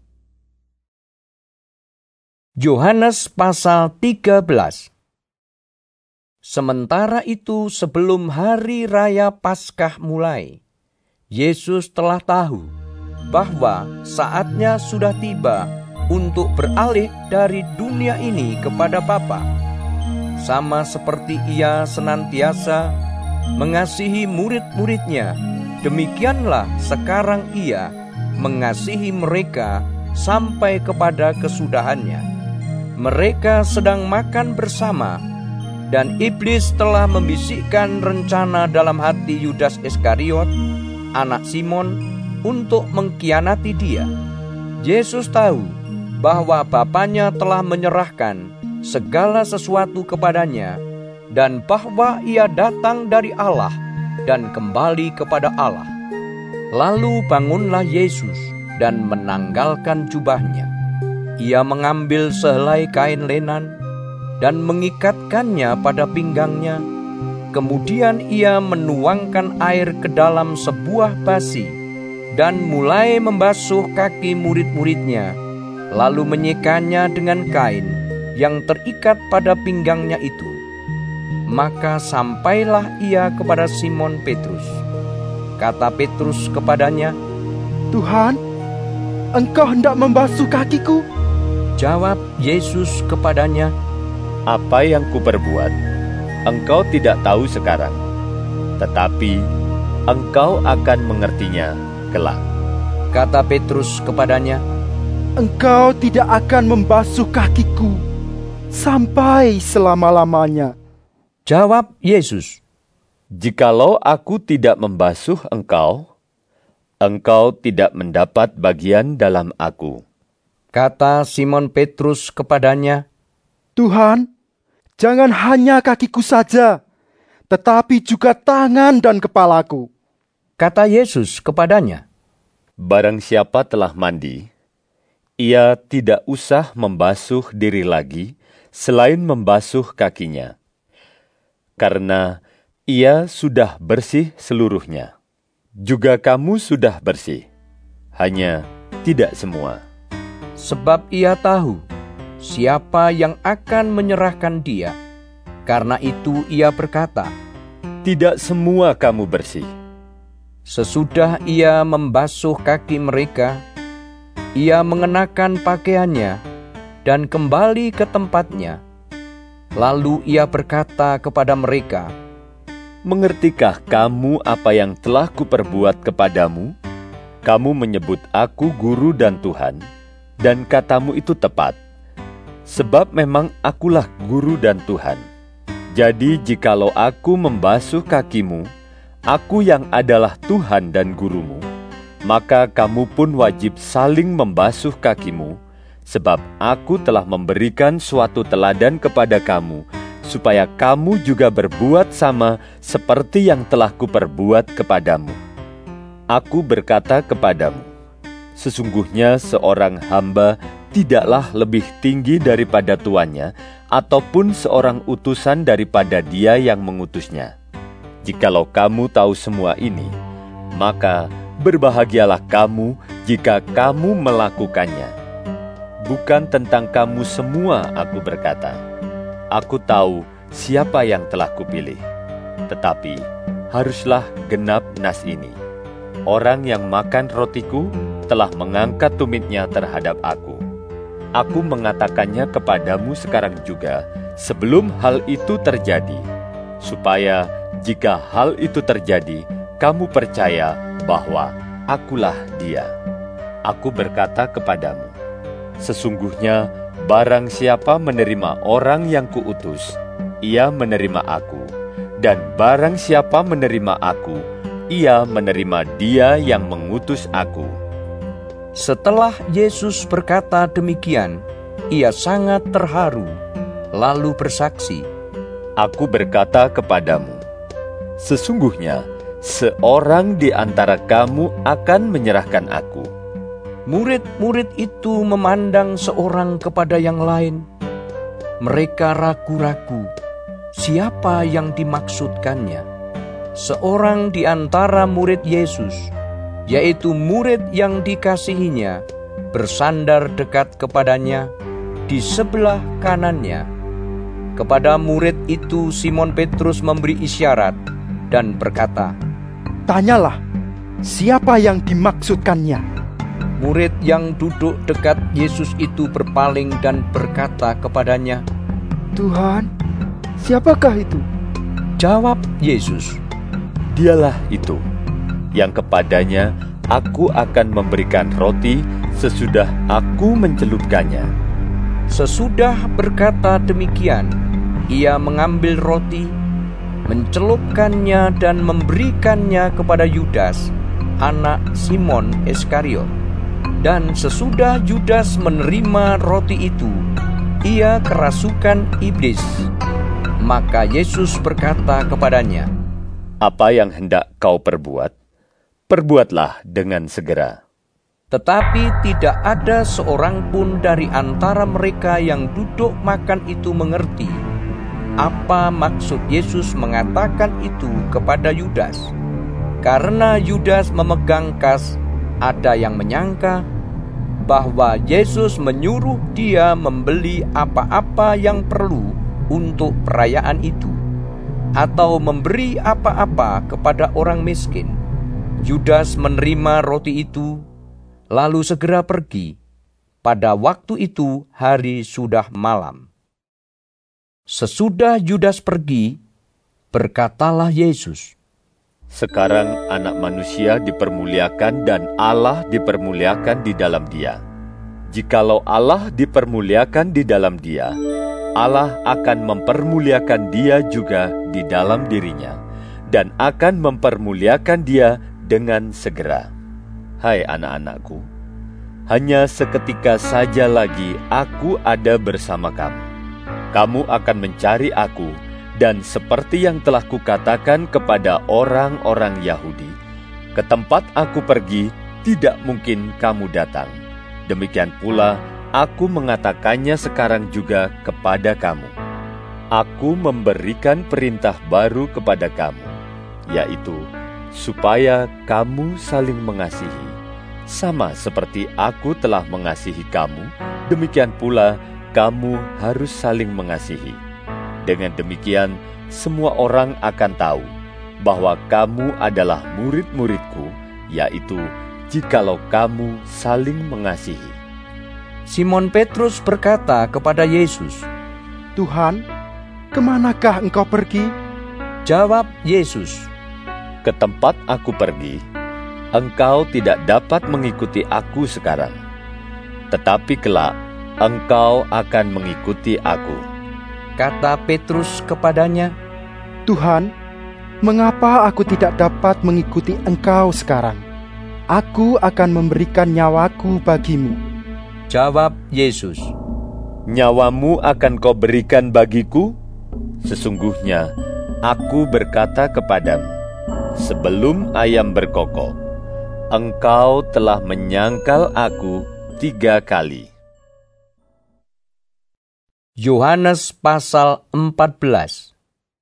Yohanes pasal tiga belas. Sementara itu sebelum hari raya Paskah mulai, Yesus telah tahu bahwa saatnya sudah tiba untuk beralih dari dunia ini kepada Bapa. Sama seperti Ia senantiasa mengasihi murid-muridnya, demikianlah sekarang Ia mengasihi mereka sampai kepada kesudahannya. Mereka sedang makan bersama, dan iblis telah membisikkan rencana dalam hati Yudas Iskariot, anak Simon, untuk mengkhianati dia. Yesus tahu bahwa Bapanya telah menyerahkan segala sesuatu kepadanya dan bahwa ia datang dari Allah dan kembali kepada Allah. Lalu bangunlah Yesus dan menanggalkan jubahnya. Ia mengambil sehelai kain lenan dan mengikatkannya pada pinggangnya. Kemudian ia menuangkan air ke dalam sebuah basi dan mulai membasuh kaki murid-muridnya, lalu menyekanya dengan kain yang terikat pada pinggangnya itu. Maka sampailah ia kepada Simon Petrus. Kata Petrus kepadanya, Tuhan, Engkau hendak membasuh kakiku? Jawab Yesus kepadanya, Apa yang kuperbuat, engkau tidak tahu sekarang, tetapi engkau akan mengertinya kelak. Kata Petrus kepadanya, Engkau tidak akan membasuh kakiku sampai selama-lamanya. Jawab Yesus, Jikalau aku tidak membasuh engkau, engkau tidak mendapat bagian dalam aku. Kata Simon Petrus kepadanya, Tuhan, jangan hanya kakiku saja, tetapi juga tangan dan kepalaku. Kata Yesus kepadanya, Barang siapa telah mandi, ia tidak usah membasuh diri lagi selain membasuh kakinya, karena ia sudah bersih seluruhnya. Juga kamu sudah bersih, hanya tidak semua. Sebab ia tahu siapa yang akan menyerahkan dia. Karena itu ia berkata, Tidak semua kamu bersih. Sesudah ia membasuh kaki mereka, ia mengenakan pakaiannya dan kembali ke tempatnya. Lalu ia berkata kepada mereka, Mengertikah kamu apa yang telah kuperbuat kepadamu? Kamu menyebut aku guru dan Tuhan, dan katamu itu tepat. Sebab memang akulah guru dan Tuhan. Jadi jikalau aku membasuh kakimu, aku yang adalah Tuhan dan gurumu, maka kamu pun wajib saling membasuh kakimu, sebab aku telah memberikan suatu teladan kepada kamu, supaya kamu juga berbuat sama seperti yang telah kuperbuat kepadamu. Aku berkata kepadamu, sesungguhnya seorang hamba tidaklah lebih tinggi daripada tuannya, ataupun seorang utusan daripada dia yang mengutusnya. Jikalau kamu tahu semua ini, maka berbahagialah kamu jika kamu melakukannya. Bukan tentang kamu semua aku berkata. Aku tahu siapa yang telah kupilih, tetapi haruslah genap nas ini. Orang yang makan rotiku telah mengangkat tumitnya terhadap aku. Aku mengatakannya kepadamu sekarang juga, sebelum hal itu terjadi, supaya jika hal itu terjadi, kamu percaya bahwa akulah dia. Aku berkata kepadamu, sesungguhnya barang siapa menerima orang yang kuutus, ia menerima aku. Dan barang siapa menerima aku, ia menerima dia yang mengutus aku. Setelah Yesus berkata demikian, ia sangat terharu, lalu bersaksi, Aku berkata kepadamu, sesungguhnya seorang di antara kamu akan menyerahkan aku. Murid-murid itu memandang seorang kepada yang lain. Mereka ragu-ragu, siapa yang dimaksudkannya? Seorang di antara murid Yesus, yaitu murid yang dikasihinya, bersandar dekat kepadanya di sebelah kanannya. Kepada murid itu Simon Petrus memberi isyarat dan berkata, Tanyalah, siapa yang dimaksudkannya? Murid yang duduk dekat Yesus itu berpaling dan berkata kepadanya, Tuhan, siapakah itu? Jawab Yesus, Dialah itu, yang kepadanya aku akan memberikan roti sesudah aku mencelupkannya. Sesudah berkata demikian, ia mengambil roti, mencelupkannya dan memberikannya kepada Yudas, anak Simon Iskariot. Dan sesudah Yudas menerima roti itu, ia kerasukan iblis. Maka Yesus berkata kepadanya, "Apa yang hendak kau perbuat, perbuatlah dengan segera." Tetapi tidak ada seorang pun dari antara mereka yang duduk makan itu mengerti apa maksud Yesus mengatakan itu kepada Yudas. Karena Yudas memegang kas, ada yang menyangka bahwa Yesus menyuruh dia membeli apa-apa yang perlu untuk perayaan itu, atau memberi apa-apa kepada orang miskin. Yudas menerima roti itu, lalu segera pergi. Pada waktu itu hari sudah malam. Sesudah Yudas pergi, berkatalah Yesus, "Sekarang Anak Manusia dipermuliakan dan Allah dipermuliakan di dalam Dia. Jikalau Allah dipermuliakan di dalam Dia, Allah akan mempermuliakan Dia juga di dalam dirinya, dan akan mempermuliakan Dia dengan segera. Hai anak-anakku, hanya seketika saja lagi aku ada bersama kamu. Kamu akan mencari aku, dan seperti yang telah kukatakan kepada orang-orang Yahudi, ke tempat aku pergi tidak mungkin kamu datang. Demikian pula aku mengatakannya sekarang juga kepada kamu. Aku memberikan perintah baru kepada kamu, yaitu supaya kamu saling mengasihi. Sama seperti aku telah mengasihi kamu, demikian pula kamu harus saling mengasihi. Dengan demikian, semua orang akan tahu bahwa kamu adalah murid-muridku, yaitu jikalau kamu saling mengasihi." Simon Petrus berkata kepada Yesus, "Tuhan, kemanakah Engkau pergi?" Jawab Yesus, "Ke tempat aku pergi, engkau tidak dapat mengikuti aku sekarang. Tetapi kelak, engkau akan mengikuti aku." Kata Petrus kepadanya, "Tuhan, mengapa aku tidak dapat mengikuti Engkau sekarang? Aku akan memberikan nyawaku bagimu." Jawab Yesus, "Nyawamu akan kau berikan bagiku? Sesungguhnya aku berkata kepadamu, sebelum ayam berkokok, engkau telah menyangkal aku tiga kali." Yohanes pasal empat belas.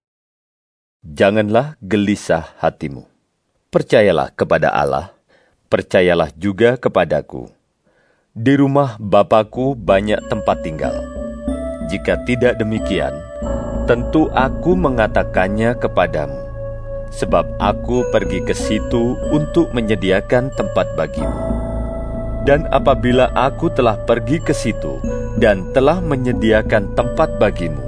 Janganlah gelisah hatimu. Percayalah kepada Allah, percayalah juga kepadaku. Di rumah Bapa-Ku banyak tempat tinggal. Jika tidak demikian, tentu aku mengatakannya kepadamu, sebab aku pergi ke situ untuk menyediakan tempat bagimu. Dan apabila aku telah pergi ke situ dan telah menyediakan tempat bagimu,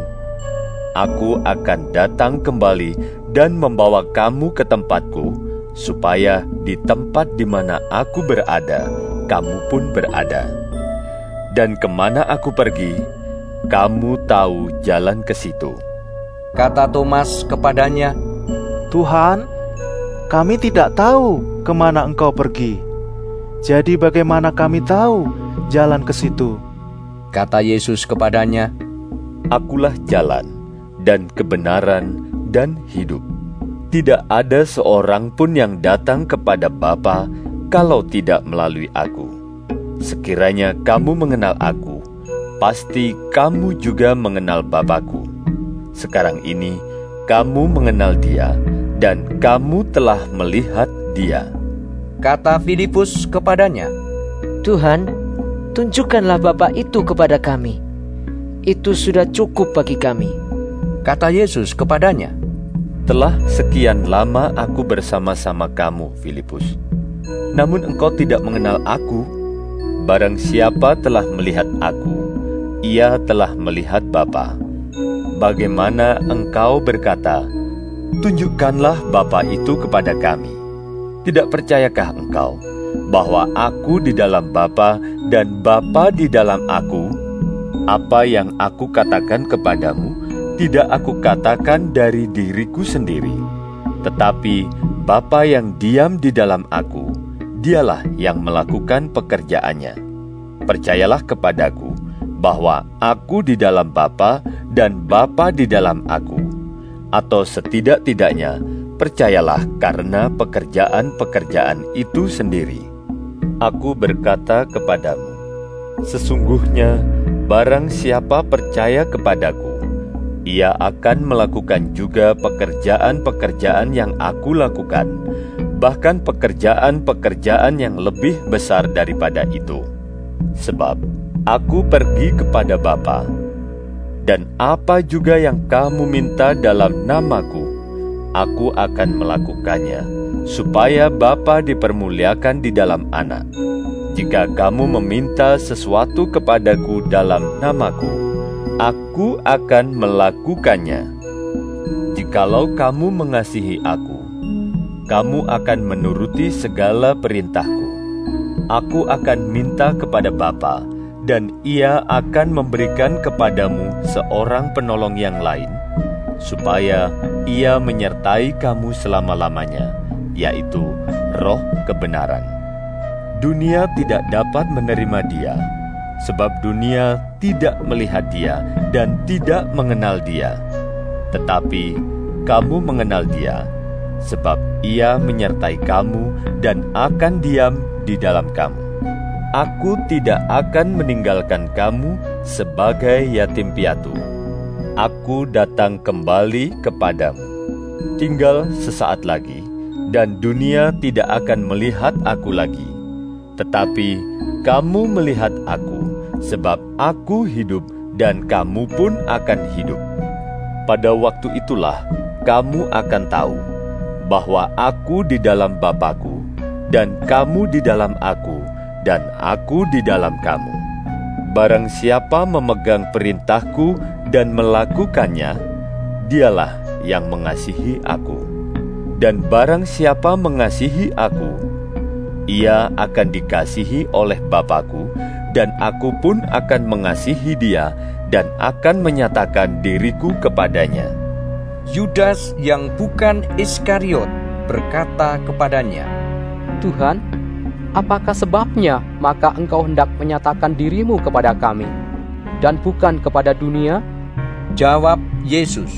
aku akan datang kembali dan membawa kamu ke tempatku, supaya di tempat di mana aku berada, kamu pun berada. Dan kemana aku pergi, kamu tahu jalan ke situ." Kata Thomas kepadanya, "Tuhan, kami tidak tahu kemana Engkau pergi. Jadi bagaimana kami tahu jalan ke situ?" Kata Yesus kepadanya, "Akulah jalan dan kebenaran dan hidup. Tidak ada seorang pun yang datang kepada Bapa kalau tidak melalui aku. Sekiranya kamu mengenal aku, pasti kamu juga mengenal Bapa-Ku. Sekarang ini kamu mengenal Dia, dan kamu telah melihat Dia." Kata Filipus kepadanya, "Tuhan, tunjukkanlah Bapa itu kepada kami. Itu sudah cukup bagi kami." Kata Yesus kepadanya, "Telah sekian lama aku bersama-sama kamu, Filipus. Namun engkau tidak mengenal aku. Barang siapa telah melihat aku, ia telah melihat Bapa. Bagaimana engkau berkata, 'Tunjukkanlah Bapa itu kepada kami'? Tidak percayakah engkau bahwa aku di dalam Bapa dan Bapa di dalam aku? Apa yang aku katakan kepadamu, tidak aku katakan dari diriku sendiri, tetapi Bapa yang diam di dalam aku, dialah yang melakukan pekerjaannya. Percayalah kepadaku bahwa aku di dalam Bapa dan Bapa di dalam aku. Atau setidak-tidaknya, percayalah karena pekerjaan-pekerjaan itu sendiri. Aku berkata kepadamu, sesungguhnya barang siapa percaya kepadaku, ia akan melakukan juga pekerjaan-pekerjaan yang aku lakukan, bahkan pekerjaan-pekerjaan yang lebih besar daripada itu. Sebab aku pergi kepada Bapa, dan apa juga yang kamu minta dalam namaku, aku akan melakukannya, supaya Bapa dipermuliakan di dalam Anak. Jika kamu meminta sesuatu kepadaku dalam namaku, aku akan melakukannya. Jikalau kamu mengasihi aku, kamu akan menuruti segala perintahku. Aku akan minta kepada Bapa, dan Ia akan memberikan kepadamu seorang penolong yang lain, supaya Ia menyertai kamu selama-lamanya, yaitu Roh kebenaran. Dunia tidak dapat menerima Dia, sebab dunia tidak melihat Dia dan tidak mengenal Dia. Tetapi kamu mengenal Dia, sebab Ia menyertai kamu dan akan diam di dalam kamu. Aku tidak akan meninggalkan kamu sebagai yatim piatu. Aku datang kembali kepadamu. Tinggal sesaat lagi, dan dunia tidak akan melihat aku lagi. Tetapi kamu melihat aku, sebab aku hidup dan kamu pun akan hidup. Pada waktu itulah kamu akan tahu bahwa aku di dalam Bapa-Ku, dan kamu di dalam aku, dan aku di dalam kamu. Barang siapa memegang perintahku dan melakukannya, dialah yang mengasihi aku. Dan barang siapa mengasihi aku, ia akan dikasihi oleh Bapa-Ku, dan aku pun akan mengasihi dia dan akan menyatakan diriku kepadanya. Yudas yang bukan Iskariot berkata kepadanya, Tuhan, apakah sebabnya maka engkau hendak menyatakan dirimu kepada kami, dan bukan kepada dunia? Jawab Yesus,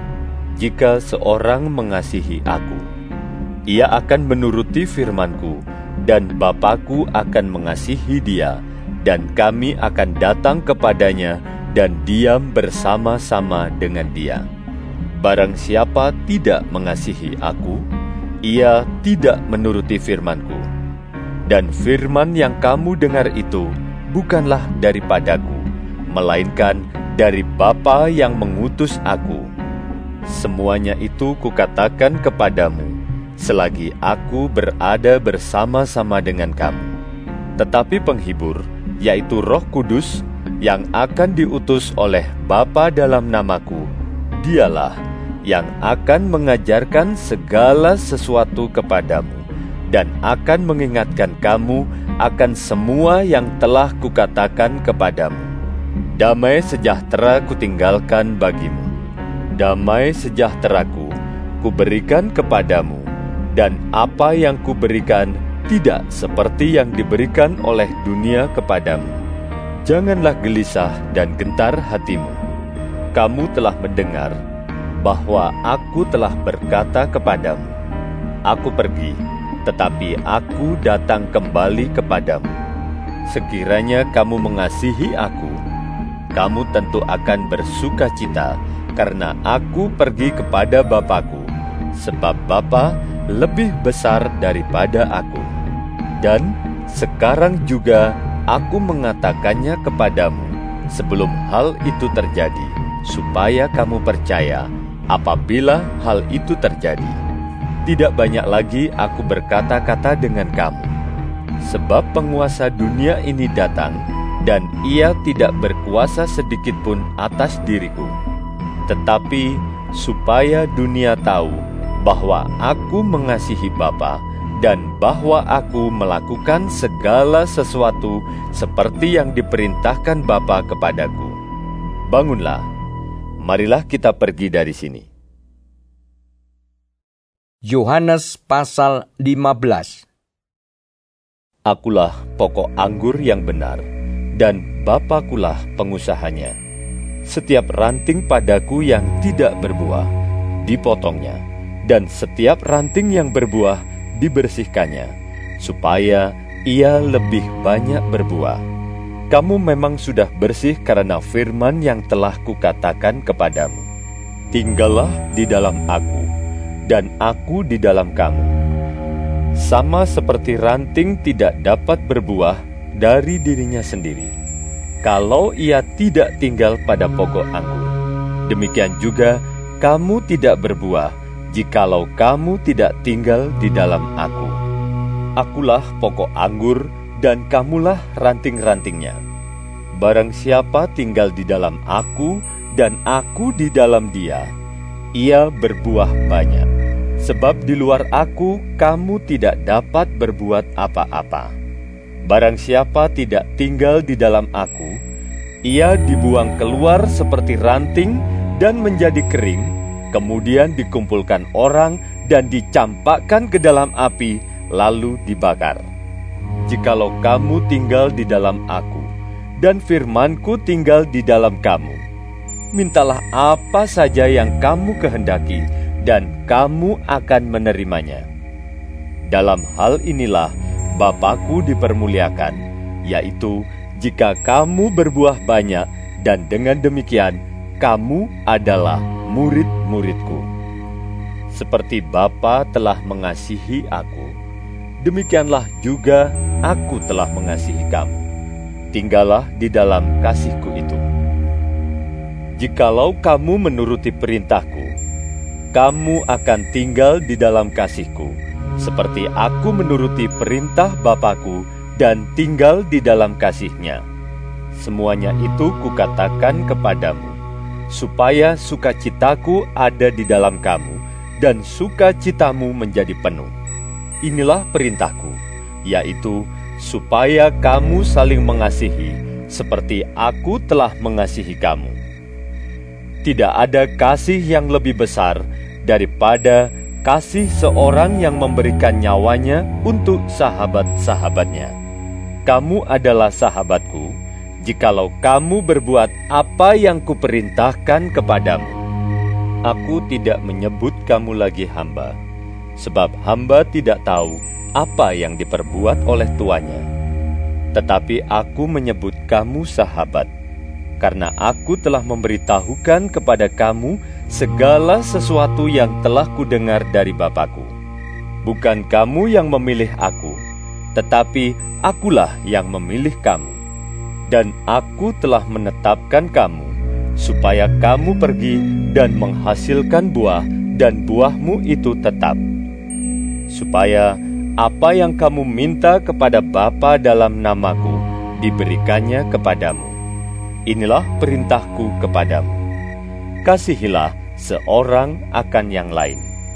jika seorang mengasihi aku, ia akan menuruti firman-Ku, dan Bapa-Ku akan mengasihi dia, dan kami akan datang kepadanya dan diam bersama-sama dengan dia. Barang siapa tidak mengasihi aku, ia tidak menuruti firman-Ku. Dan firman yang kamu dengar itu bukanlah daripadaku, melainkan dari Bapa yang mengutus aku. Semuanya itu kukatakan kepadamu, selagi aku berada bersama-sama dengan kamu. Tetapi penghibur, yaitu Roh Kudus, yang akan diutus oleh Bapa dalam namaku, dialah yang akan mengajarkan segala sesuatu kepadamu, dan akan mengingatkan kamu akan semua yang telah kukatakan kepadamu. Damai sejahtera kutinggalkan bagimu, damai sejahteraku kuberikan kepadamu, dan apa yang kuberikan tidak seperti yang diberikan oleh dunia kepadamu. Janganlah gelisah dan gentar hatimu. Kamu telah mendengar bahwa aku telah berkata kepadamu, aku pergi, tetapi aku datang kembali kepadamu. Sekiranya kamu mengasihi aku, kamu tentu akan bersuka cita, karena aku pergi kepada Bapa-Ku, sebab Bapa lebih besar daripada aku. Dan sekarang juga aku mengatakannya kepadamu sebelum hal itu terjadi, supaya kamu percaya apabila hal itu terjadi. Tidak banyak lagi aku berkata-kata dengan kamu, sebab penguasa dunia ini datang, dan ia tidak berkuasa sedikit pun atas diriku. Tetapi supaya dunia tahu bahwa aku mengasihi Bapa, dan bahwa aku melakukan segala sesuatu seperti yang diperintahkan Bapa kepadaku. Bangunlah, marilah kita pergi dari sini. Yohanes pasal lima belas. Akulah pokok anggur yang benar, dan Bapakulah pengusahanya. Setiap ranting padaku yang tidak berbuah, dipotongnya, dan setiap ranting yang berbuah, dibersihkannya, supaya ia lebih banyak berbuah. Kamu memang sudah bersih karena firman yang telah kukatakan kepadamu. Tinggallah di dalam aku, dan aku di dalam kamu. Sama seperti ranting tidak dapat berbuah dari dirinya sendiri kalau ia tidak tinggal pada pokok anggur, demikian juga kamu tidak berbuah jikalau kamu tidak tinggal di dalam aku. Akulah pokok anggur dan kamulah ranting-rantingnya. Barang siapa tinggal di dalam aku dan aku di dalam dia, ia berbuah banyak. Sebab di luar aku kamu tidak dapat berbuat apa-apa. Barang siapa tidak tinggal di dalam aku, ia dibuang keluar seperti ranting dan menjadi kering, kemudian dikumpulkan orang dan dicampakkan ke dalam api, lalu dibakar. Jikalau kamu tinggal di dalam aku, dan firmanku tinggal di dalam kamu, mintalah apa saja yang kamu kehendaki, dan kamu akan menerimanya. Dalam hal inilah Bapakku dipermuliakan, yaitu jika kamu berbuah banyak, dan dengan demikian kamu adalah murid-muridku. Seperti Bapa telah mengasihi aku, demikianlah juga aku telah mengasihi kamu. Tinggallah di dalam kasihku itu. Jikalau kamu menuruti perintahku, kamu akan tinggal di dalam kasihku, seperti aku menuruti perintah Bapakku dan tinggal di dalam kasih-Nya. Semuanya itu kukatakan kepadamu, supaya sukacitaku ada di dalam kamu, dan sukacitamu menjadi penuh. Inilah perintahku, yaitu supaya kamu saling mengasihi, seperti aku telah mengasihi kamu. Tidak ada kasih yang lebih besar daripada kasih seorang yang memberikan nyawanya untuk sahabat-sahabatnya. Kamu adalah sahabatku, jikalau kamu berbuat apa yang kuperintahkan kepadamu. Aku tidak menyebut kamu lagi hamba, sebab hamba tidak tahu apa yang diperbuat oleh tuannya. Tetapi aku menyebut kamu sahabat, karena aku telah memberitahukan kepada kamu segala sesuatu yang telah kudengar dari Bapakku. Bukan kamu yang memilih aku, tetapi akulah yang memilih kamu. Dan aku telah menetapkan kamu, supaya kamu pergi dan menghasilkan buah, dan buahmu itu tetap. Supaya apa yang kamu minta kepada Bapa dalam namaku, diberikannya kepadamu. Inilah perintahku kepadamu. Kasihilah seorang akan yang lain.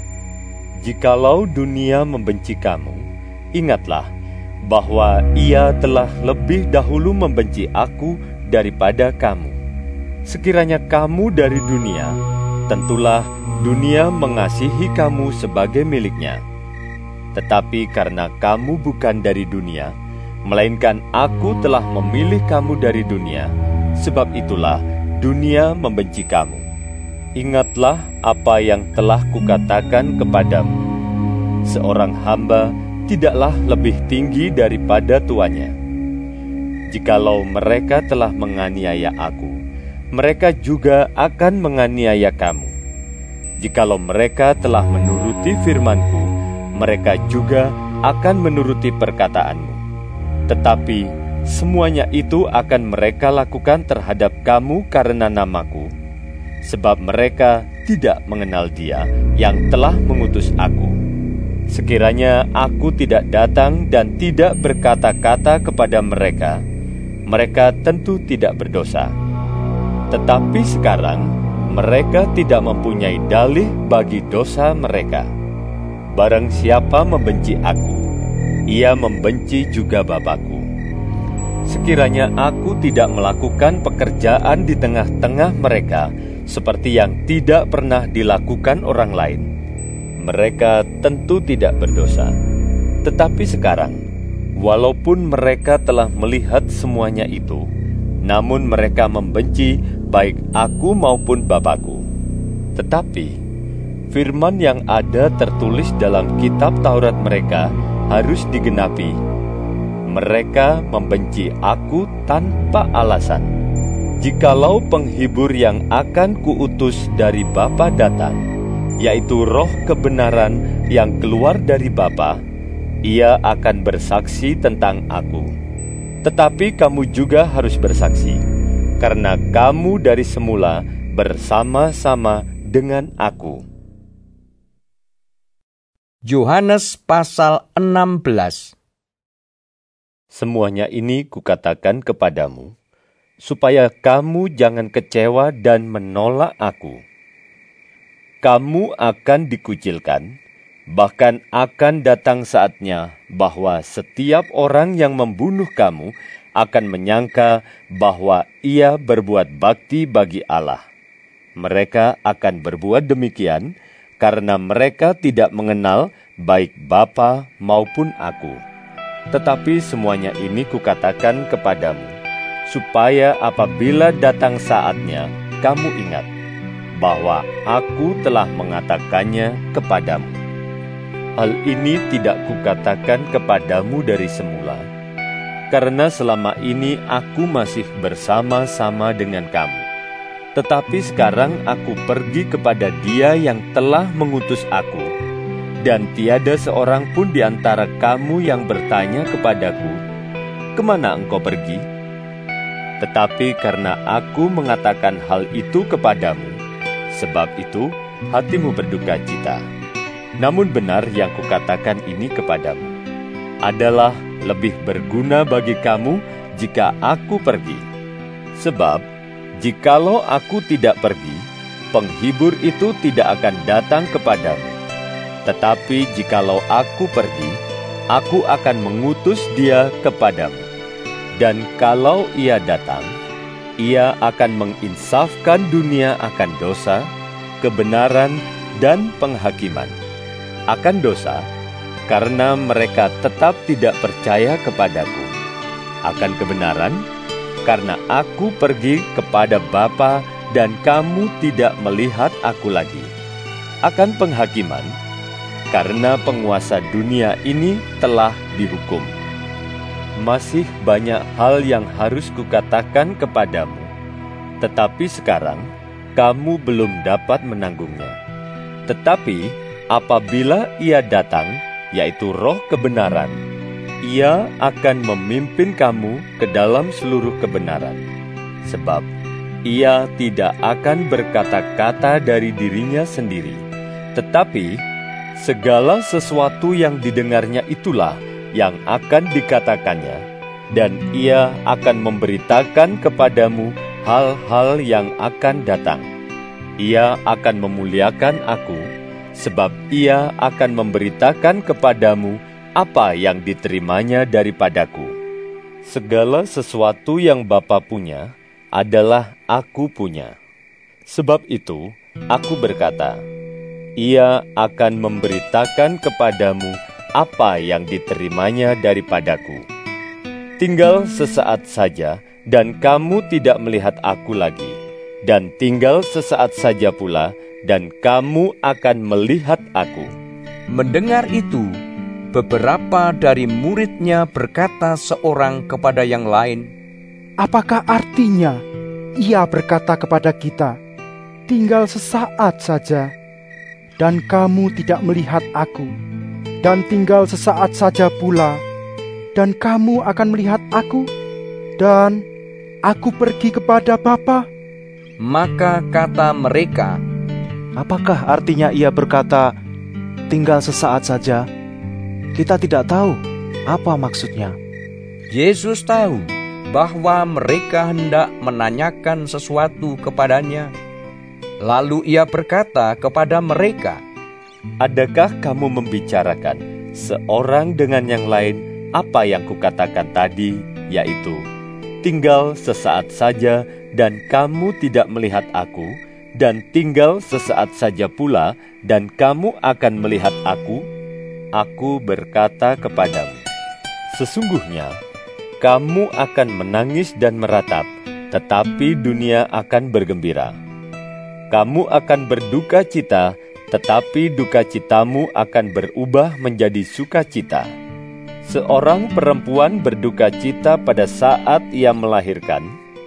Jikalau dunia membenci kamu, ingatlah bahwa ia telah lebih dahulu membenci aku daripada kamu. Sekiranya kamu dari dunia, tentulah dunia mengasihi kamu sebagai miliknya. Tetapi karena kamu bukan dari dunia, melainkan aku telah memilih kamu dari dunia, sebab itulah dunia membenci kamu. Ingatlah apa yang telah kukatakan kepadamu. Seorang hamba tidaklah lebih tinggi daripada tuannya. Jikalau mereka telah menganiaya aku, mereka juga akan menganiaya kamu. Jikalau mereka telah menuruti firman-Ku, mereka juga akan menuruti perkataanmu. Tetapi semuanya itu akan mereka lakukan terhadap kamu karena namaku, sebab mereka tidak mengenal Dia yang telah mengutus aku. Sekiranya aku tidak datang dan tidak berkata-kata kepada mereka, mereka tentu tidak berdosa. Tetapi sekarang mereka tidak mempunyai dalih bagi dosa mereka. Barang siapa membenci aku, ia membenci juga Bapakku. Sekiranya aku tidak melakukan pekerjaan di tengah-tengah mereka seperti yang tidak pernah dilakukan orang lain, mereka tentu tidak berdosa. Tetapi sekarang Walaupun mereka telah melihat semuanya itu, namun mereka membenci baik aku maupun Bapakku. Tetapi firman yang ada tertulis dalam kitab Taurat mereka harus digenapi. Mereka membenci aku tanpa alasan. Jikalau penghibur yang akan kuutus dari Bapa datang, yaitu Roh kebenaran yang keluar dari Bapa, Ia akan bersaksi tentang aku. Tetapi kamu juga harus bersaksi, karena kamu dari semula bersama-sama dengan aku. Yohanes pasal enam belas. Semuanya ini kukatakan kepadamu, supaya kamu jangan kecewa dan menolak aku. Kamu akan dikucilkan, bahkan akan datang saatnya bahwa setiap orang yang membunuh kamu akan menyangka bahwa ia berbuat bakti bagi Allah. Mereka akan berbuat demikian karena mereka tidak mengenal baik Bapa maupun aku. Tetapi semuanya ini kukatakan kepadamu, supaya apabila datang saatnya, kamu ingat bahwa aku telah mengatakannya kepadamu. Hal ini tidak kukatakan kepadamu dari semula, karena selama ini aku masih bersama-sama dengan kamu. Tetapi sekarang aku pergi kepada Dia yang telah mengutus aku, dan tiada seorang pun di antara kamu yang bertanya kepadaku, "Kemana engkau pergi?" Tetapi karena aku mengatakan hal itu kepadamu, sebab itu hatimu berduka cita. Namun benar yang kukatakan ini kepadamu, adalah lebih berguna bagi kamu jika aku pergi. Sebab, jikalau aku tidak pergi, penghibur itu tidak akan datang kepadamu. Tetapi jikalau aku pergi, aku akan mengutus Dia kepadamu. Dan kalau Ia datang, Ia akan menginsafkan dunia akan dosa, kebenaran, dan penghakiman. Akan dosa, karena mereka tetap tidak percaya kepadaku. Akan kebenaran, karena aku pergi kepada Bapa dan kamu tidak melihat aku lagi. Akan penghakiman, karena penguasa dunia ini telah dihukum. Masih banyak hal yang harus kukatakan kepadamu, tetapi sekarang kamu belum dapat menanggungnya. Tetapi apabila Ia datang, yaitu Roh kebenaran, Ia akan memimpin kamu ke dalam seluruh kebenaran. Sebab Ia tidak akan berkata-kata dari dirinya sendiri, tetapi segala sesuatu yang didengarnya itulah yang akan dikatakannya, dan Ia akan memberitakan kepadamu hal-hal yang akan datang. Ia akan memuliakan aku, sebab Ia akan memberitakan kepadamu apa yang diterimanya daripadaku. Segala sesuatu yang Bapa punya adalah aku punya. Sebab itu, aku berkata, Ia akan memberitakan kepadamu apa yang diterimanya daripadaku. Tinggal sesaat saja, dan kamu tidak melihat aku lagi. Dan tinggal sesaat saja pula, dan kamu akan melihat aku. Mendengar itu, beberapa dari murid-Nya berkata seorang kepada yang lain, "Apakah artinya Ia berkata kepada kita, 'Tinggal sesaat saja, dan kamu tidak melihat aku, dan tinggal sesaat saja pula, dan kamu akan melihat aku, dan aku pergi kepada Bapa'?" Maka kata mereka, "Apakah artinya Ia berkata, 'Tinggal sesaat saja'? Kita tidak tahu apa maksudnya." Yesus tahu bahwa mereka hendak menanyakan sesuatu kepadanya. Lalu Ia berkata kepada mereka, "Adakah kamu membicarakan seorang dengan yang lain apa yang kukatakan tadi, yaitu, tinggal sesaat saja dan kamu tidak melihat aku, dan tinggal sesaat saja pula dan kamu akan melihat aku? Aku berkata kepadamu, Sesungguhnya, kamu akan menangis dan meratap, tetapi dunia akan bergembira. Kamu akan berduka cita, tetapi duka citamu akan berubah menjadi sukacita. Seorang perempuan berduka cita pada saat ia melahirkan,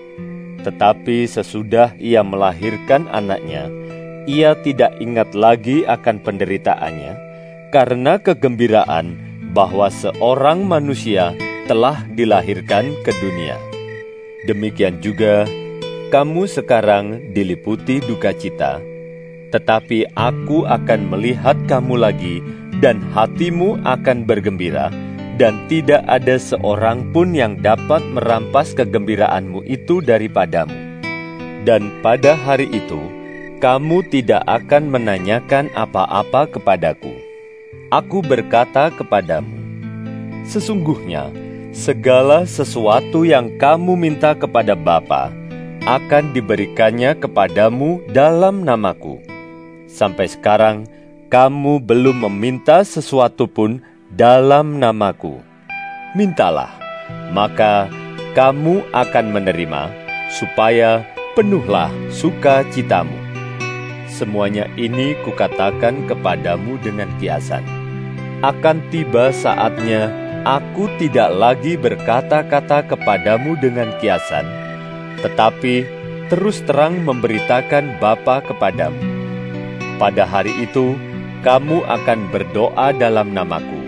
tetapi sesudah ia melahirkan anaknya, ia tidak ingat lagi akan penderitaannya, karena kegembiraan bahwa seorang manusia telah dilahirkan ke dunia. Demikian juga, kamu sekarang diliputi duka cita, tetapi aku akan melihat kamu lagi, dan hatimu akan bergembira, dan tidak ada seorang pun yang dapat merampas kegembiraanmu itu daripadamu. Dan pada hari itu, kamu tidak akan menanyakan apa-apa kepadaku. Aku berkata kepadamu, sesungguhnya segala sesuatu yang kamu minta kepada Bapa akan diberikannya kepadamu dalam namaku. Sampai sekarang, kamu belum meminta sesuatu pun dalam namaku. Mintalah, maka kamu akan menerima, supaya penuhlah sukacitamu. Semuanya ini kukatakan kepadamu dengan kiasan. Akan tiba saatnya aku tidak lagi berkata-kata kepadamu dengan kiasan, tetapi terus terang memberitakan Bapa kepadamu. Pada hari itu, kamu akan berdoa dalam namaku.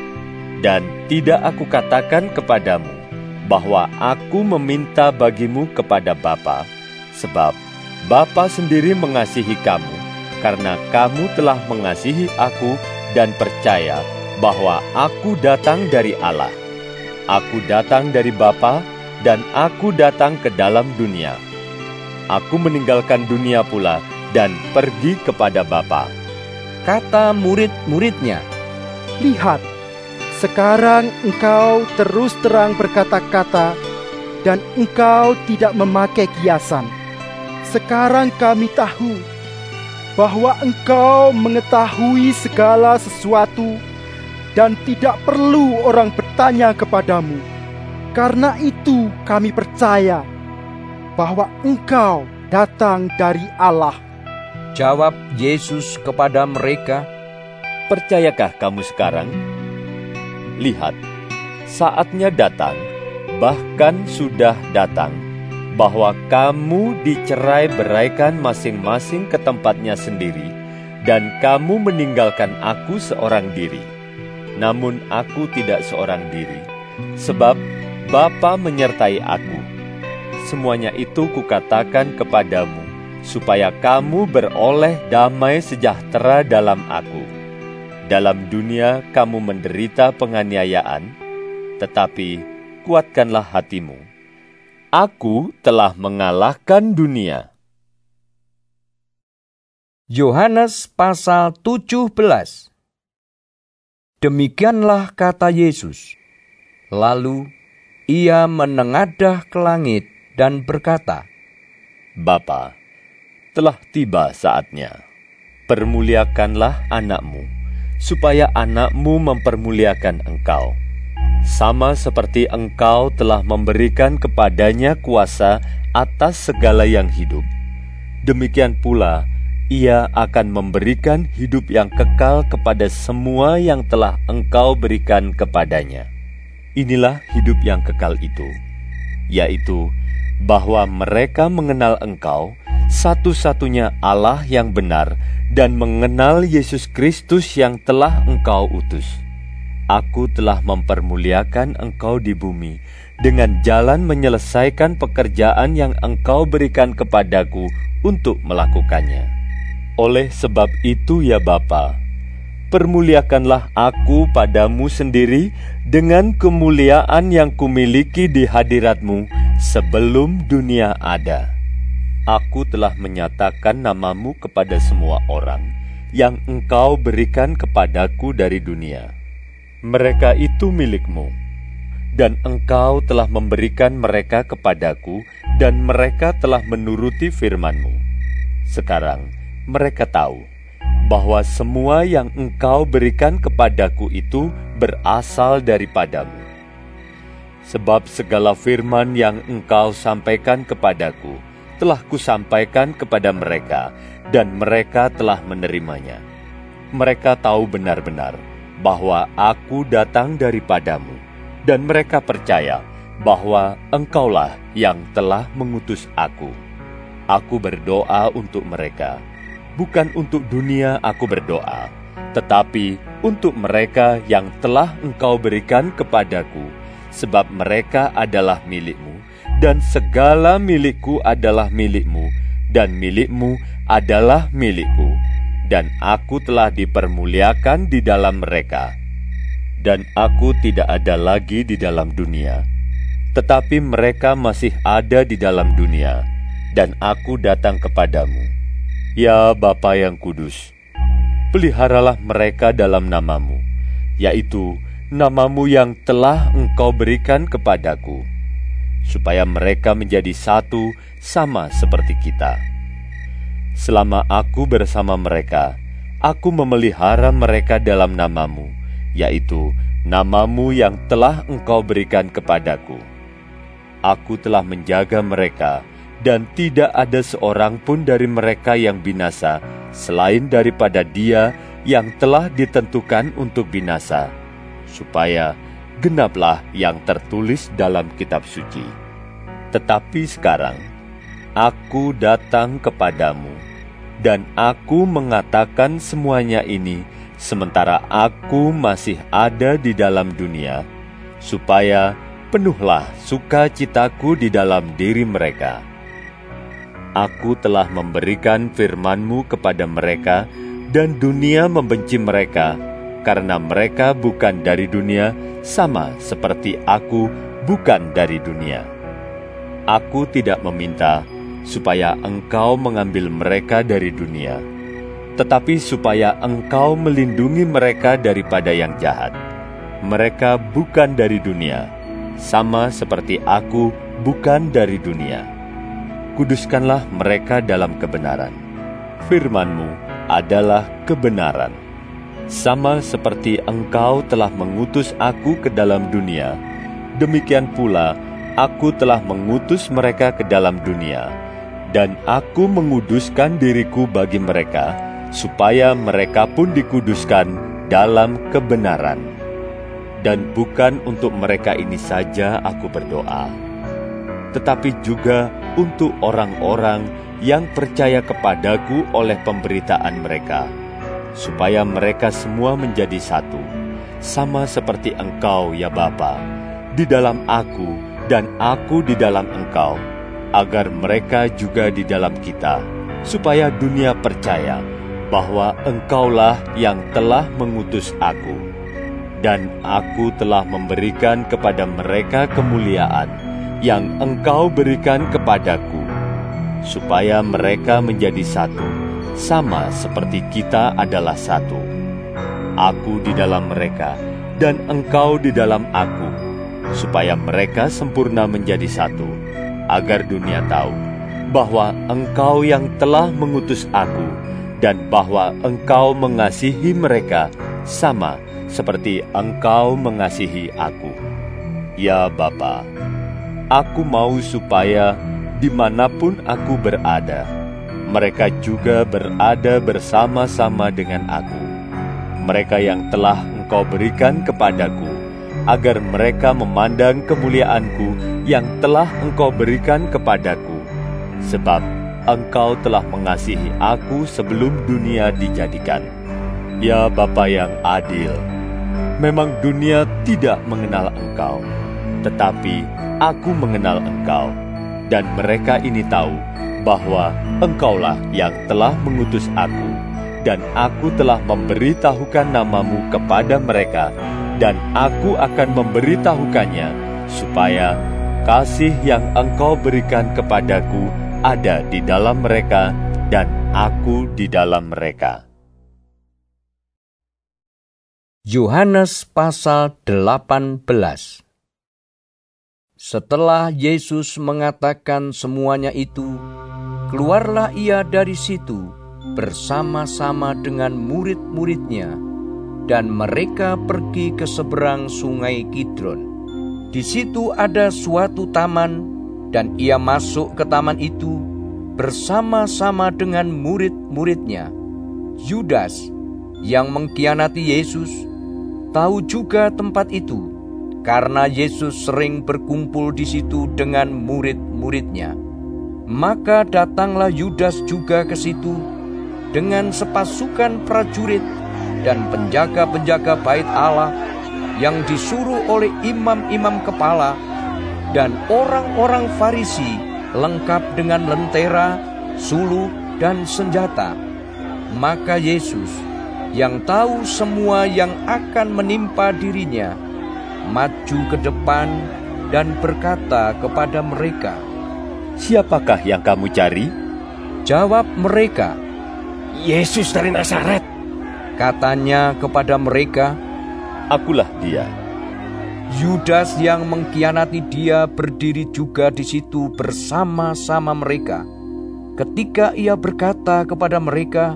Dan tidak aku katakan kepadamu bahwa aku meminta bagimu kepada Bapa, sebab Bapa sendiri mengasihi kamu, karena kamu telah mengasihi aku dan percaya bahwa aku datang dari Allah. Aku datang dari Bapa, dan aku datang ke dalam dunia. Aku meninggalkan dunia pula dan pergi kepada Bapa. Kata murid-muridnya, lihat, sekarang engkau terus terang berkata-kata, dan engkau tidak memakai kiasan. Sekarang kami tahu bahwa engkau mengetahui segala sesuatu, dan tidak perlu orang bertanya kepadamu. Karena itu kami percaya bahwa engkau datang dari Allah. Jawab Yesus kepada mereka, percayakah kamu sekarang? Lihat, saatnya datang, bahkan sudah datang, bahwa kamu dicerai-beraikan masing-masing ke tempatnya sendiri, dan kamu meninggalkan aku seorang diri. Namun aku tidak seorang diri, sebab Bapa menyertai aku. Semuanya itu kukatakan kepadamu, supaya kamu beroleh damai sejahtera dalam aku. Dalam dunia kamu menderita penganiayaan, tetapi kuatkanlah hatimu. Aku telah mengalahkan dunia. Yohanes pasal tujuh belas. Demikianlah kata Yesus. Lalu ia menengadah ke langit dan berkata, Bapa, telah tiba saatnya. Permuliakanlah anakmu, supaya anakmu mempermuliakan engkau. Sama seperti engkau telah memberikan kepadanya kuasa atas segala yang hidup, demikian pula ia akan memberikan hidup yang kekal kepada semua yang telah engkau berikan kepadanya. Inilah hidup yang kekal itu, yaitu bahwa mereka mengenal engkau, satu-satunya Allah yang benar, dan mengenal Yesus Kristus yang telah engkau utus. Aku telah mempermuliakan engkau di bumi dengan jalan menyelesaikan pekerjaan yang engkau berikan kepadaku untuk melakukannya. Oleh sebab itu ya Bapa, permuliakanlah aku padamu sendiri dengan kemuliaan yang kumiliki di hadiratmu sebelum dunia ada. Aku telah menyatakan namamu kepada semua orang yang engkau berikan kepadaku dari dunia. Mereka itu milikmu, dan engkau telah memberikan mereka kepadaku, dan mereka telah menuruti firman-Mu. Sekarang mereka tahu bahwa semua yang engkau berikan kepadaku itu berasal daripadamu, Sebab segala firman yang engkau sampaikan kepadaku telah kusampaikan kepada mereka, dan mereka telah menerimanya. Mereka tahu benar-benar bahwa aku datang daripadamu, dan mereka percaya bahwa engkaulah yang telah mengutus aku. Aku berdoa untuk mereka, bukan untuk dunia aku berdoa, tetapi untuk mereka yang telah engkau berikan kepadaku, sebab mereka adalah milikmu, dan segala milikku adalah milikmu, dan milikmu adalah milikku, dan aku telah dipermuliakan di dalam mereka. Dan aku tidak ada lagi di dalam dunia, tetapi mereka masih ada di dalam dunia, dan aku datang kepadamu. Ya Bapa yang kudus, peliharalah mereka dalam namamu, yaitu namamu yang telah engkau berikan kepadaku, supaya mereka menjadi satu sama seperti kita. Selama aku bersama mereka, aku memelihara mereka dalam namamu, yaitu namamu yang telah engkau berikan kepadaku. Aku telah menjaga mereka, dan tidak ada seorang pun dari mereka yang binasa, selain daripada dia yang telah ditentukan untuk binasa, supaya genaplah yang tertulis dalam kitab suci. Tetapi sekarang, aku datang kepadamu, dan aku mengatakan semuanya ini sementara aku masih ada di dalam dunia, supaya penuhlah sukacitaku di dalam diri mereka. Aku telah memberikan firman-Mu kepada mereka, dan dunia membenci mereka, karena mereka bukan dari dunia, sama seperti aku bukan dari dunia. Aku tidak meminta supaya Engkau mengambil mereka dari dunia, tetapi supaya Engkau melindungi mereka daripada yang jahat. Mereka bukan dari dunia, sama seperti aku bukan dari dunia. Kuduskanlah mereka dalam kebenaran. Firman-Mu adalah kebenaran. Sama seperti Engkau telah mengutus aku ke dalam dunia, demikian pula aku telah mengutus mereka ke dalam dunia, dan aku menguduskan diriku bagi mereka, supaya mereka pun dikuduskan dalam kebenaran. Dan bukan untuk mereka ini saja aku berdoa, tetapi juga untuk orang-orang yang percaya kepadaku oleh pemberitaan mereka, supaya mereka semua menjadi satu, sama seperti Engkau, ya Bapa, di dalam aku dan aku di dalam Engkau, agar mereka juga di dalam kita, supaya dunia percaya bahwa Engkaulah yang telah mengutus aku. Dan aku telah memberikan kepada mereka kemuliaan yang Engkau berikan kepadaku, supaya mereka menjadi satu, sama seperti kita adalah satu. Aku di dalam mereka, dan Engkau di dalam aku, supaya mereka sempurna menjadi satu, agar dunia tahu bahwa Engkau yang telah mengutus aku, dan bahwa Engkau mengasihi mereka sama seperti Engkau mengasihi aku. Ya Bapa, aku mau supaya dimanapun aku berada, mereka juga berada bersama-sama dengan aku. Mereka yang telah Engkau berikan kepadaku, agar mereka memandang kemuliaanku yang telah Engkau berikan kepadaku, sebab Engkau telah mengasihi aku sebelum dunia dijadikan. Ya Bapa yang adil, memang dunia tidak mengenal Engkau, tetapi aku mengenal Engkau, dan mereka ini tahu bahwa Engkaulah yang telah mengutus aku, dan aku telah memberitahukan namamu kepada mereka, dan aku akan memberitahukannya, supaya kasih yang Engkau berikan kepadaku ada di dalam mereka, dan aku di dalam mereka. Yohanes pasal delapan belas. Setelah Yesus mengatakan semuanya itu, keluarlah ia dari situ bersama-sama dengan murid-muridnya, dan mereka pergi ke seberang sungai Kidron. Di situ ada suatu taman, dan ia masuk ke taman itu bersama-sama dengan murid-muridnya. Yudas yang mengkhianati Yesus tahu juga tempat itu, karena Yesus sering berkumpul di situ dengan murid-muridnya. Maka datanglah Yudas juga ke situ dengan sepasukan prajurit dan penjaga-penjaga bait Allah yang disuruh oleh imam-imam kepala dan orang-orang Farisi, lengkap dengan lentera, suluh, dan senjata. Maka Yesus, yang tahu semua yang akan menimpa dirinya, maju ke depan dan berkata kepada mereka, "Siapakah yang kamu cari?" Jawab mereka, "Yesus dari Nazaret." Katanya kepada mereka, "Akulah dia." Yudas yang mengkhianati dia berdiri juga di situ bersama-sama mereka. Ketika ia berkata kepada mereka,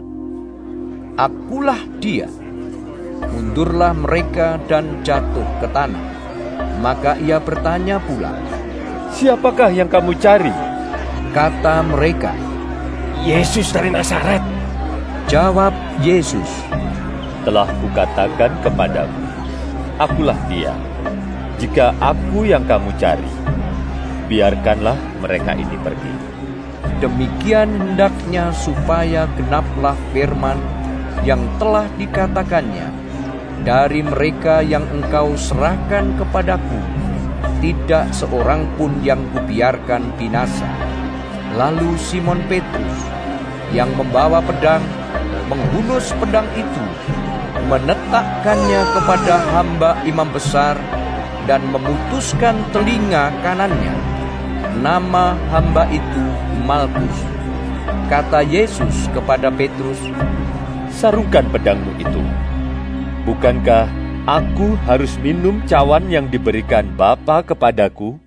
"Akulah dia," mundurlah mereka dan jatuh ke tanah. Maka ia bertanya pula, "Siapakah yang kamu cari?" Kata mereka, "Yesus dari Nazaret." Jawab Yesus, "Telah kukatakan kepadamu, akulah dia. Jika aku yang kamu cari, biarkanlah mereka ini pergi." Demikian hendaknya supaya genaplah firman yang telah dikatakannya, "Dari mereka yang engkau serahkan kepadaku, tidak seorang pun yang kubiarkan binasa." Lalu Simon Petrus yang membawa pedang menghunus pedang itu, menetakkannya kepada hamba imam besar dan memutuskan telinga kanannya. Nama hamba itu Malkus. Kata Yesus kepada Petrus, "Sarungkan pedangmu itu. Bukankah aku harus minum cawan yang diberikan Bapa kepadaku?"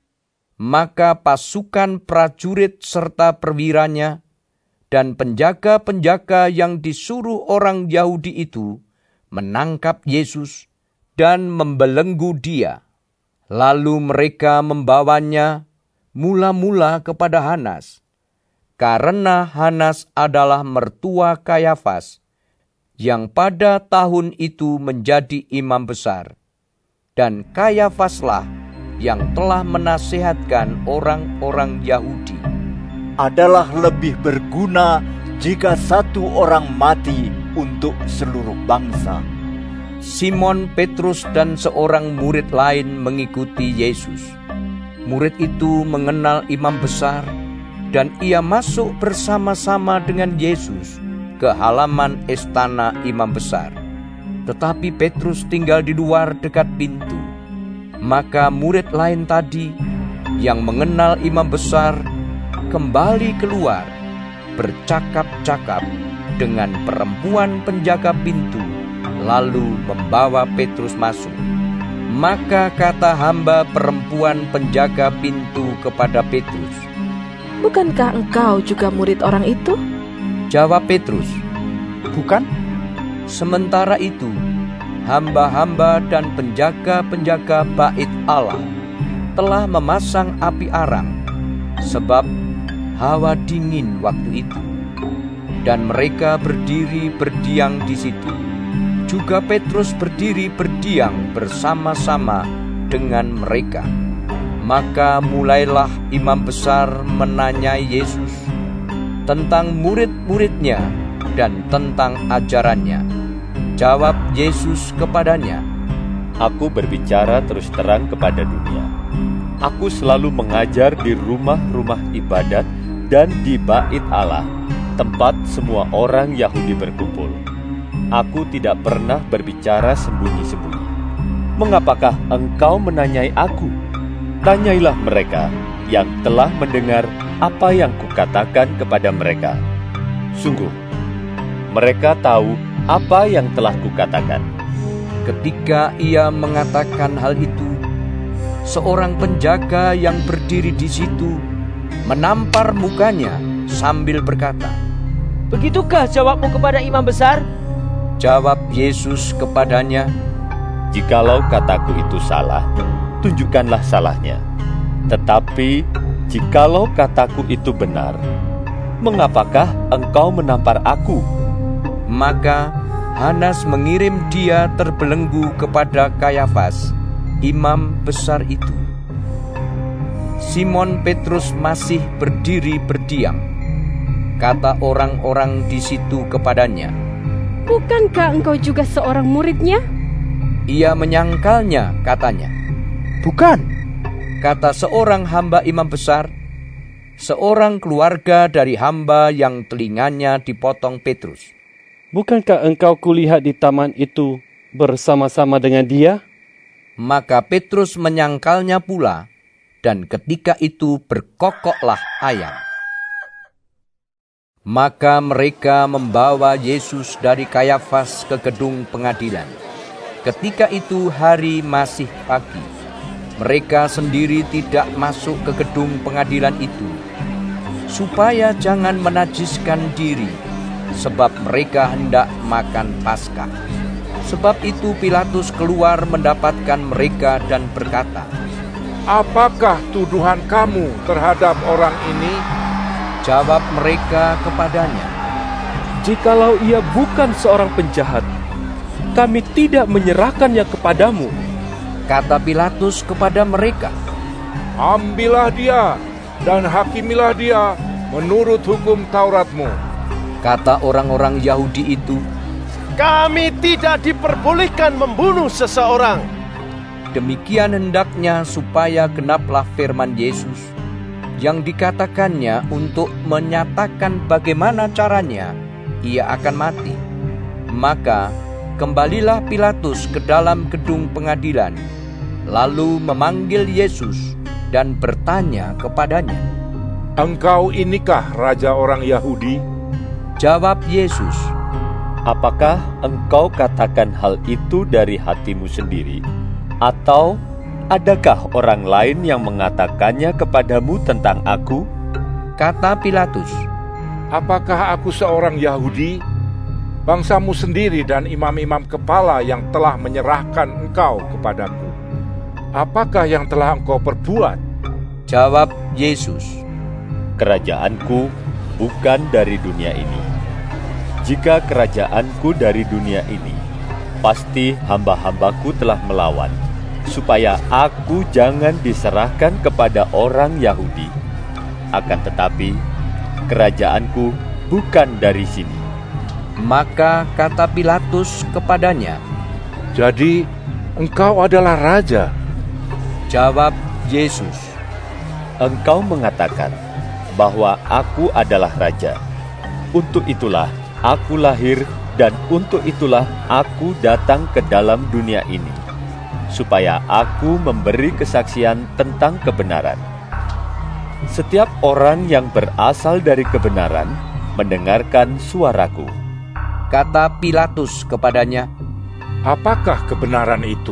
Maka pasukan prajurit serta perwiranya dan penjaga-penjaga yang disuruh orang Yahudi itu menangkap Yesus dan membelenggu dia. Lalu mereka membawanya mula-mula kepada Hanas, karena Hanas adalah mertua Kayafas, yang pada tahun itu menjadi imam besar. Dan Kayafaslah yang telah menasihatkan orang-orang Yahudi. Adalah lebih berguna jika satu orang mati untuk seluruh bangsa. Simon Petrus dan seorang murid lain mengikuti Yesus. Murid itu mengenal imam besar, dan ia masuk bersama-sama dengan Yesus ke halaman istana imam besar. Tetapi Petrus tinggal di luar dekat pintu. Maka murid lain tadi yang mengenal imam besar kembali keluar, bercakap-cakap dengan perempuan penjaga pintu, lalu membawa Petrus masuk. Maka kata hamba perempuan penjaga pintu kepada Petrus, "Bukankah engkau juga murid orang itu?" Jawab Petrus, "Bukan." Sementara itu, hamba-hamba dan penjaga-penjaga bait Allah telah memasang api arang, sebab hawa dingin waktu itu. Dan mereka berdiri berdiam di situ. Juga Petrus berdiri berdiam bersama-sama dengan mereka. Maka mulailah imam besar menanyai Yesus tentang murid-muridnya dan tentang ajarannya. Jawab Yesus kepadanya, "Aku berbicara terus terang kepada dunia. Aku selalu mengajar di rumah-rumah ibadat dan di bait Allah, tempat semua orang Yahudi berkumpul. Aku tidak pernah berbicara sembunyi-sembunyi. Mengapakah engkau menanyai aku? Tanyailah mereka yang telah mendengar apa yang kukatakan kepada mereka. Sungguh, mereka tahu apa yang telah kukatakan." Ketika ia mengatakan hal itu, seorang penjaga yang berdiri di situ menampar mukanya sambil berkata, "Begitukah jawabmu kepada imam besar?" Jawab Yesus kepadanya, "Jikalau kataku itu salah, tunjukkanlah salahnya. Tetapi jikalau kataku itu benar, mengapakah engkau menampar aku?" Maka Hanas mengirim dia terbelenggu kepada Kayafas, imam besar itu. Simon Petrus masih berdiri berdiam. Kata orang-orang di situ kepadanya, "Bukankah engkau juga seorang muridnya?" Ia menyangkalnya, katanya, "Bukan," kata seorang hamba imam besar, seorang keluarga dari hamba yang telinganya dipotong Petrus. "Bukankah engkau kulihat di taman itu bersama-sama dengan dia?" Maka Petrus menyangkalnya pula, dan ketika itu berkokoklah ayam. Maka mereka membawa Yesus dari Kayafas ke gedung pengadilan. Ketika itu hari masih pagi. Mereka sendiri tidak masuk ke gedung pengadilan itu, supaya jangan menajiskan diri, sebab mereka hendak makan Paskah. Sebab itu Pilatus keluar mendapatkan mereka dan berkata, "Apakah tuduhan kamu terhadap orang ini?" Jawab mereka kepadanya, "Jikalau ia bukan seorang penjahat, kami tidak menyerahkannya kepadamu." Kata Pilatus kepada mereka, "Ambillah dia dan hakimilah dia menurut hukum Tauratmu." Kata orang-orang Yahudi itu, "Kami tidak diperbolehkan membunuh seseorang." Demikian hendaknya supaya genaplah firman Yesus yang dikatakannya untuk menyatakan bagaimana caranya ia akan mati. Maka kembalilah Pilatus ke dalam gedung pengadilan, lalu memanggil Yesus dan bertanya kepadanya, "Engkau inikah raja orang Yahudi?" Jawab Yesus, "Apakah engkau katakan hal itu dari hatimu sendiri? Atau adakah orang lain yang mengatakannya kepadamu tentang aku?" Kata Pilatus, "Apakah aku seorang Yahudi? Bangsamu sendiri dan imam-imam kepala yang telah menyerahkan engkau kepadaku. Apakah yang telah engkau perbuat?" Jawab Yesus, "Kerajaanku bukan dari dunia ini. Jika kerajaanku dari dunia ini, pasti hamba-hambaku telah melawan, supaya aku jangan diserahkan kepada orang Yahudi. Akan tetapi, kerajaanku bukan dari sini." Maka kata Pilatus kepadanya, "Jadi engkau adalah raja?" Jawab Yesus, "Engkau mengatakan bahwa aku adalah raja. Untuk itulah aku lahir dan untuk itulah aku datang ke dalam dunia ini, supaya aku memberi kesaksian tentang kebenaran. Setiap orang yang berasal dari kebenaran mendengarkan suaraku." Kata Pilatus kepadanya, "Apakah kebenaran itu?"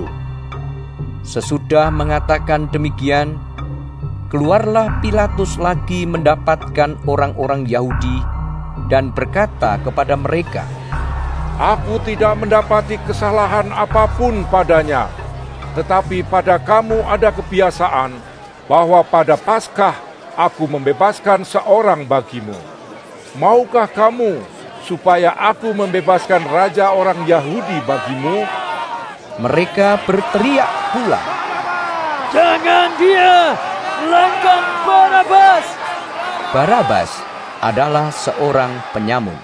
Sesudah mengatakan demikian, keluarlah Pilatus lagi mendapatkan orang-orang Yahudi dan berkata kepada mereka, "Aku tidak mendapati kesalahan apapun padanya, tetapi pada kamu ada kebiasaan bahwa pada Paskah aku membebaskan seorang bagimu. Maukah kamu supaya aku membebaskan raja orang Yahudi bagimu?" Mereka berteriak pula, "Jangan dia, melainkan Barabas!" Barabas adalah seorang penyamung.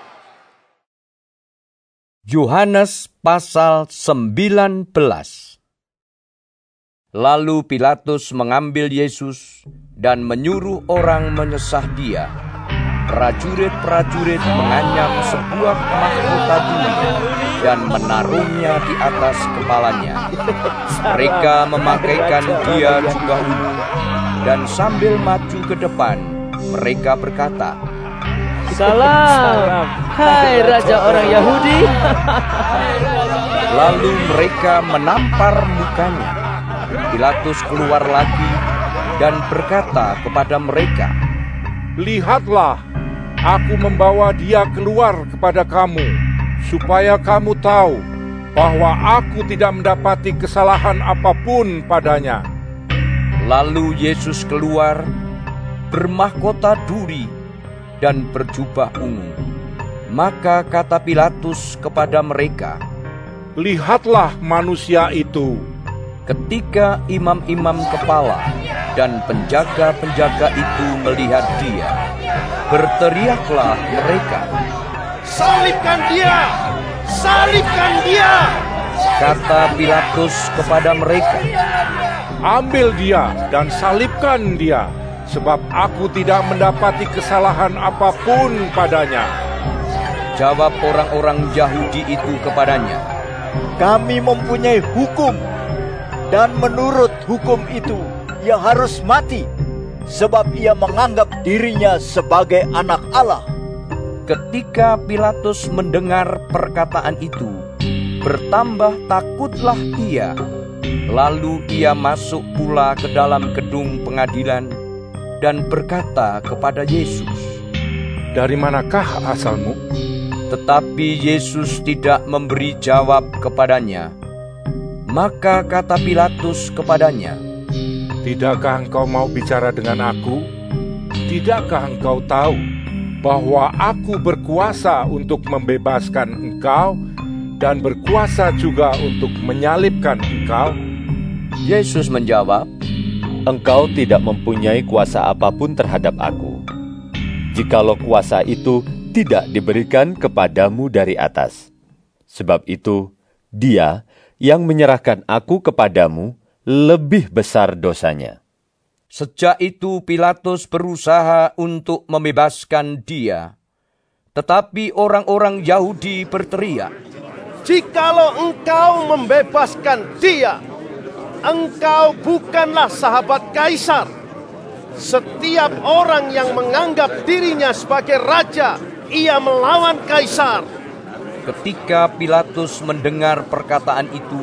Yohanes pasal sembilan belas. Lalu Pilatus mengambil Yesus dan menyuruh orang menyesah dia. Prajurit-prajurit menganyam sebuah mahkota bumi dan menaruhnya di atas kepalanya. Mereka memakaikan dia jubah ungu, dan sambil maju ke depan, mereka berkata, "Salam, hai Raja orang Yahudi." Lalu mereka menampar mukanya. Pilatus keluar lagi dan berkata kepada mereka, "Lihatlah, aku membawa dia keluar kepada kamu, supaya kamu tahu bahwa aku tidak mendapati kesalahan apapun padanya. Lalu Yesus keluar, bermahkota duri dan berjubah ungu. Maka kata Pilatus kepada mereka, "Lihatlah manusia itu." Ketika imam-imam kepala dan penjaga-penjaga itu melihat dia, berteriaklah mereka, "Salibkan dia! Salibkan dia!" Kata Pilatus kepada mereka, "Ambil dia dan salibkan dia, sebab aku tidak mendapati kesalahan apapun padanya." Jawab orang-orang Yahudi itu kepadanya, "Kami mempunyai hukum, dan menurut hukum itu ia harus mati, sebab ia menganggap dirinya sebagai anak Allah." Ketika Pilatus mendengar perkataan itu, bertambah takutlah ia. Lalu ia masuk pula ke dalam gedung pengadilan dan berkata kepada Yesus, "Dari manakah asalmu?" Tetapi Yesus tidak memberi jawab kepadanya. Maka kata Pilatus kepadanya, "Tidakkah engkau mau bicara dengan aku? Tidakkah engkau tahu bahwa aku berkuasa untuk membebaskan engkau dan berkuasa juga untuk menyalibkan engkau?" Yesus menjawab, "Engkau tidak mempunyai kuasa apapun terhadap aku, jikalau kuasa itu tidak diberikan kepadamu dari atas. Sebab itu, dia yang menyerahkan aku kepadamu lebih besar dosanya." Sejak itu Pilatus berusaha untuk membebaskan dia. Tetapi orang-orang Yahudi berteriak, "Jikalau engkau membebaskan dia, engkau bukanlah sahabat Kaisar. Setiap orang yang menganggap dirinya sebagai raja, ia melawan Kaisar." Ketika Pilatus mendengar perkataan itu,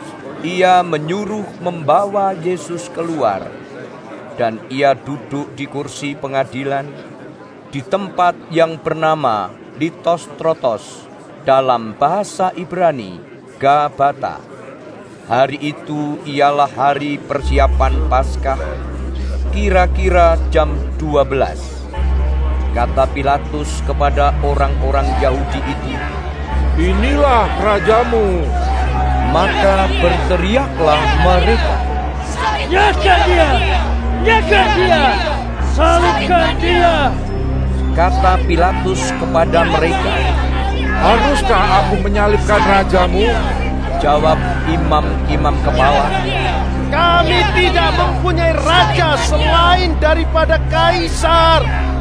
ia menyuruh membawa Yesus keluar, dan ia duduk di kursi pengadilan di tempat yang bernama Litostrotos, dalam bahasa Ibrani Gabata. Hari itu ialah hari persiapan Paskah, kira-kira jam dua belas. Kata Pilatus kepada orang-orang Yahudi itu, "Inilah rajamu." Maka berteriaklah mereka, "Nyahkan dia! Nyahkan dia! Salibkan dia!" Kata Pilatus kepada mereka, "Haruskah aku menyalibkan rajamu?" Jawab imam-imam kepala, "Kami tidak mempunyai raja selain daripada Kaisar."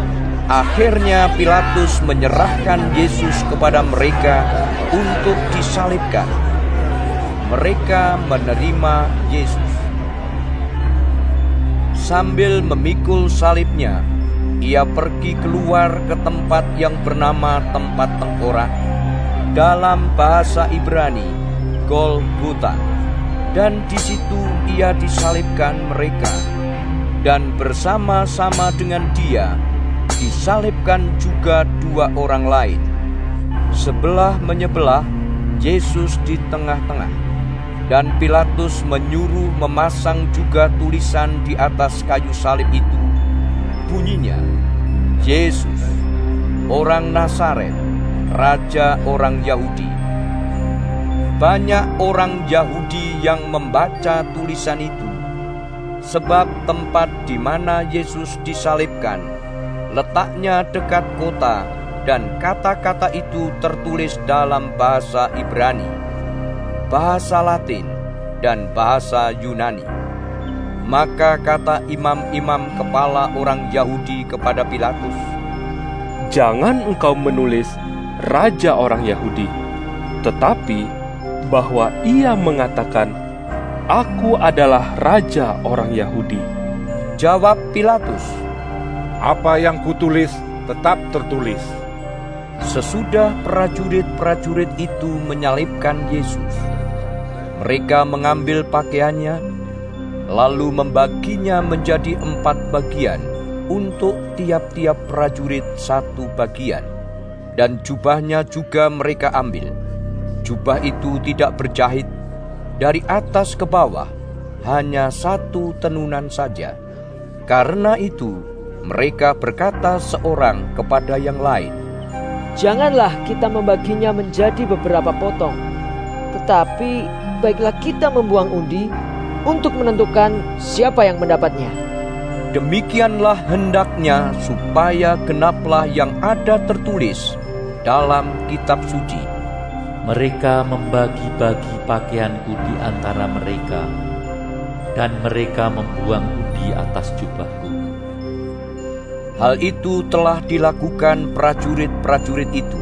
Akhirnya Pilatus menyerahkan Yesus kepada mereka untuk disalibkan. Mereka menerima Yesus. Sambil memikul salibnya, ia pergi keluar ke tempat yang bernama tempat tengkorak, dalam bahasa Ibrani Golgota, dan di situ ia disalibkan mereka, dan bersama-sama dengan dia disalibkan juga dua orang lain, sebelah menyebelah, Yesus di tengah-tengah. Dan Pilatus menyuruh memasang juga tulisan di atas kayu salib itu. Bunyinya, Yesus, orang Nazaret, Raja orang Yahudi. Banyak orang Yahudi yang membaca tulisan itu, sebab tempat di mana Yesus disalibkan letaknya dekat kota, dan kata-kata itu tertulis dalam bahasa Ibrani, bahasa Latin, dan bahasa Yunani. Maka kata imam-imam kepala orang Yahudi kepada Pilatus, "Jangan engkau menulis Raja orang Yahudi, tetapi bahwa ia mengatakan, Aku adalah Raja orang Yahudi." Jawab Pilatus, "Apa yang kutulis tetap tertulis." Sesudah prajurit-prajurit itu menyalibkan Yesus, mereka mengambil pakaiannya, lalu membaginya menjadi empat bagian, untuk tiap-tiap prajurit satu bagian, dan jubahnya juga mereka ambil. Jubah itu tidak berjahit, dari atas ke bawah, hanya satu tenunan saja. Karena itu, mereka berkata seorang kepada yang lain, "Janganlah kita membaginya menjadi beberapa potong, tetapi baiklah kita membuang undi untuk menentukan siapa yang mendapatnya." Demikianlah hendaknya supaya genaplah yang ada tertulis dalam kitab suci. Mereka membagi-bagi pakaianku di antara mereka, dan mereka membuang undi atas jubahku. Hal itu telah dilakukan prajurit-prajurit itu.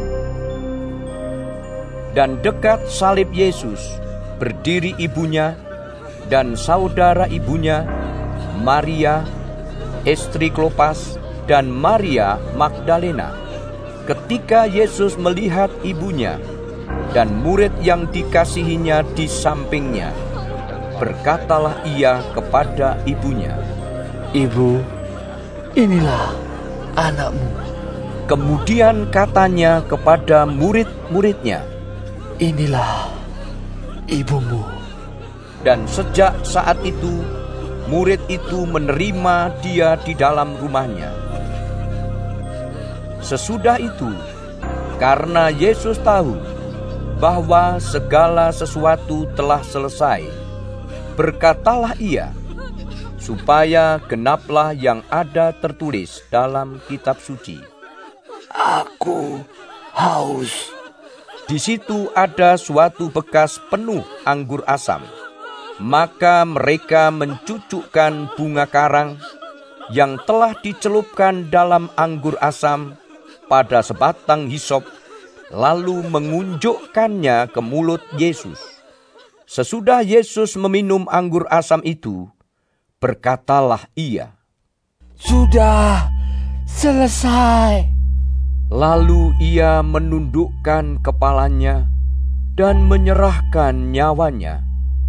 Dan dekat salib Yesus berdiri ibunya dan saudara ibunya, Maria, istri Klopas, dan Maria Magdalena. Ketika Yesus melihat ibunya dan murid yang dikasihinya di sampingnya, berkatalah ia kepada ibunya, "Ibu, inilah anakmu." Kemudian katanya kepada murid-muridnya, "Inilah ibumu." Dan sejak saat itu, murid itu menerima dia di dalam rumahnya. Sesudah itu, karena Yesus tahu bahwa segala sesuatu telah selesai, berkatalah ia, supaya genaplah yang ada tertulis dalam kitab suci, "Aku haus." Di situ ada suatu bekas penuh anggur asam. Maka mereka mencucukkan bunga karang yang telah dicelupkan dalam anggur asam pada sebatang hisop, lalu mengunjukkannya ke mulut Yesus. Sesudah Yesus meminum anggur asam itu, berkatalah ia, "Sudah selesai." Lalu ia menundukkan kepalanya dan menyerahkan nyawanya.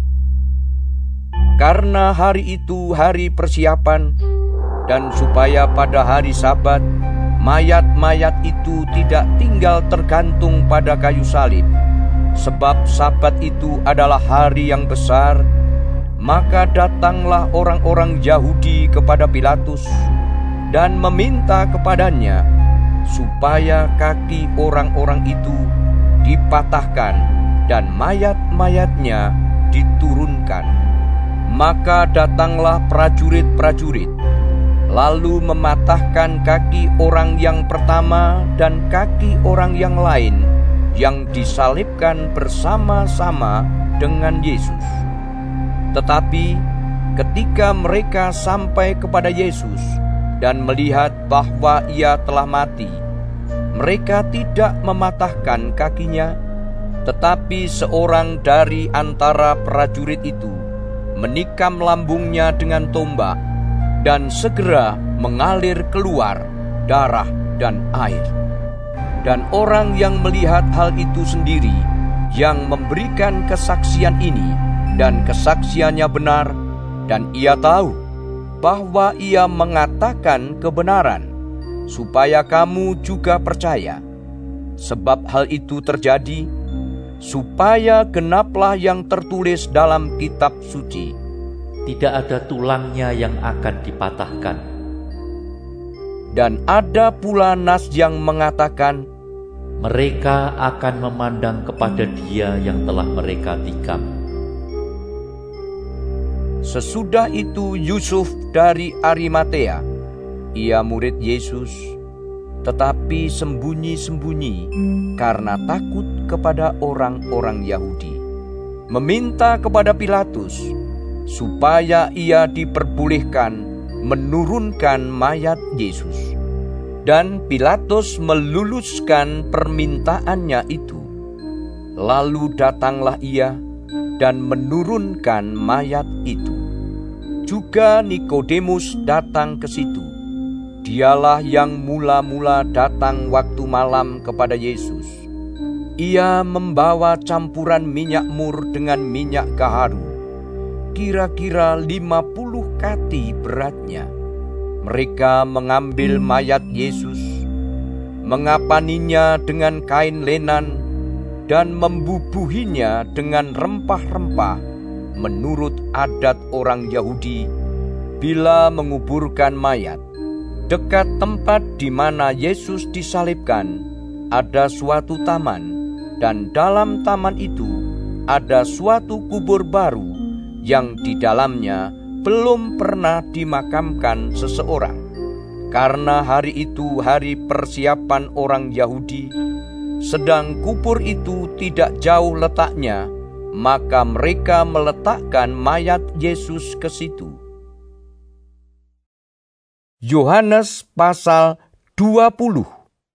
Karena hari itu hari persiapan, dan supaya pada hari Sabat, mayat-mayat itu tidak tinggal tergantung pada kayu salib, sebab Sabat itu adalah hari yang besar, maka datanglah orang-orang Yahudi kepada Pilatus dan meminta kepadanya supaya kaki orang-orang itu dipatahkan dan mayat-mayatnya diturunkan. Maka datanglah prajurit-prajurit, lalu mematahkan kaki orang yang pertama dan kaki orang yang lain yang disalibkan bersama-sama dengan Yesus. Tetapi ketika mereka sampai kepada Yesus dan melihat bahwa ia telah mati, mereka tidak mematahkan kakinya, tetapi seorang dari antara prajurit itu menikam lambungnya dengan tombak, dan segera mengalir keluar darah dan air. Dan orang yang melihat hal itu sendiri, yang memberikan kesaksian ini, dan kesaksiannya benar, dan ia tahu bahwa ia mengatakan kebenaran, supaya kamu juga percaya. Sebab hal itu terjadi supaya genaplah yang tertulis dalam kitab suci, "Tidak ada tulangnya yang akan dipatahkan." Dan ada pula nas yang mengatakan, "Mereka akan memandang kepada Dia yang telah mereka tikam." Sesudah itu Yusuf dari Arimatea, ia murid Yesus, tetapi sembunyi-sembunyi karena takut kepada orang-orang Yahudi, meminta kepada Pilatus supaya ia diperbolehkan menurunkan mayat Yesus. Dan Pilatus meluluskan permintaannya itu. Lalu datanglah ia dan menurunkan mayat itu. Juga Nikodemus datang ke situ. Dialah yang mula-mula datang waktu malam kepada Yesus. Ia membawa campuran minyak mur dengan minyak gaharu, kira-kira lima puluh kati beratnya. Mereka mengambil mayat Yesus, mengapaninya dengan kain lenan, dan membubuhinya dengan rempah-rempah menurut adat orang Yahudi bila menguburkan mayat. Dekat tempat di mana Yesus disalibkan ada suatu taman, dan dalam taman itu ada suatu kubur baru yang di dalamnya belum pernah dimakamkan seseorang. Karena hari itu hari persiapan orang Yahudi, sedang kubur itu tidak jauh letaknya, maka mereka meletakkan mayat Yesus ke situ. Yohanes pasal dua puluh.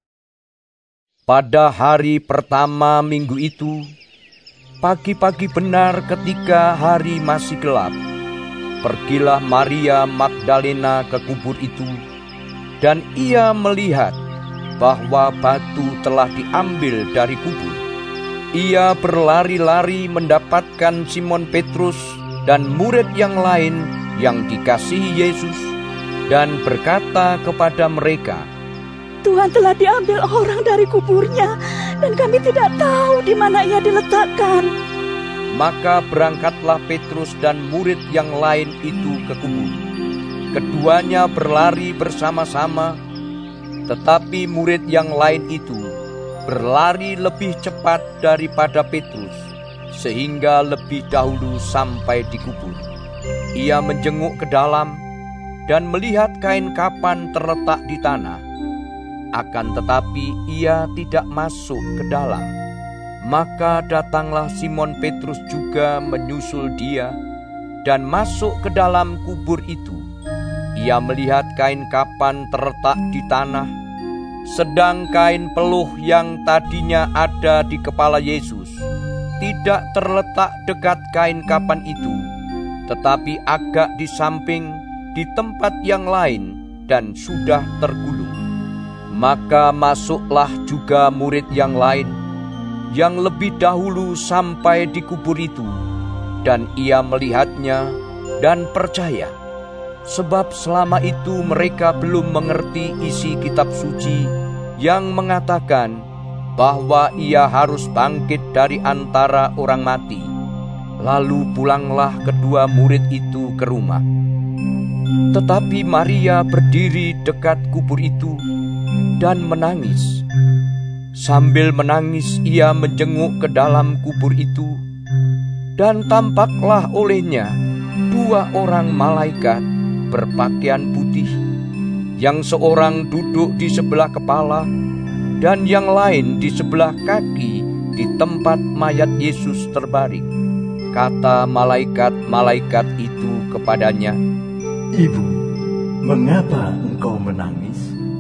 Pada hari pertama minggu itu, pagi-pagi benar ketika hari masih gelap, pergilah Maria Magdalena ke kubur itu, dan ia melihat bahwa batu telah diambil dari kubur. Ia berlari-lari mendapatkan Simon Petrus dan murid yang lain yang dikasihi Yesus, dan berkata kepada mereka, Tuhan telah diambil orang dari kuburnya, dan kami tidak tahu di mana ia diletakkan. Maka berangkatlah Petrus dan murid yang lain itu ke kubur. Keduanya berlari bersama-sama, tetapi murid yang lain itu berlari lebih cepat daripada Petrus, sehingga lebih dahulu sampai di kubur. Ia menjenguk ke dalam dan melihat kain kapan terletak di tanah. Akan tetapi ia tidak masuk ke dalam. Maka datanglah Simon Petrus juga menyusul dia dan masuk ke dalam kubur itu. Ia melihat kain kapan terletak di tanah, sedang kain peluh yang tadinya ada di kepala Yesus tidak terletak dekat kain kapan itu, tetapi agak di samping di tempat yang lain dan sudah tergulung. Maka masuklah juga murid yang lain yang lebih dahulu sampai di kubur itu, dan ia melihatnya dan percaya, sebab selama itu mereka belum mengerti isi kitab suci yang mengatakan bahwa ia harus bangkit dari antara orang mati. Lalu pulanglah kedua murid itu ke rumah. Tetapi Maria berdiri dekat kubur itu dan menangis. Sambil menangis ia menjenguk ke dalam kubur itu, dan tampaklah olehnya dua orang malaikat berpakaian putih, yang seorang duduk di sebelah kepala dan yang lain di sebelah kaki di tempat mayat Yesus terbaring. Kata malaikat-malaikat itu kepadanya, Ibu, mengapa engkau menangis?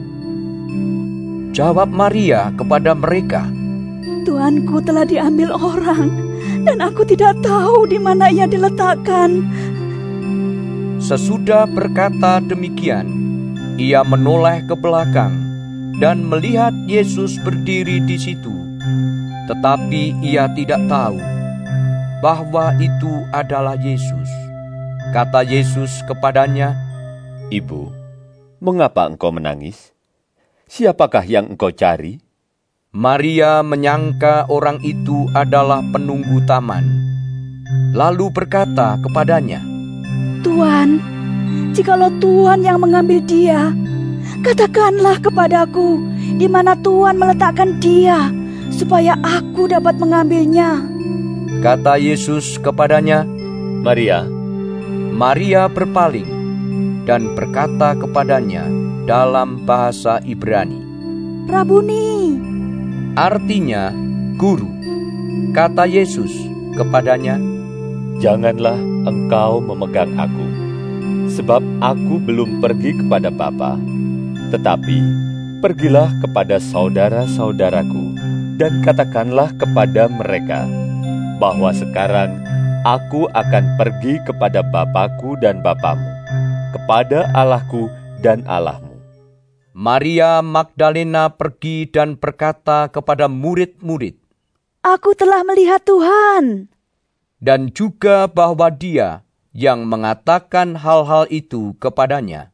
Jawab Maria kepada mereka, Tuanku telah diambil orang, dan aku tidak tahu di mana ia diletakkan. Sesudah berkata demikian, ia menoleh ke belakang dan melihat Yesus berdiri di situ. Tetapi ia tidak tahu bahwa itu adalah Yesus. Kata Yesus kepadanya, Ibu, mengapa engkau menangis? Siapakah yang engkau cari? Maria menyangka orang itu adalah penunggu taman, lalu berkata kepadanya, Tuan, jikalau Tuhan yang mengambil dia, katakanlah kepadaku di mana Tuhan meletakkan dia, supaya aku dapat mengambilnya. Kata Yesus kepadanya, Maria. Maria berpaling dan berkata kepadanya dalam bahasa Ibrani, Rabuni, artinya guru. Kata Yesus kepadanya, Janganlah engkau memegang aku, sebab aku belum pergi kepada Bapa, tetapi pergilah kepada saudara-saudaraku dan katakanlah kepada mereka bahwa sekarang aku akan pergi kepada Bapakku dan Bapamu, kepada Allahku dan Allahmu. Maria Magdalena pergi dan berkata kepada murid-murid, Aku telah melihat Tuhan. Dan juga bahwa Dia yang mengatakan hal-hal itu kepadanya.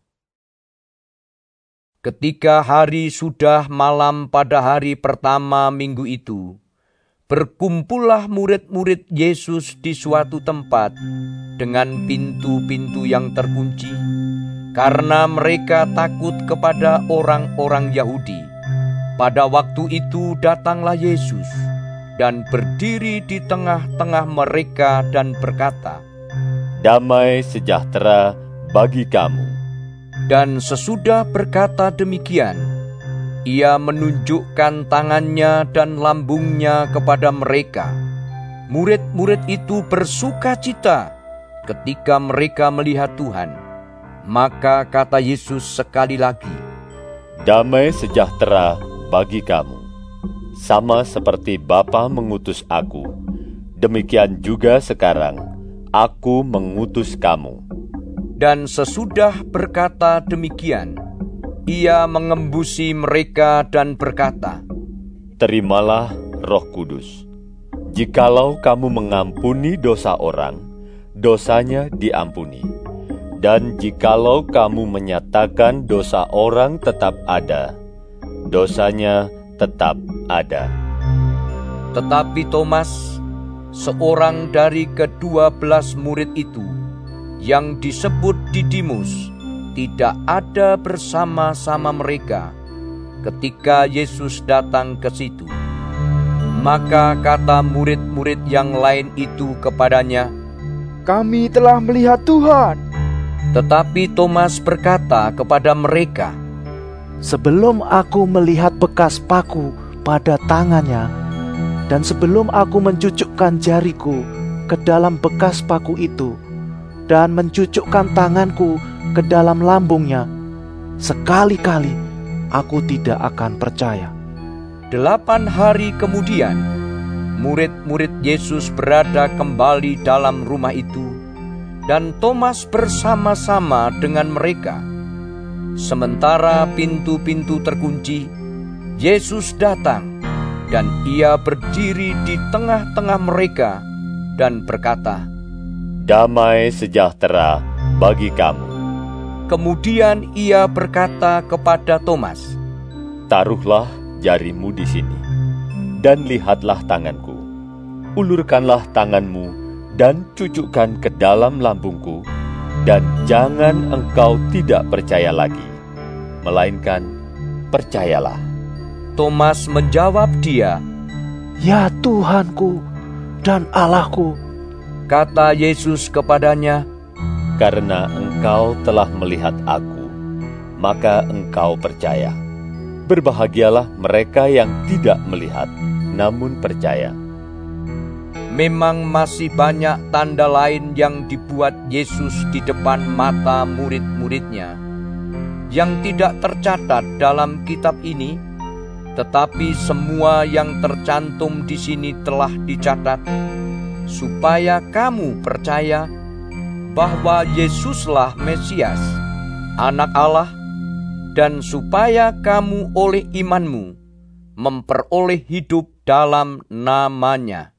Ketika hari sudah malam pada hari pertama minggu itu, Berkumpullah murid-murid Yesus di suatu tempat dengan pintu-pintu yang terkunci, karena mereka takut kepada orang-orang Yahudi. Pada waktu itu datanglah Yesus dan berdiri di tengah-tengah mereka dan berkata, "Damai sejahtera bagi kamu." Dan sesudah berkata demikian, Ia menunjukkan tangannya dan lambungnya kepada mereka. Murid-murid itu bersuka cita ketika mereka melihat Tuhan. Maka kata Yesus sekali lagi, "Damai sejahtera bagi kamu. Sama seperti Bapa mengutus aku, demikian juga sekarang aku mengutus kamu." Dan sesudah berkata demikian, Ia mengembusi mereka dan berkata, "Terimalah Roh Kudus. Jikalau kamu mengampuni dosa orang, dosanya diampuni. Dan jikalau kamu menyatakan dosa orang tetap ada, dosanya tetap ada." Tetapi Thomas, seorang dari kedua belas murid itu, yang disebut Didimus, tidak ada bersama-sama mereka ketika Yesus datang ke situ. Maka kata murid-murid yang lain itu kepadanya, "Kami telah melihat Tuhan." Tetapi Thomas berkata kepada mereka, "Sebelum aku melihat bekas paku pada tangannya, dan sebelum aku mencucukkan jariku ke dalam bekas paku itu, dan mencucukkan tanganku ke dalam lambungnya, sekali-kali aku tidak akan percaya." Delapan hari kemudian, murid-murid Yesus berada kembali dalam rumah itu, dan Thomas bersama-sama dengan mereka. Sementara pintu-pintu terkunci, Yesus datang, dan Ia berdiri di tengah-tengah mereka dan berkata, "Damai sejahtera bagi kamu." Kemudian Ia berkata kepada Thomas, "Taruhlah jarimu di sini, dan lihatlah tanganku. Ulurkanlah tanganmu dan cucukkan ke dalam lambungku, dan jangan engkau tidak percaya lagi, melainkan percayalah." Thomas menjawab dia, "Ya Tuhanku dan Allahku." Kata Yesus kepadanya, "Karena engkau telah melihat aku, maka engkau percaya. Berbahagialah mereka yang tidak melihat, namun percaya." Memang masih banyak tanda lain yang dibuat Yesus di depan mata murid-muridnya, yang tidak tercatat dalam kitab ini, tetapi semua yang tercantum di sini telah dicatat, supaya kamu percaya bahwa Yesuslah Mesias, Anak Allah, dan supaya kamu oleh imanmu memperoleh hidup dalam nama-Nya.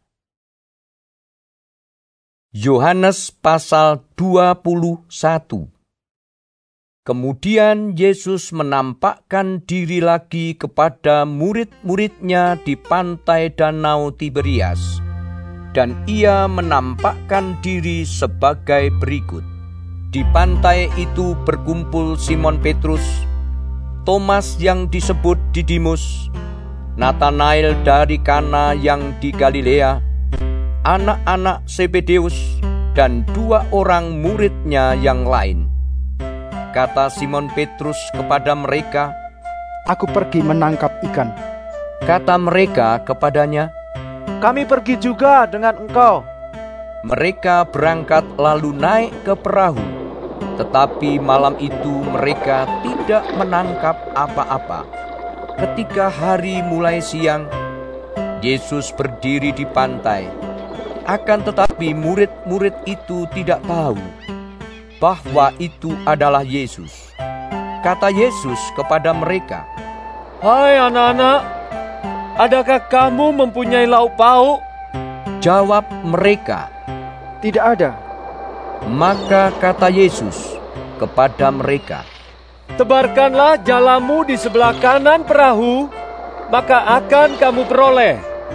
Yohanes pasal dua puluh satu. Kemudian Yesus menampakkan diri lagi kepada murid-muridnya di pantai Danau Tiberias, dan Ia menampakkan diri sebagai berikut. Di pantai itu berkumpul Simon Petrus, Thomas yang disebut Didimus, Natanael dari Kana yang di Galilea, anak-anak Zebedeus, dan dua orang muridnya yang lain. Kata Simon Petrus kepada mereka, "Aku pergi menangkap ikan." Kata mereka kepadanya, "Kami pergi juga dengan engkau." Mereka berangkat lalu naik ke perahu, tetapi malam itu mereka tidak menangkap apa-apa. Ketika hari mulai siang, Yesus berdiri di pantai. Akan tetapi murid-murid itu tidak tahu bahwa itu adalah Yesus. Kata Yesus kepada mereka, "Hai anak-anak, adakah kamu mempunyai lauk pauk?" Jawab mereka, "Tidak ada." Maka kata Yesus kepada mereka, "Tebarkanlah jalamu di sebelah kanan perahu, maka akan kamu peroleh."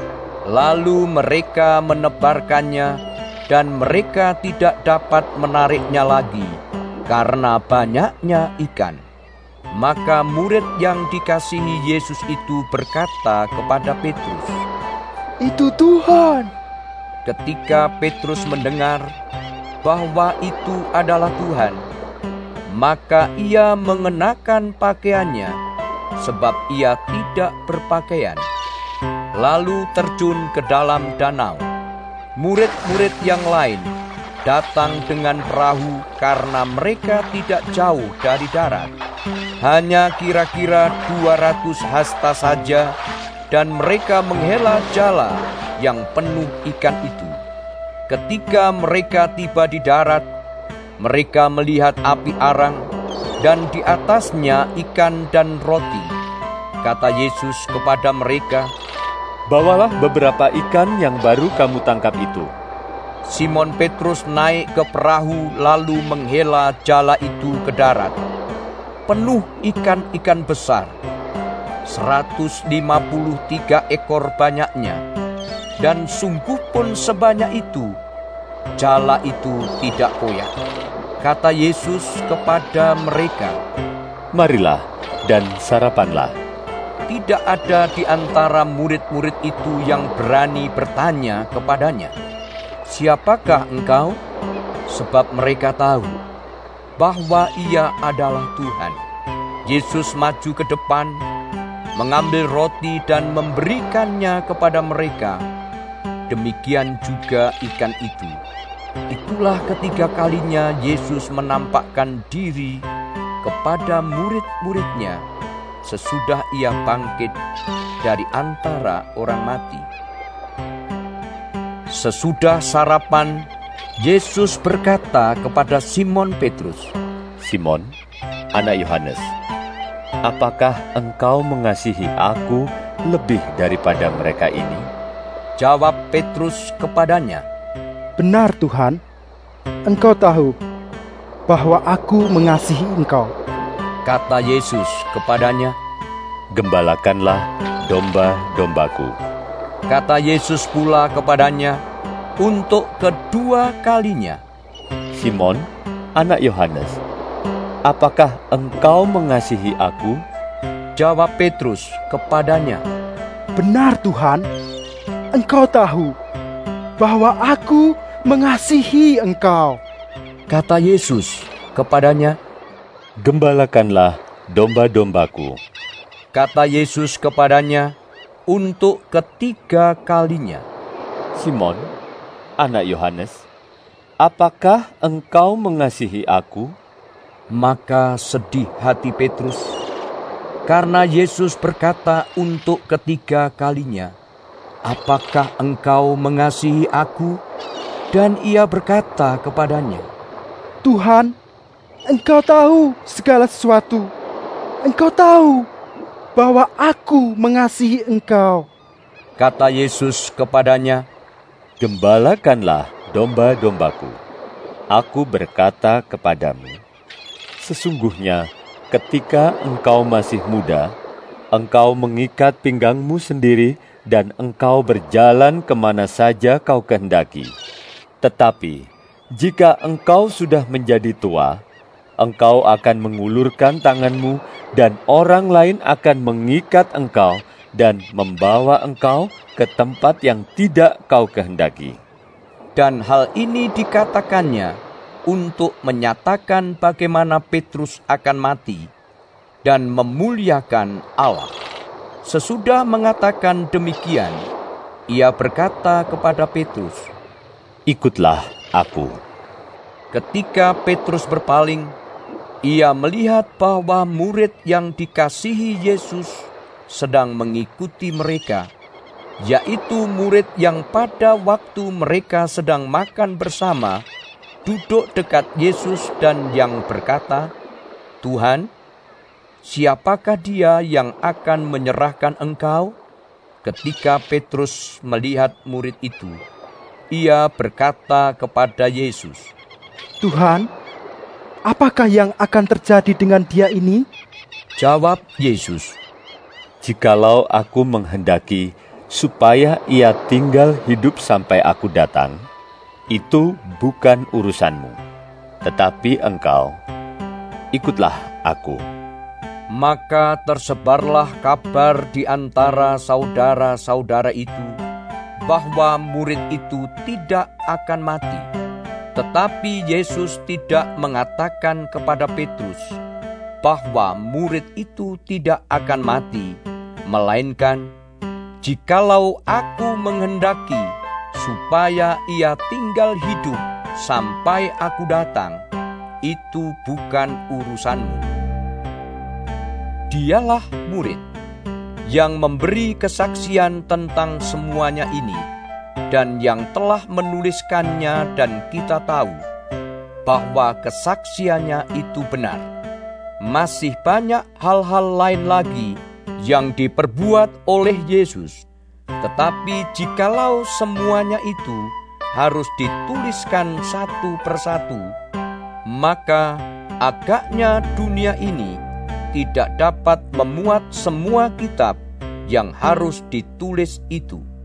Lalu mereka menebarkannya, dan mereka tidak dapat menariknya lagi karena banyaknya ikan. Maka murid yang dikasihi Yesus itu berkata kepada Petrus, "Itu Tuhan." Ketika Petrus mendengar bahwa itu adalah Tuhan, maka ia mengenakan pakaiannya, sebab ia tidak berpakaian, lalu terjun ke dalam danau. Murid-murid yang lain datang dengan perahu karena mereka tidak jauh dari darat, hanya kira-kira dua ratus hasta saja, dan mereka menghela jala yang penuh ikan itu. Ketika mereka tiba di darat, mereka melihat api arang, dan di atasnya ikan dan roti. Kata Yesus kepada mereka, "Bawalah beberapa ikan yang baru kamu tangkap itu." Simon Petrus naik ke perahu lalu menghela jala itu ke darat. Penuh ikan-ikan besar, seratus lima puluh tiga ekor banyaknya. Dan sungguh pun sebanyak itu, jala itu tidak koyak. Kata Yesus kepada mereka, "Marilah dan sarapanlah." Tidak ada di antara murid-murid itu yang berani bertanya kepadanya, "Siapakah engkau?" Sebab mereka tahu bahwa ia adalah Tuhan. Yesus maju ke depan, mengambil roti dan memberikannya kepada mereka. Demikian juga ikan itu. Itulah ketiga kalinya Yesus menampakkan diri kepada murid-muridnya sesudah ia bangkit dari antara orang mati. Sesudah sarapan, Yesus berkata kepada Simon Petrus, "Simon, anak Yohanes, apakah engkau mengasihi aku lebih daripada mereka ini?" Jawab Petrus kepadanya, "Benar Tuhan, Engkau tahu bahwa aku mengasihi Engkau." Kata Yesus kepadanya, "Gembalakanlah domba-dombaku." Kata Yesus pula kepadanya untuk kedua kalinya, "Simon, anak Yohanes, apakah engkau mengasihi aku?" Jawab Petrus kepadanya, "Benar Tuhan, Engkau tahu bahwa aku mengasihi Engkau." Kata Yesus kepadanya, "Gembalakanlah domba-dombaku." Kata Yesus kepadanya untuk ketiga kalinya, "Simon, anak Yohanes, apakah engkau mengasihi aku?" Maka sedih hati Petrus, karena Yesus berkata untuk ketiga kalinya, "Apakah engkau mengasihi aku?" Dan ia berkata kepadanya, "Tuhan, Engkau tahu segala sesuatu. Engkau tahu bahwa aku mengasihi Engkau." Kata Yesus kepadanya, "Gembalakanlah domba-dombaku. Aku berkata kepadamu, sesungguhnya ketika engkau masih muda, engkau mengikat pinggangmu sendiri dan engkau berjalan kemana saja kau kehendaki. Tetapi jika engkau sudah menjadi tua, engkau akan mengulurkan tanganmu dan orang lain akan mengikat engkau dan membawa engkau ke tempat yang tidak kau kehendaki." Dan hal ini dikatakannya untuk menyatakan bagaimana Petrus akan mati dan memuliakan Allah. Sesudah mengatakan demikian, ia berkata kepada Petrus, "Ikutlah aku." Ketika Petrus berpaling, ia melihat bahwa murid yang dikasihi Yesus sedang mengikuti mereka, yaitu murid yang pada waktu mereka sedang makan bersama, duduk dekat Yesus dan yang berkata, "Tuhan, siapakah dia yang akan menyerahkan engkau?" Ketika Petrus melihat murid itu, ia berkata kepada Yesus, "Tuhan, apakah yang akan terjadi dengan dia ini?" Jawab Yesus, "Jikalau aku menghendaki, supaya ia tinggal hidup sampai aku datang, itu bukan urusanmu. Tetapi engkau, ikutlah aku." Maka tersebarlah kabar di antara saudara-saudara itu bahwa murid itu tidak akan mati. Tetapi Yesus tidak mengatakan kepada Petrus bahwa murid itu tidak akan mati, melainkan, "Jikalau aku menghendaki supaya ia tinggal hidup sampai aku datang, itu bukan urusanmu." Dialah murid yang memberi kesaksian tentang semuanya ini dan yang telah menuliskannya, dan kita tahu bahwa kesaksiannya itu benar. Masih banyak hal-hal lain lagi yang diperbuat oleh Yesus, tetapi jikalau semuanya itu harus dituliskan satu persatu, maka agaknya dunia ini tidak dapat memuat semua kitab yang harus ditulis itu.